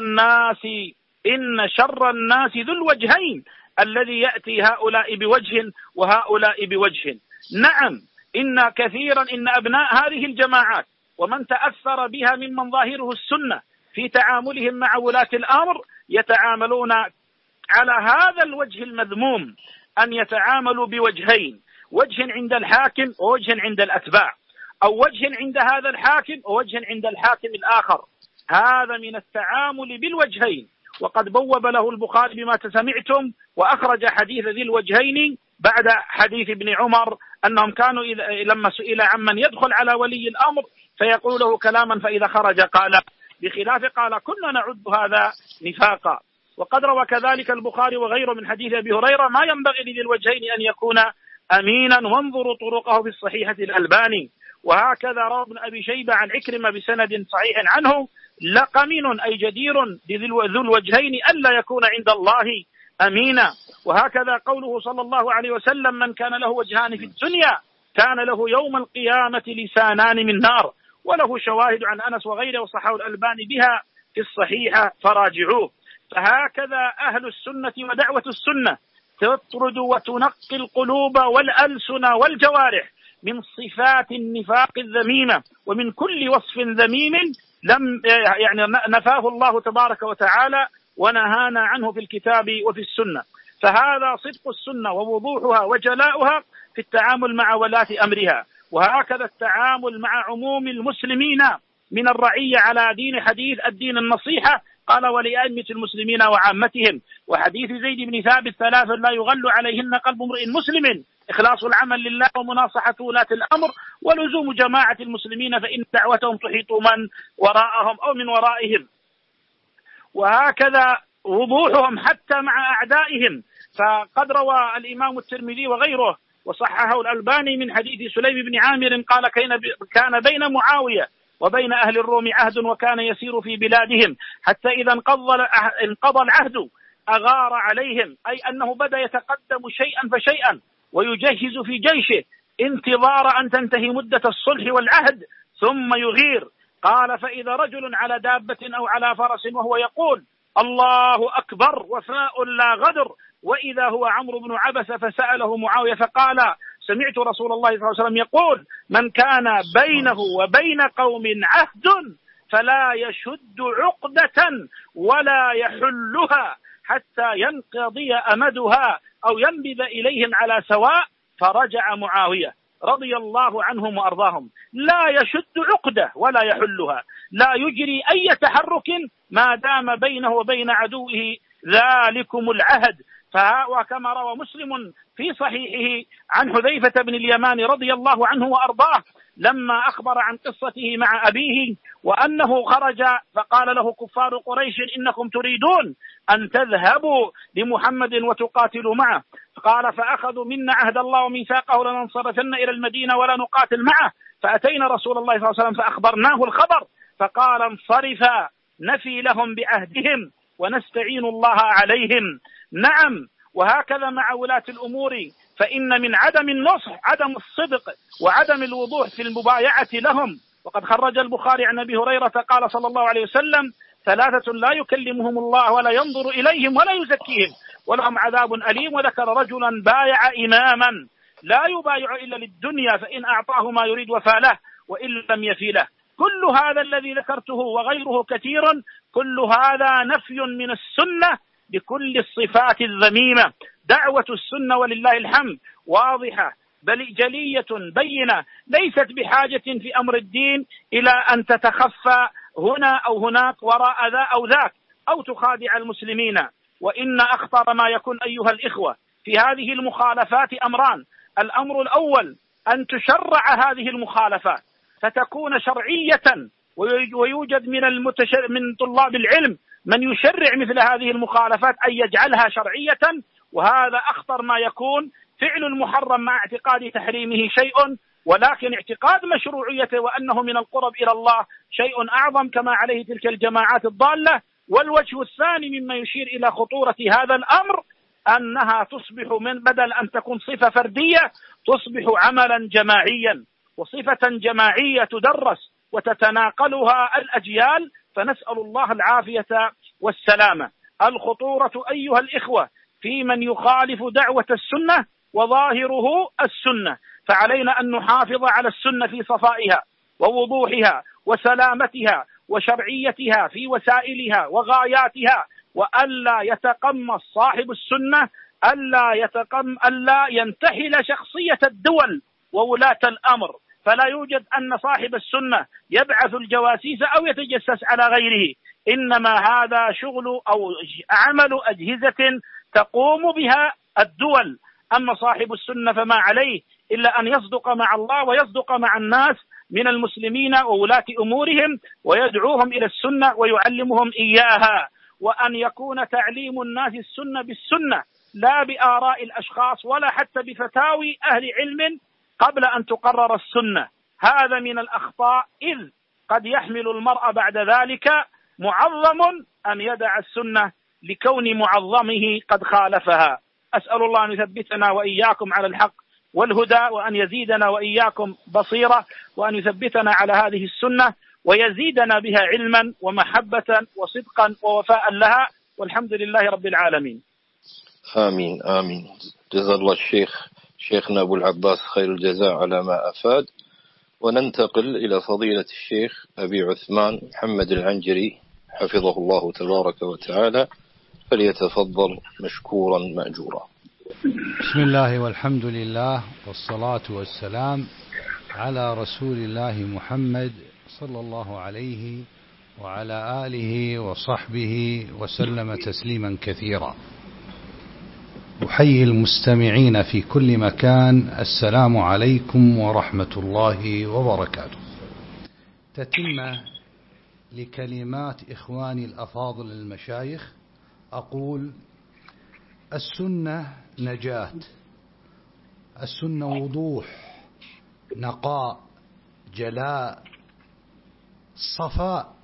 شر الناس ذو الوجهين الذي يأتي هؤلاء بوجه وهؤلاء بوجه. نعم، إن أبناء هذه الجماعات ومن تأثر بها ممن ظاهره السنة في تعاملهم مع ولاة الأمر يتعاملون على هذا الوجه المذموم، أن يتعاملوا بوجهين: وجه عند الحاكم ووجه عند الأتباع، أو وجه عند هذا الحاكم ووجه عند الحاكم الآخر. هذا من التعامل بالوجهين. وقد بوب له البخاري بما سمعتم وأخرج حديث ذي الوجهين بعد حديث ابن عمر أنهم كانوا لما سئل عمن يدخل على ولي الأمر فيقول له كلاما فإذا خرج قال بخلاف، قال: كنا نعد هذا نفاقا. وقد روى كذلك البخاري وغيره من حديث أبي هريرة: ما ينبغي لذي الوجهين أن يكون أمينا، وانظروا طرقه في الصحيحة الألباني. وهكذا روى ابن أبي شيبة عن عكرمة بسند صحيح عنه: لقمين أي جدير ذو الوجهين ألا يكون عند الله أمينا. وهكذا قوله صلى الله عليه وسلم: من كان له وجهان في الدنيا كان له يوم القيامة لسانان من نار. وله شواهد عن أنس وغيره وصححه الألباني بها في الصحيحة فراجعوه. فهكذا أهل السنة ودعوة السنة تطرد وتنقي القلوب والألسن والجوارح من صفات النفاق الذميمة ومن كل وصف ذميم لم نفاه الله تبارك وتعالى ونهانا عنه في الكتاب وفي السنة. فهذا صدق السنة ووضوحها وجلاؤها في التعامل مع ولاة أمرها، وهكذا التعامل مع عموم المسلمين من الرعية على دين حديث الدين النصيحة، قال ولأئمة المسلمين وعامتهم. وحديث زيد بن ثابت 3 لا يغل عليهن قلب امرئ مسلم: إخلاص العمل لله ومناصحة ولاة الأمر ولزوم جماعة المسلمين فإن دعوتهم تحيط من وراءهم أو من ورائهم. وهكذا وضوحهم حتى مع أعدائهم. فقد روى الإمام الترمذي وغيره وصححه الألباني من حديث سليم بن عامر قال كان بين معاوية وبين أهل الروم عهد وكان يسير في بلادهم حتى إذا انقضى العهد أغار عليهم، أي أنه بدأ يتقدم شيئا فشيئا ويجهز في جيشه انتظار أن تنتهي مدة الصلح والعهد ثم يغير. قال فإذا رجل على دابة أو على فرس وهو يقول الله أكبر وفاء لا غدر، وإذا هو عمرو بن عبسة فسأله معاوية فقال سمعت رسول الله صلى الله عليه وسلم يقول من كان بينه وبين قوم عهد فلا يشد عقدة ولا يحلها حتى ينقضي أمدها أو ينبذ إليهم على سواء. فرجع معاوية رضي الله عنهم وأرضاهم لا يشد عقدة ولا يحلها، لا يجري أي تحرك ما دام بينه وبين عدوه ذلكم العهد. وكما روى مسلم في صحيحه عن حذيفة بن اليمان رضي الله عنه وأرضاه لما أخبر عن قصته مع أبيه وأنه خرج فقال له كفار قريش إنكم تريدون أن تذهبوا لمحمد وتقاتلوا معه، قال فأخذوا منا عهد الله وميثاقه لننصرفن إلى المدينة ولا نقاتل معه. فأتينا رسول الله صلى الله عليه وسلم فأخبرناه الخبر فقال انصرفا نفي لهم بعهدهم ونستعين الله عليهم. نعم، وهكذا مع ولاة الأمور، فإن من عدم النصح عدم الصدق وعدم الوضوح في المبايعة لهم. وقد خرج البخاري عن أبي هريرة قال صلى الله عليه وسلم 3 لا يكلمهم الله ولا ينظر إليهم ولا يزكيهم ولهم عذاب أليم. وذكر رجلا بايع إماما لا يبايع إلا للدنيا فإن أعطاه ما يريد وفى له وإن لم يفي له. كل هذا الذي ذكرته وغيره كثير كل هذا نفي من السنة بكل الصفات الذميمة. دعوة السنة ولله الحمد واضحة بل جلية بينة، ليست بحاجة في أمر الدين إلى أن تتخفى هنا أو هناك وراء ذا أو ذاك أو تخادع المسلمين. وإن أخطر ما يكون أيها الإخوة في هذه المخالفات أمران: الأمر الأول أن تشرع هذه المخالفات فتكون شرعية، ويوجد من طلاب العلم من يشرع مثل هذه المخالفات أن يجعلها شرعية، وهذا أخطر ما يكون. فعل المحرم مع اعتقاد تحريمه شيء، ولكن اعتقاد مشروعيته وأنه من القرب إلى الله شيء أعظم كما عليه تلك الجماعات الضالة. والوجه الثاني مما يشير إلى خطورة هذا الأمر أنها تصبح من بدل أن تكون صفة فردية تصبح عملا جماعيا وصفة جماعية تدرس وتتناقلها الأجيال، فنسأل الله العافية والسلامة. الخطورة أيها الإخوة في من يخالف دعوة السنة وظاهره السنة، فعلينا أن نحافظ على السنة في صفائها ووضوحها وسلامتها وشرعيتها في وسائلها وغاياتها، وألا يتقمص صاحب السنة ألا ينتحل شخصية الدول وولاة الأمر. فلا يوجد أن صاحب السنة يبعث الجواسيس أو يتجسس على غيره، إنما هذا شغل أو عمل أجهزة تقوم بها الدول. أما صاحب السنة فما عليه إلا أن يصدق مع الله ويصدق مع الناس من المسلمين وولاة أمورهم ويدعوهم إلى السنة ويعلمهم إياها، وأن يكون تعليم الناس السنة بالسنة لا بآراء الأشخاص ولا حتى بفتاوي أهل علم قبل أن تقرر السنة. هذا من الأخطاء، إذ قد يحمل المرء بعد ذلك معظم أن يدع السنة لكون معظمه قد خالفها. أسأل الله أن يثبتنا وإياكم على الحق والهدى، وأن يزيدنا وإياكم بصيرة، وأن يثبتنا على هذه السنة ويزيدنا بها علما ومحبة وصدقا ووفاء لها، والحمد لله رب العالمين. آمين آمين. جزا الله شيخنا أبو العباس خير الجزاء على ما أفاد. وننتقل إلى فضيلة الشيخ أبي عثمان محمد العنجري حفظه الله تبارك وتعالى، فليتفضل مشكورا مأجورا. بسم الله والحمد لله والصلاة والسلام على رسول الله محمد صلى الله عليه وعلى آله وصحبه وسلم تسليما كثيرا. أحيي المستمعين في كل مكان، السلام عليكم ورحمة الله وبركاته. تتمة لكلمات إخواني الأفاضل المشايخ، أقول: السنة نجاة، السنة وضوح، نقاء، جلاء، صفاء،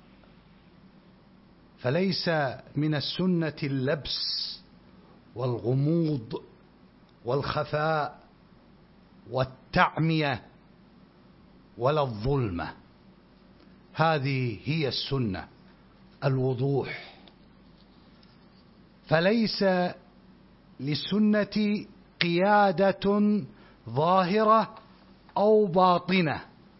فليس من السنة اللبس والغموض والخفاء والتعمية ولا الظلمة. هذه هي السنة، الوضوح. فليس للسنة قيادة ظاهرة أو باطنة،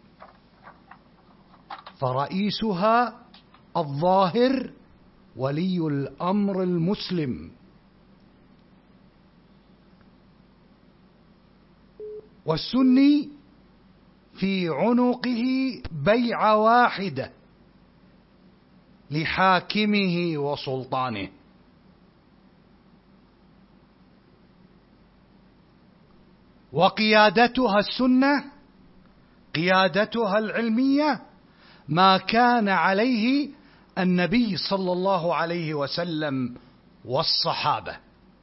فرئيسها الظاهر ولي الأمر المسلم، والسني في عنقه بيعة واحدة لحاكمه وسلطانه. وقيادتها السنة، قيادتها العلمية ما كان عليه النبي صلى الله عليه وسلم والصحابة،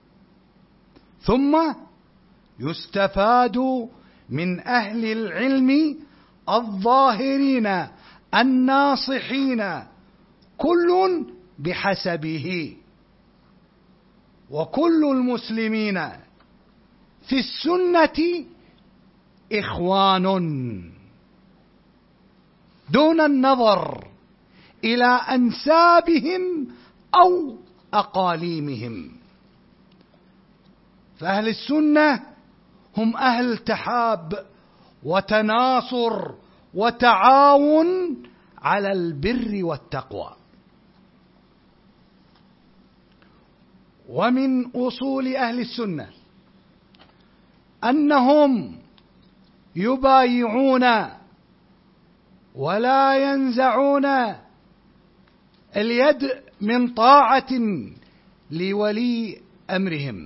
ثم يستفاد من أهل العلم الظاهرين الناصحين، كل بحسبه، وكل المسلمين في السنة إخوان، دون النظر إلى أنسابهم أو أقاليمهم. فأهل السنة هم أهل تحاب وتناصر وتعاون على البر والتقوى. ومن أصول أهل السنة أنهم يبايعون ولا ينزعون اليد من طاعة لولي أمرهم،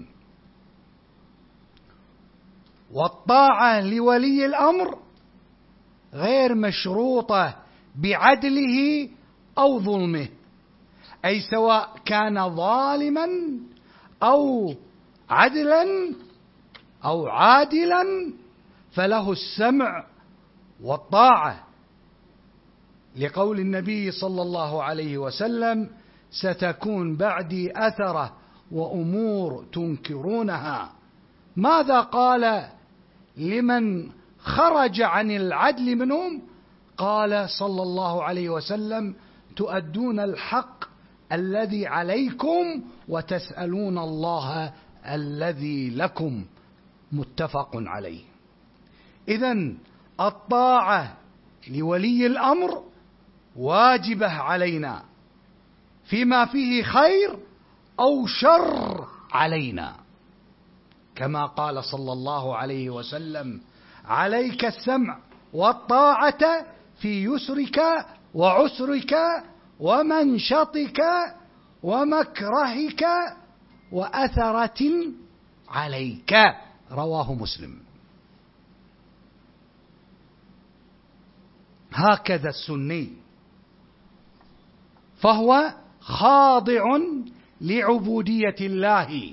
والطاعة لولي الأمر غير مشروطة بعدله أو ظلمه، أي سواء كان ظالما أو عدلا أو عادلا فله السمع والطاعة، لقول النبي صلى الله عليه وسلم: ستكون بعدي أثرة وأمور تنكرونها. ماذا قال لمن خرج عن العدل منهم؟ قال صلى الله عليه وسلم: تؤدون الحق الذي عليكم وتسألون الله الذي لكم، متفق عليه. إذن الطاعة لولي الأمر واجبة علينا فيما فيه خير أو شر علينا، كما قال صلى الله عليه وسلم: عليك السمع والطاعة في يسرك وعسرك ومنشطك ومكرهك وأثرة عليك، رواه مسلم. هكذا السني، فهو خاضع لعبودية الله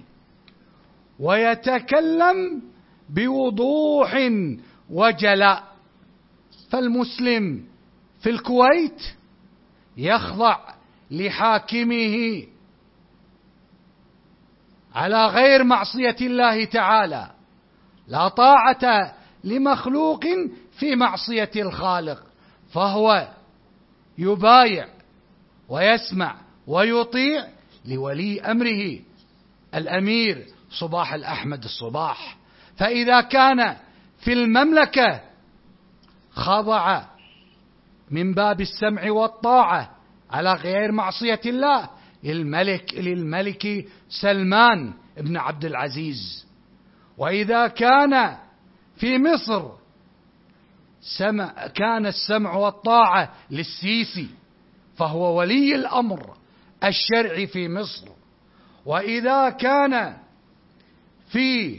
ويتكلم بوضوح وجلاء. فالمسلم في الكويت يخضع لحاكمه على غير معصية الله تعالى، لا طاعة لمخلوق في معصية الخالق، فهو يبايع ويسمع ويطيع لولي أمره الأمير صباح الأحمد الصباح. فإذا كان في المملكة خضع من باب السمع والطاعة على غير معصية الله للملك سلمان بن عبد العزيز. وإذا كان في مصر كان السمع والطاعة للسيسي، فهو ولي الأمر الشرعي في مصر. وإذا كان في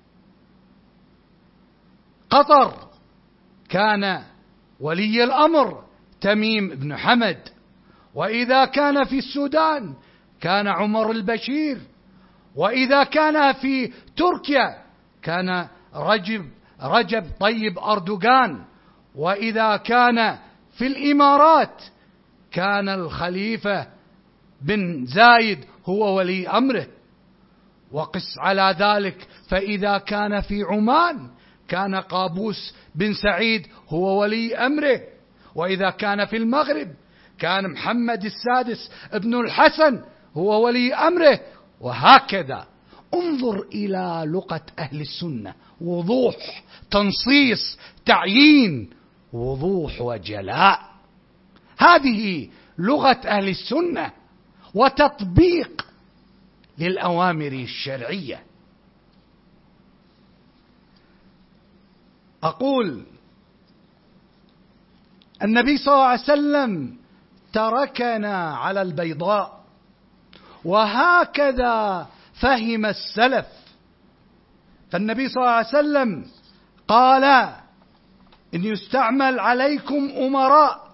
قطر كان ولي الأمر تميم بن حمد. وإذا كان في السودان كان عمر البشير. وإذا كان في تركيا كان رجب طيب أردوغان. وإذا كان في الإمارات كان الخليفة بن زايد هو ولي أمره. وقس على ذلك فإذا كان في عمان كان قابوس بن سعيد هو ولي أمره. وإذا كان في المغرب كان محمد السادس ابن الحسن هو ولي أمره. وهكذا انظر إلى لغة أهل السنة، وضوح، تنصيص، تعيين، وضوح وجلاء. هذه لغة أهل السنة وتطبيق للأوامر الشرعية. أقول النبي صلى الله عليه وسلم تركنا على البيضاء، وهكذا فهم السلف. فالنبي صلى الله عليه وسلم قال إن يستعمل عليكم أمراء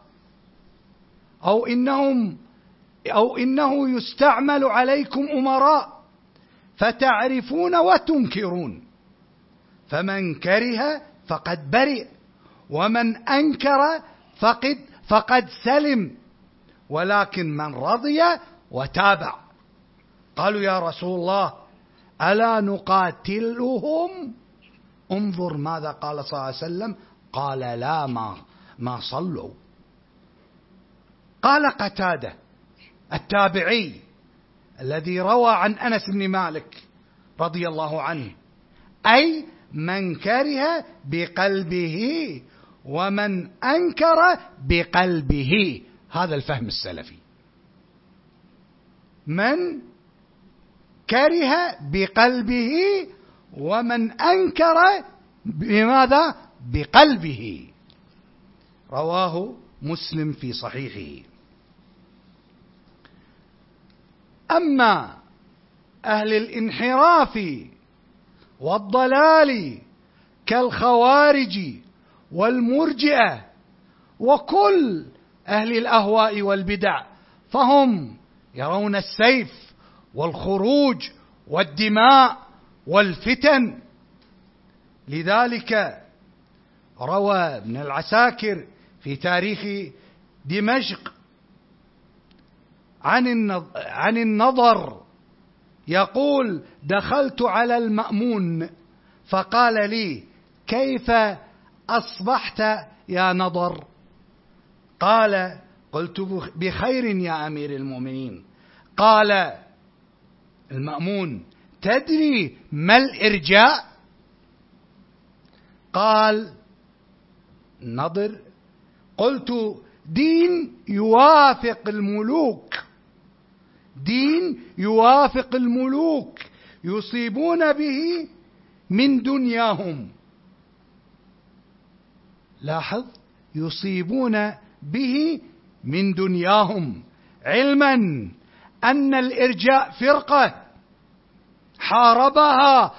أو إنه يستعمل عليكم أمراء فتعرفون وتنكرون، فمن كره فقد برئ، ومن أنكر فقد سلم، ولكن من رضي وتابع. قالوا يا رسول الله ألا نقاتلهم؟ انظر ماذا قال صلى الله عليه وسلم، قال لا ما صلوا. قال قتادة التابعي الذي روى عن أنس بن مالك رضي الله عنه، أي من كره بقلبه ومن أنكر بقلبه. هذا الفهم السلفي، من كره بقلبه ومن أنكر بماذا؟ بقلبه. رواه مسلم في صحيحه. أما أهل الانحراف والضلال كالخوارج والمرجئة وكل أهل الأهواء والبدع، فهم يرون السيف والخروج والدماء والفتن. لذلك روى ابن العساكر في تاريخ دمشق عن النضر يقول: دخلت على المأمون فقال لي: كيف أصبحت يا نضر؟ قال: قلت: بخير يا أمير المؤمنين. قال المأمون: تدري ما الإرجاء؟ قال نضر: قلت: دين يوافق الملوك، دين يوافق الملوك يصيبون به من دنياهم. لاحظ: يصيبون به من دنياهم، علما أن الإرجاء فرقة حاربها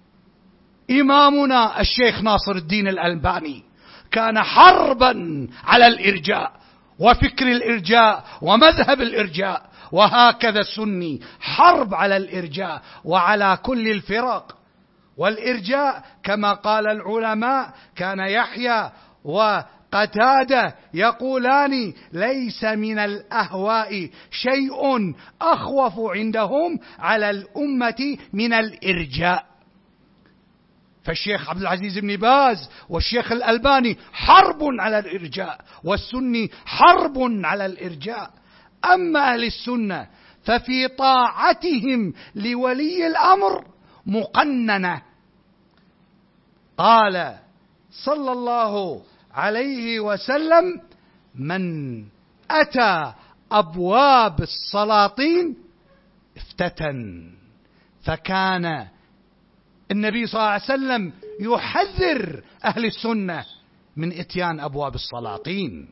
إمامنا الشيخ ناصر الدين الألباني، كان حربا على الإرجاء وفكر الإرجاء ومذهب الإرجاء. وهكذا السني حرب على الإرجاء وعلى كل الفرق. والإرجاء كما قال العلماء كان يحيى وقتادة يقولان: ليس من الأهواء شيء أخوف عندهم على الأمة من الإرجاء. فالشيخ عبد العزيز بن باز والشيخ الألباني حرب على الإرجاء، والسني حرب على الإرجاء. أما أهل السنة ففي طاعتهم لولي الأمر مقننة. قال صلى الله عليه وسلم: من أتى أبواب السلاطين افتتن. فكان النبي صلى الله عليه وسلم يحذر أهل السنة من إتيان أبواب السلاطين،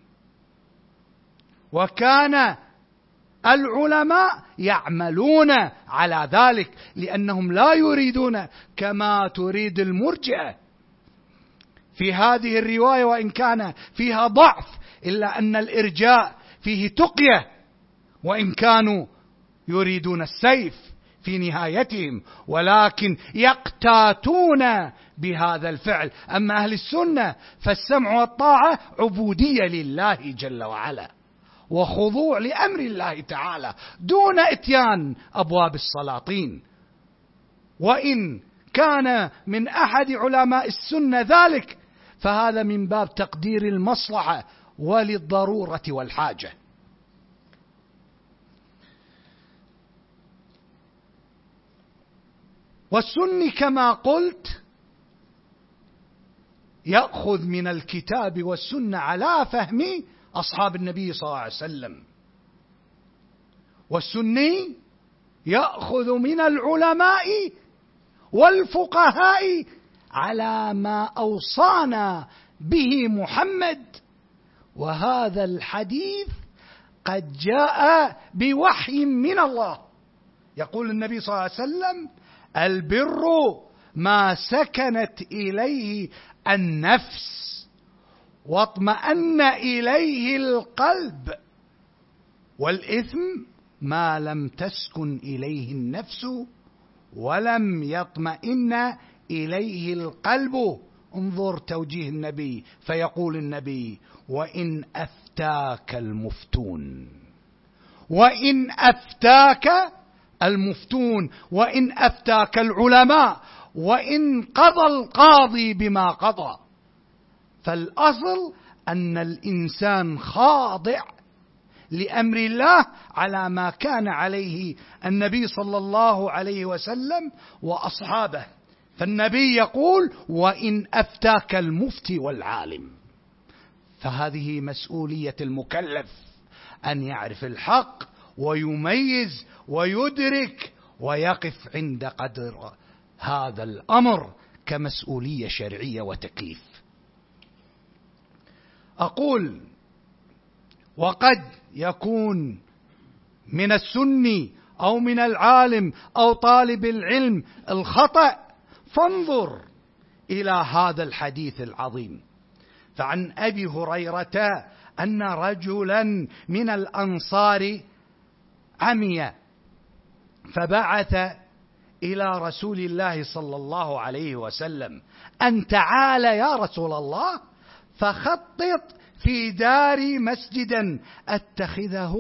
وكان العلماء يعملون على ذلك لأنهم لا يريدون كما تريد المرجئة. في هذه الرواية وإن كان فيها ضعف إلا أن الإرجاء فيه تقية، وإن كانوا يريدون السيف في نهايتهم، ولكن يقتاتون بهذا الفعل. أما أهل السنة فالسمع والطاعة عبودية لله جل وعلا، وخضوع لأمر الله تعالى دون إتيان أبواب السلاطين. وإن كان من أحد علماء السنة ذلك فهذا من باب تقدير المصلحة وللضرورة والحاجة. والسني كما قلت يأخذ من الكتاب والسنة على فهم أصحاب النبي صلى الله عليه وسلم، والسني يأخذ من العلماء والفقهاء على ما أوصانا به محمد. وهذا الحديث قد جاء بوحي من الله. يقول النبي صلى الله عليه وسلم: البر ما سكنت إليه النفس واطمأن إليه القلب، والإثم ما لم تسكن إليه النفس ولم يطمئن إليه القلب. انظر توجيه النبي، فيقول النبي: وإن أفتاك المفتون، وإن أفتاك المفتون، وإن أفتاك العلماء، وإن قضى القاضي بما قضى. فالأصل أن الإنسان خاضع لأمر الله على ما كان عليه النبي صلى الله عليه وسلم وأصحابه. فالنبي يقول: وإن أفتاك المفتي والعالم. فهذه مسؤولية المكلف أن يعرف الحق ويميز ويدرك ويقف عند قدر هذا الأمر كمسؤولية شرعية وتكليف. أقول: وقد يكون من السني أو من العالم أو طالب العلم الخطأ، فانظر إلى هذا الحديث العظيم. فعن أبي هريرة أن رجلا من الأنصار عمي، فبعث إلى رسول الله صلى الله عليه وسلم أن تعال يا رسول الله فخطط في داري مسجدا أتخذه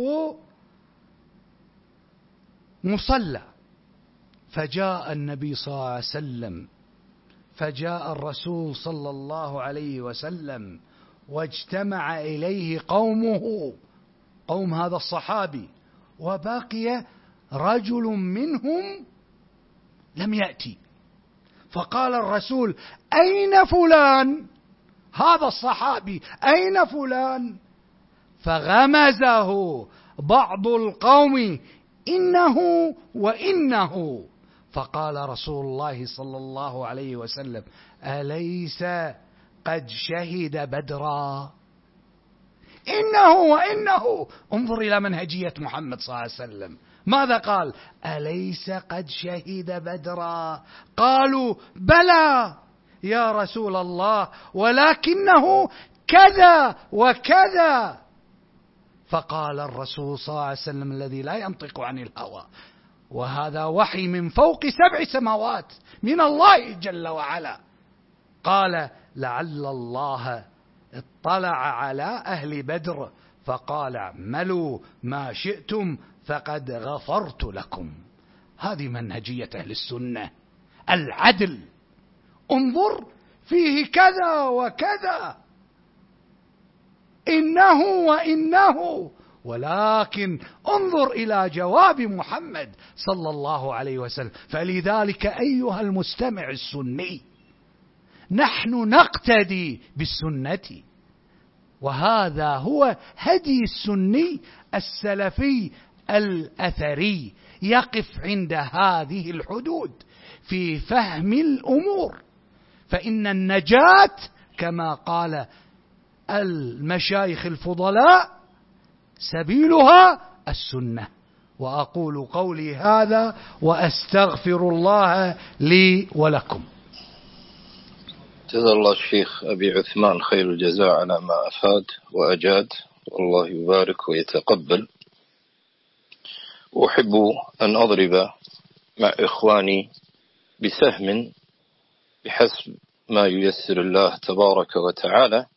مصلى. فجاء النبي صلى الله عليه وسلم، فجاء الرسول صلى الله عليه وسلم واجتمع إليه قومه، قوم هذا الصحابي، وبقي رجل منهم لم يأتي. فقال الرسول: أين فلان؟ هذا الصحابي أين فلان؟ فغمزه بعض القوم: إنه وإنه. فقال رسول الله صلى الله عليه وسلم: أليس قد شهد بدرا؟ إنه وإنه. انظر إلى منهجية محمد صلى الله عليه وسلم، ماذا قال؟ أليس قد شهد بدرا؟ قالوا: بلى يا رسول الله، ولكنه كذا وكذا. فقال الرسول صلى الله عليه وسلم الذي لا ينطق عن الهوى، وهذا وحي من فوق 7 سماوات من الله جل وعلا، قال: لعل الله اطلع على أهل بدر فقال: اعملوا ما شئتم فقد غفرت لكم. هذه منهجية أهل السنة، العدل انظر فيه كذا وكذا، إنه وإنه، ولكن انظر إلى جواب محمد صلى الله عليه وسلم. فلذلك أيها المستمع السني، نحن نقتدي بالسنة، وهذا هو هدي السني السلفي الأثري، يقف عند هذه الحدود في فهم الأمور، فإن النجاة كما قال المشايخ الفضلاء سبيلها السنة. وأقول قولي هذا وأستغفر الله لي ولكم. جزا الله الشيخ أبي عثمان خير الجزاء على ما أفاد وأجاد، والله يبارك ويتقبل. أحب أن أضرب مع إخواني بسهم بحسب ما ييسر الله تبارك وتعالى،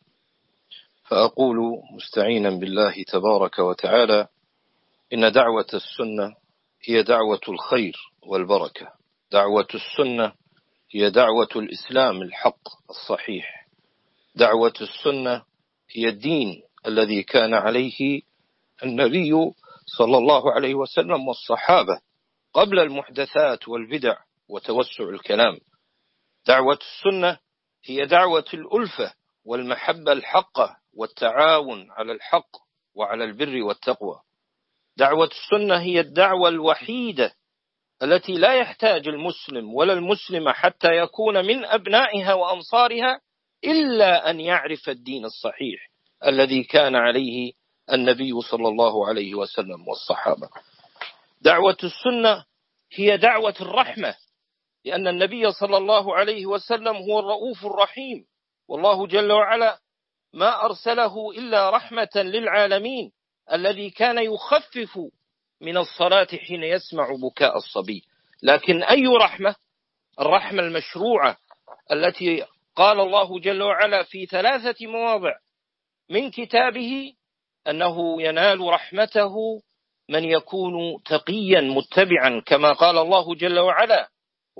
فأقول مستعينا بالله تبارك وتعالى: إن دعوة السنة هي دعوة الخير والبركة، دعوة السنة هي دعوة الإسلام الحق الصحيح، دعوة السنة هي الدين الذي كان عليه النبي صلى الله عليه وسلم والصحابة قبل المحدثات والبدع وتوسع الكلام. دعوة السنة هي دعوة الألفة والمحبة الحقة والتعاون على الحق وعلى البر والتقوى. دعوة السنة هي الدعوة الوحيدة التي لا يحتاج المسلم ولا المسلمة حتى يكون من أبنائها وأنصارها إلا أن يعرف الدين الصحيح الذي كان عليه النبي صلى الله عليه وسلم والصحابة. دعوة السنة هي دعوة الرحمة، لأن النبي صلى الله عليه وسلم هو الرؤوف الرحيم، والله جل وعلا ما أرسله إلا رحمة للعالمين، الذي كان يخفف من الصلاة حين يسمع بكاء الصبي. لكن أي رحمة؟ الرحمة المشروعة التي قال الله جل وعلا في 3 مواضع من كتابه أنه ينال رحمته من يكون تقيا متبعا، كما قال الله جل وعلا: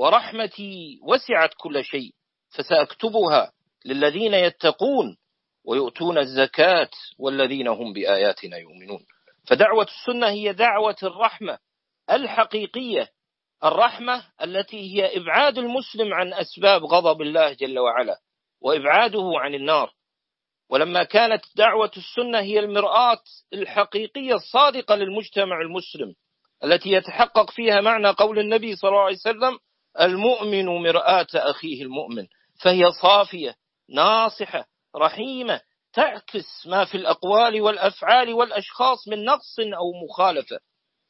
ورحمتي وسعت كل شيء فسأكتبها للذين يتقون ويؤتون الزكاة والذين هم بآياتنا يؤمنون. فدعوة السنة هي دعوة الرحمة الحقيقية، الرحمة التي هي إبعاد المسلم عن أسباب غضب الله جل وعلا وإبعاده عن النار. ولما كانت دعوة السنة هي المرآة الحقيقية الصادقة للمجتمع المسلم التي يتحقق فيها معنى قول النبي صلى الله عليه وسلم: المؤمن مرآة أخيه المؤمن، فهي صافية ناصحة رحيمة تعكس ما في الأقوال والأفعال والأشخاص من نقص أو مخالفة،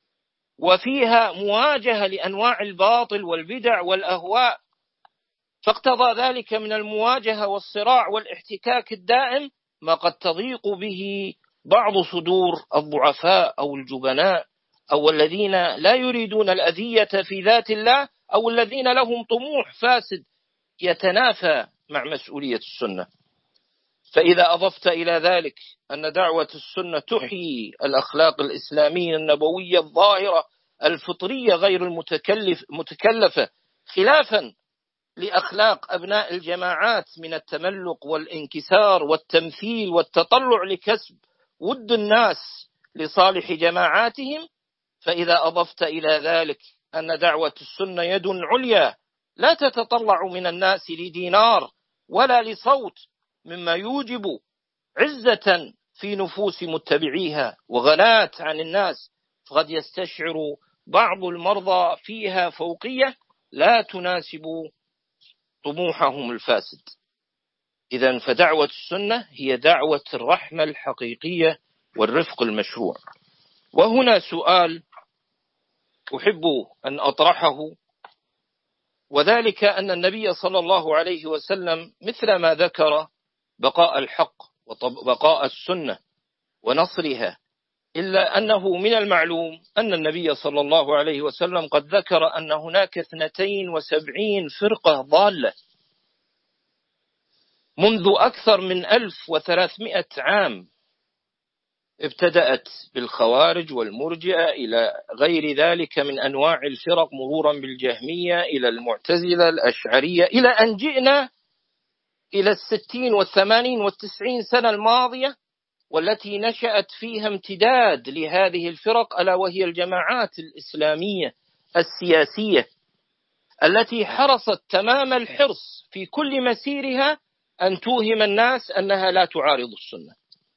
وفيها مواجهة لأنواع الباطل والبدع والأهواء، فاقتضى ذلك من المواجهة والصراع والاحتكاك الدائم ما قد تضيق به بعض صدور الضعفاء أو الجبناء أو الذين لا يريدون الأذية في ذات الله أو الذين لهم طموح فاسد يتنافى مع مسؤولية السنة. فإذا أضفت إلى ذلك أن دعوة السنة تحيي الأخلاق الإسلامية النبوية الظاهرة الفطرية غير المتكلفة، خلافا لأخلاق أبناء الجماعات من التملق والانكسار والتمثيل والتطلع لكسب ود الناس لصالح جماعاتهم، فإذا أضفت إلى ذلك أن دعوة السنة يد عليا لا تتطلع من الناس لدينار ولا لصوت، مما يوجب عزة في نفوس متبعيها وغناة عن الناس، فقد يستشعر بعض المرضى فيها فوقية لا تناسب طموحهم الفاسد. إذن فدعوة السنة هي دعوة الرحمة الحقيقية والرفق المشروع. وهنا سؤال أحب أن أطرحه، وذلك أن النبي صلى الله عليه وسلم مثل ما ذكر بقاء الحق وبقاء السنة ونصرها، إلا أنه من المعلوم أن النبي صلى الله عليه وسلم قد ذكر أن هناك 72 فرقة ضالة منذ أكثر من 1300 عام، ابتدأت بالخوارج والمرجئة إلى غير ذلك من أنواع الفرق، مرورا بالجهمية إلى المعتزلة الأشعرية، إلى أن جئنا إلى 60 والثمانين والتسعين سنة الماضية، والتي نشأت فيها امتداد لهذه الفرق، ألا وهي الجماعات الإسلامية السياسية التي حرصت تمام الحرص في كل مسيرها أن توهم الناس أنها لا تعارض السنة،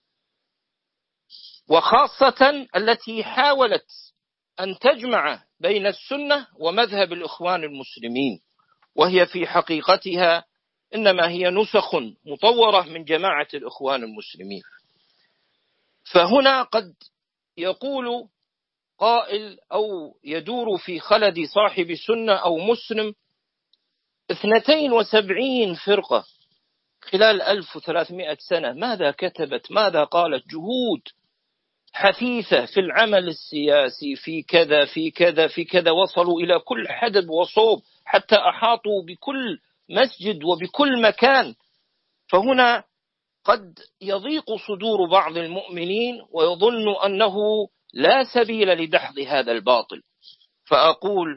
وخاصة التي حاولت أن تجمع بين السنة ومذهب الإخوان المسلمين، وهي في حقيقتها إنما هي نسخ مطورة من جماعة الإخوان المسلمين. فهنا قد يقول قائل أو يدور في خلد صاحب سنة أو مسلم 72 فرقة خلال 1300 سنة، ماذا كتبت؟ ماذا قالت؟ جهود حثيثة في العمل السياسي، في كذا في كذا في كذا، وصلوا إلى كل حدب وصوب حتى أحاطوا بكل مسجد وبكل مكان. فهنا قد يضيق صدور بعض المؤمنين ويظن أنه لا سبيل لدحض هذا الباطل. فأقول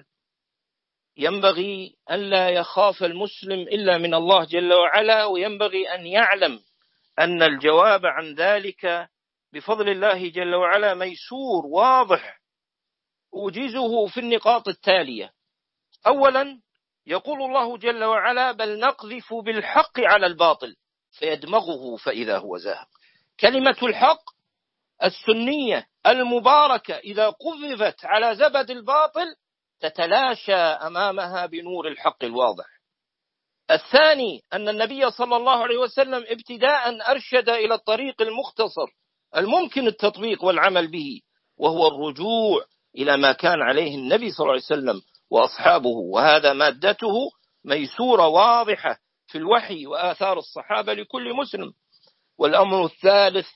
ينبغي أن لا يخاف المسلم إلا من الله جل وعلا، وينبغي أن يعلم أن الجواب عن ذلك بفضل الله جل وعلا ميسور واضح. أوجزه في النقاط التالية. أولا، يقول الله جل وعلا: بل نقذف بالحق على الباطل فيدمغه فإذا هو زاهق. كلمة الحق السنية المباركة إذا قذفت على زبد الباطل تتلاشى أمامها بنور الحق الواضح. الثاني، أن النبي صلى الله عليه وسلم ابتداء أرشد إلى الطريق المختصر الممكن التطبيق والعمل به، وهو الرجوع إلى ما كان عليه النبي صلى الله عليه وسلم وأصحابه، وهذا مادته ميسورة واضحة في الوحي وآثار الصحابة لكل مسلم. والأمر الثالث،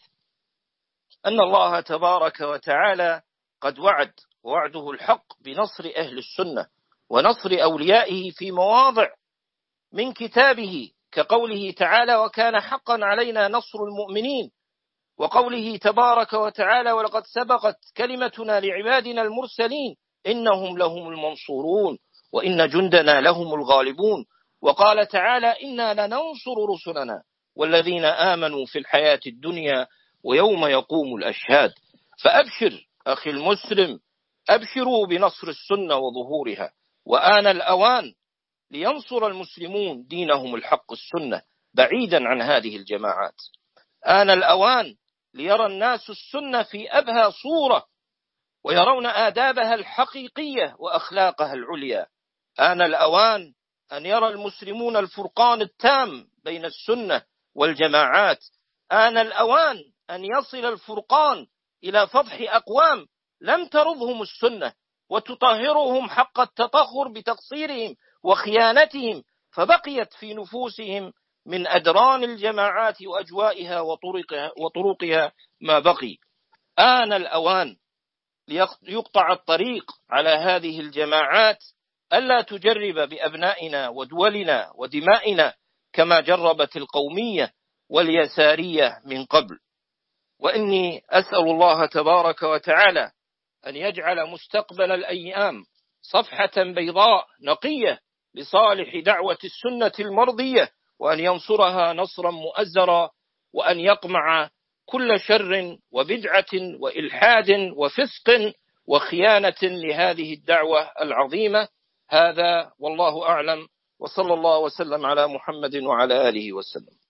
أن الله تبارك وتعالى قد وعده الحق بنصر أهل السنة ونصر أوليائه في مواضع من كتابه، كقوله تعالى: وكان حقا علينا نصر المؤمنين، وقوله تبارك وتعالى: ولقد سبقت كلمتنا لعبادنا المرسلين إنهم لهم المنصورون وإن جندنا لهم الغالبون. وقال تعالى: إنا لننصر رسلنا والذين آمنوا في الحياة الدنيا ويوم يقوم الأشهاد. فأبشر أخي المسلم، أبشروا بنصر السنة وظهورها، وآن الأوان لينصر المسلمون دينهم الحق السنة بعيدا عن هذه الجماعات. آن الأوان ليرى الناس السنة في أبهى صورة ويرون آدابها الحقيقية وأخلاقها العليا. آن الأوان أن يرى المسلمون الفرقان التام بين السنة والجماعات. آن الأوان أن يصل الفرقان إلى فضح أقوام لم ترضهم السنة وتطهرهم حق التطهر بتقصيرهم وخيانتهم، فبقيت في نفوسهم من أدران الجماعات وأجوائها وطرقها ما بقي. آن الأوان ليقطع الطريق على هذه الجماعات ألا تجرب بأبنائنا ودولنا ودمائنا كما جربت القومية واليسارية من قبل. وإني أسأل الله تبارك وتعالى أن يجعل مستقبل الأيام صفحة بيضاء نقية لصالح دعوة السنة المرضية، وأن ينصرها نصرا مؤزرا، وأن يقمع كل شر وبدعة وإلحاد وفسق وخيانة لهذه الدعوة العظيمة. هذا والله أعلم، وصلى الله وسلم على محمد وعلى آله وسلم.